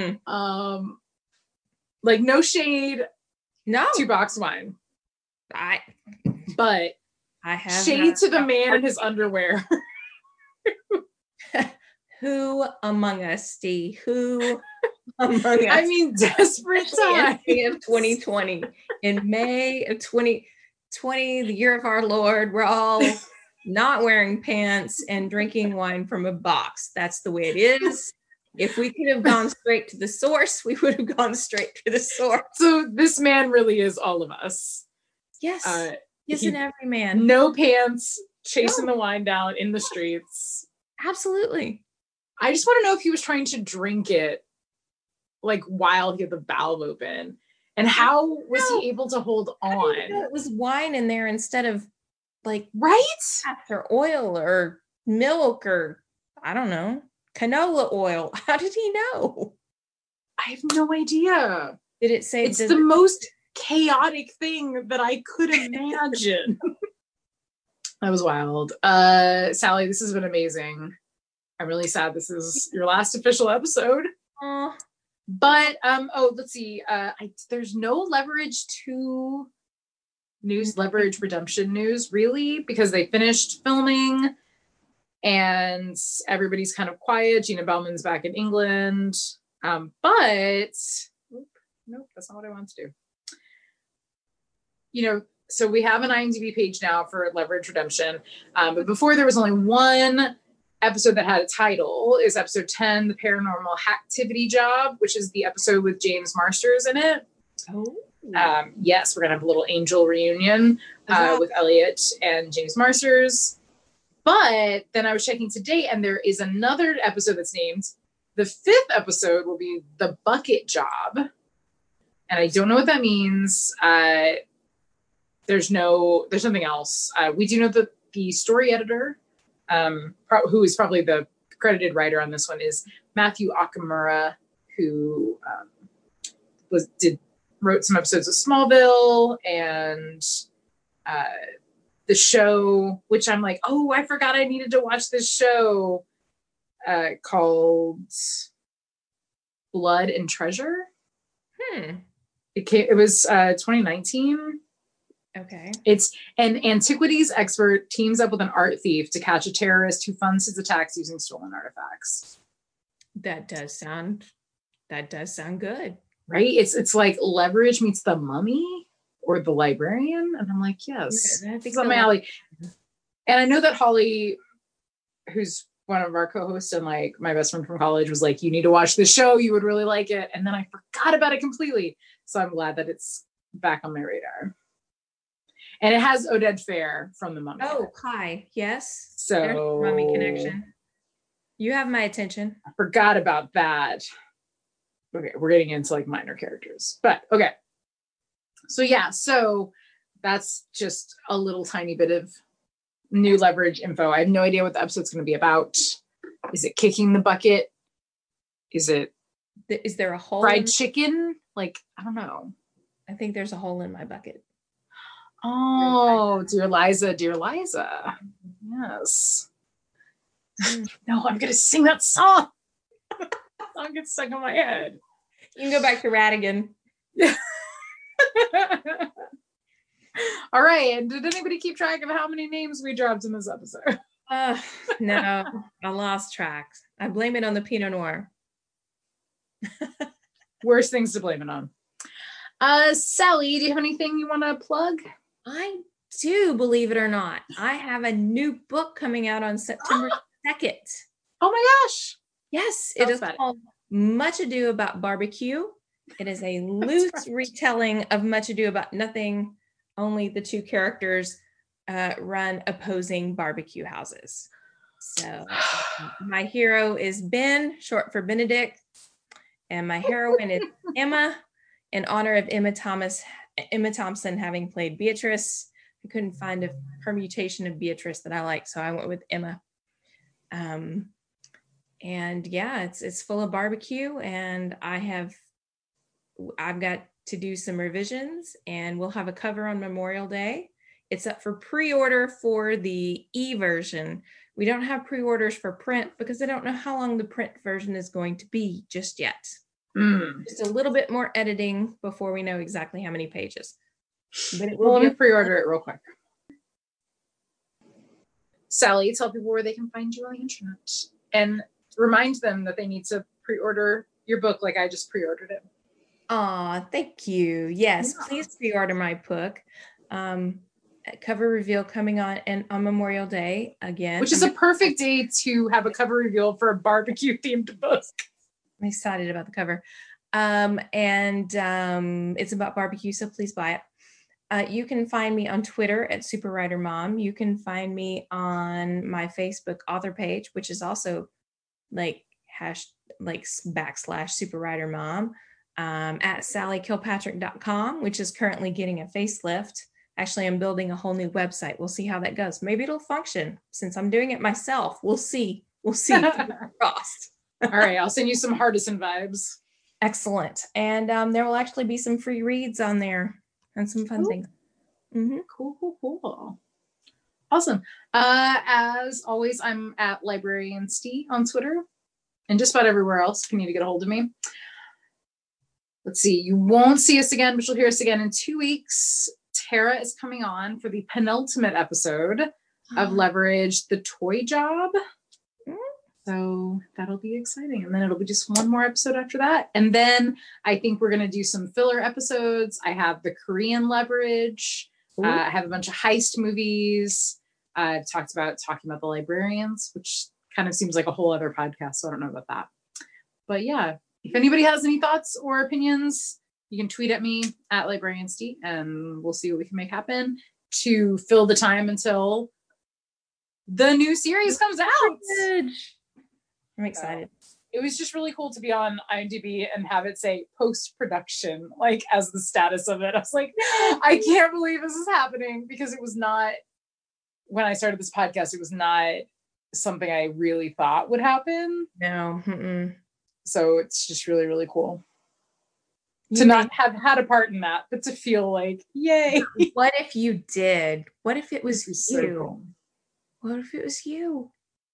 Like no shade, no to box wine. But I have shade to the man in his underwear. Who among us, Steve? Who among us? I mean, desperate times. In May of 2020, in May of 2020, the year of our Lord, we're all not wearing pants and drinking wine from a box. That's the way it is. If we could have gone straight to the source, we would have gone straight to the source. So this man really is all of us. Yes. He's an every man. No pants, chasing the wine down in the streets. Absolutely. I just want to know if he was trying to drink it like while he had the valve open. And how was he able to hold on? It was wine in there instead of like or oil or milk or I don't know, canola oil. How did he know? I have no idea. Did it say it's the most chaotic thing that I could imagine? That was wild. Sally, this has been amazing. I'm really sad this is your last official episode. But let's see. There's no Leverage 2 news, Leverage Redemption news, really, because they finished filming and everybody's kind of quiet. Gina Bellman's back in England. But nope, that's not what I want to do. So we have an IMDb page now for Leverage Redemption. But before there was only one episode that had a title. Is episode 10, The Paranormal Hacktivity Job, which is the episode with James Marsters in it. Yes, we're gonna have a little angel reunion with Elliot and James Marsters. But then I was checking today, and there is another episode that's named. The 5th episode will be The Bucket Job, and I don't know what that means. There's nothing else. We do know that the story editor, who is probably the credited writer on this one, is Matthew Okamura, who wrote some episodes of Smallville and the show, which I'm like, oh, I forgot I needed to watch this show called Blood and Treasure. It was 2019. Okay. It's an antiquities expert teams up with an art thief to catch a terrorist who funds his attacks using stolen artifacts. That does sound good. Right? It's like Leverage meets The Mummy. or The Librarian? And I'm like, yes, I this think is up my alley. And I know that Holly, who's one of our co-hosts and like my best friend from college, was like, you need to watch this show, you would really like it. And then I forgot about it completely. So I'm glad that it's back on my radar. And it has Oded Fair from The Mummy. Oh, hi. Yes. So there's the Mummy connection. You have my attention. I forgot about that. Okay, we're getting into like minor characters. But okay. So yeah, so that's just a little tiny bit of new Leverage info. I have no idea what the episode's going to be about. Is it kicking the bucket? Is there a hole? Fried chicken? Like, I don't know. I think there's a hole in my bucket. Oh, dear Liza. Yes. No, I'm going to sing that song. That song gets stuck in my head. You can go back to Radigan. All right. And did anybody keep track of how many names we dropped in this episode? No, I lost track. I blame it on the Pinot Noir. Worst things to blame it on. Sally, do you have anything you want to plug? I do, believe it or not. I have a new book coming out on September 2nd. Oh my gosh. Yes, it is called Much Ado About Barbecue. It is a loose retelling of Much Ado About Nothing. Only the two characters run opposing barbecue houses. So my hero is Ben, short for Benedict, and my heroine is Emma, in honor of Emma Thompson having played Beatrice. I couldn't find a permutation of Beatrice that I liked, so I went with Emma. And yeah, it's full of barbecue, and I've got to do some revisions, and we'll have a cover on Memorial Day. It's up for pre-order for the e-version. We don't have pre-orders for print because I don't know how long the print version is going to be just yet. Just a little bit more editing before we know exactly how many pages. But it will let me pre-order it real quick. Sally, tell people where they can find you on the internet and remind them that they need to pre-order your book like I just pre-ordered it. Aw, thank you. Yes, yeah. Please pre-order my book. Cover reveal coming on Memorial Day again. Which is a perfect day to have a cover reveal for a barbecue themed book. I'm excited about the cover. It's about barbecue, so please buy it. You can find me on Twitter at Super Writer Mom. You can find me on my Facebook author page, which is also / Super Writer Mom, at sallykilpatrick.com, which is currently getting a facelift. Actually, I'm building a whole new website. We'll see how that goes. Maybe it'll function since I'm doing it myself. We'll see. Crossed. All right. I'll send you some Hardison vibes. Excellent. And there will actually be some free reads on there and some fun things. Mm-hmm. Cool. Awesome. As always, I'm at Librarian Steve on Twitter and just about everywhere else if you need to get a hold of me. Let's see. You won't see us again, but you'll hear us again in 2 weeks. Tara is coming on for the penultimate episode of Leverage, the Toy Job. So that'll be exciting. And then it'll be just one more episode after that. And then I think we're going to do some filler episodes. I have the Korean Leverage. I have a bunch of heist movies. I've talking about the librarians, which kind of seems like a whole other podcast. So I don't know about that. But yeah, if anybody has any thoughts or opinions, you can tweet at me at LibrarianSteve, and we'll see what we can make happen to fill the time until the new series comes out. I'm excited. It was just really cool to be on IMDb and have it say post-production, like as the status of it. I was like, I can't believe this is happening, because it was not, when I started this podcast, it was not something I really thought would happen. No. Mm-mm. So it's just really, really cool to not have had a part in that, but to feel like, yay. What if you did? What if it was you? So cool. What if it was you?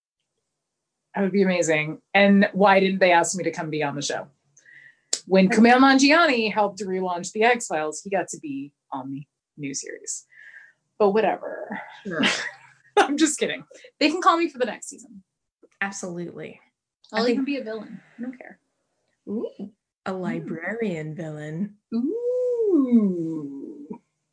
That would be amazing. And why didn't they ask me to come be on the show? When Kumail Nanjiani helped relaunch The X-Files, he got to be on the new series. But whatever. Sure. I'm just kidding. They can call me for the next season. Absolutely. I'll even be a villain. I don't care. Ooh, a librarian villain. Ooh.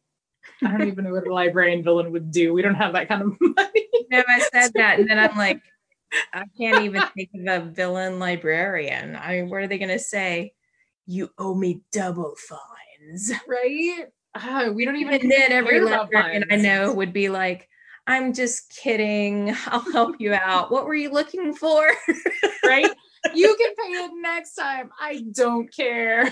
I don't even know what a librarian villain would do. We don't have that kind of money. No, I said that, and then I'm like, I can't even think of a villain librarian. I mean, what are they going to say? You owe me double fines. Right? We don't even And then every care about librarian I fines. know would be like, I'm just kidding. I'll help you out. What were you looking for? Right? You can pay it next time. I don't care.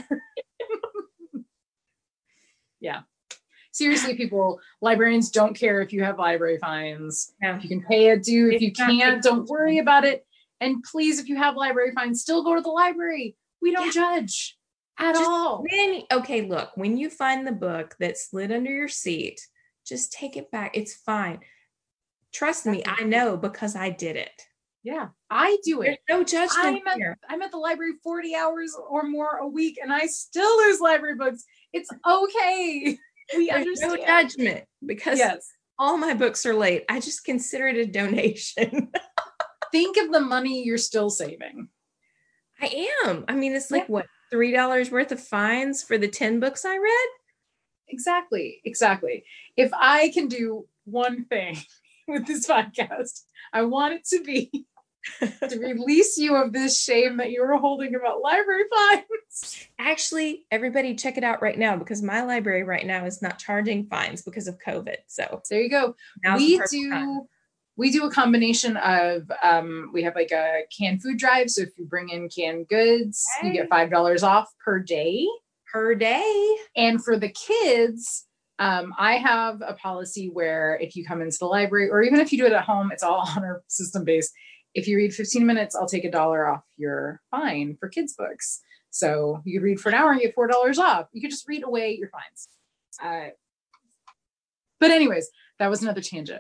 Yeah. Seriously, people, librarians don't care if you have library fines. Yeah. If you can pay it, do. If you It's not can't, don't making worry sense. about it. And please, if you have library fines, still go to the library. We don't judge at Just all. okay, look, when you find the book that slid under your seat, just take it back. It's fine. Trust me, I know because I did it. Yeah, I do There's it. no judgment here. I'm at the library 40 hours or more a week, and I still lose library books. It's okay. We There's understand. no judgment because Yes. all my books are late. I just consider it a donation. Think of the money you're still saving. I am. I mean, it's like what, $3 worth of fines for the 10 books I read? Exactly. If I can do one thing with this podcast, I want it to be to release you of this shame that you were holding about library fines. Actually, everybody check it out right now because my library right now is not charging fines because of COVID. So there you go. We do a combination of we have like a canned food drive. So if you bring in canned goods, you get $5 off per day. And for the kids, I have a policy where if you come into the library, or even if you do it at home, it's all honor system based. If you read 15 minutes, I'll take $1 off your fine for kids' books. So you could read for an hour and get $4 off. You could just read away your fines. But anyways, that was another tangent.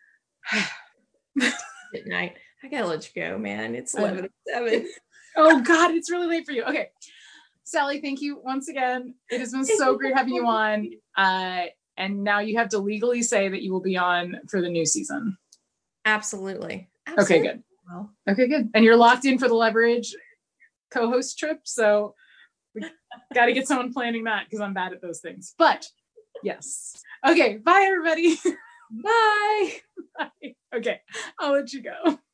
Good night. I gotta let you go, man. It's 11:07. Oh God, it's really late for you. Okay. Sally, thank you once again. It has been so great having you on. And now you have to legally say that you will be on for the new season. Absolutely. Okay, good. Well, okay, good. And you're locked in for the Leverage co-host trip. So we got to get someone planning that because I'm bad at those things. But yes. Okay. Bye, everybody. bye. Bye. Okay. I'll let you go.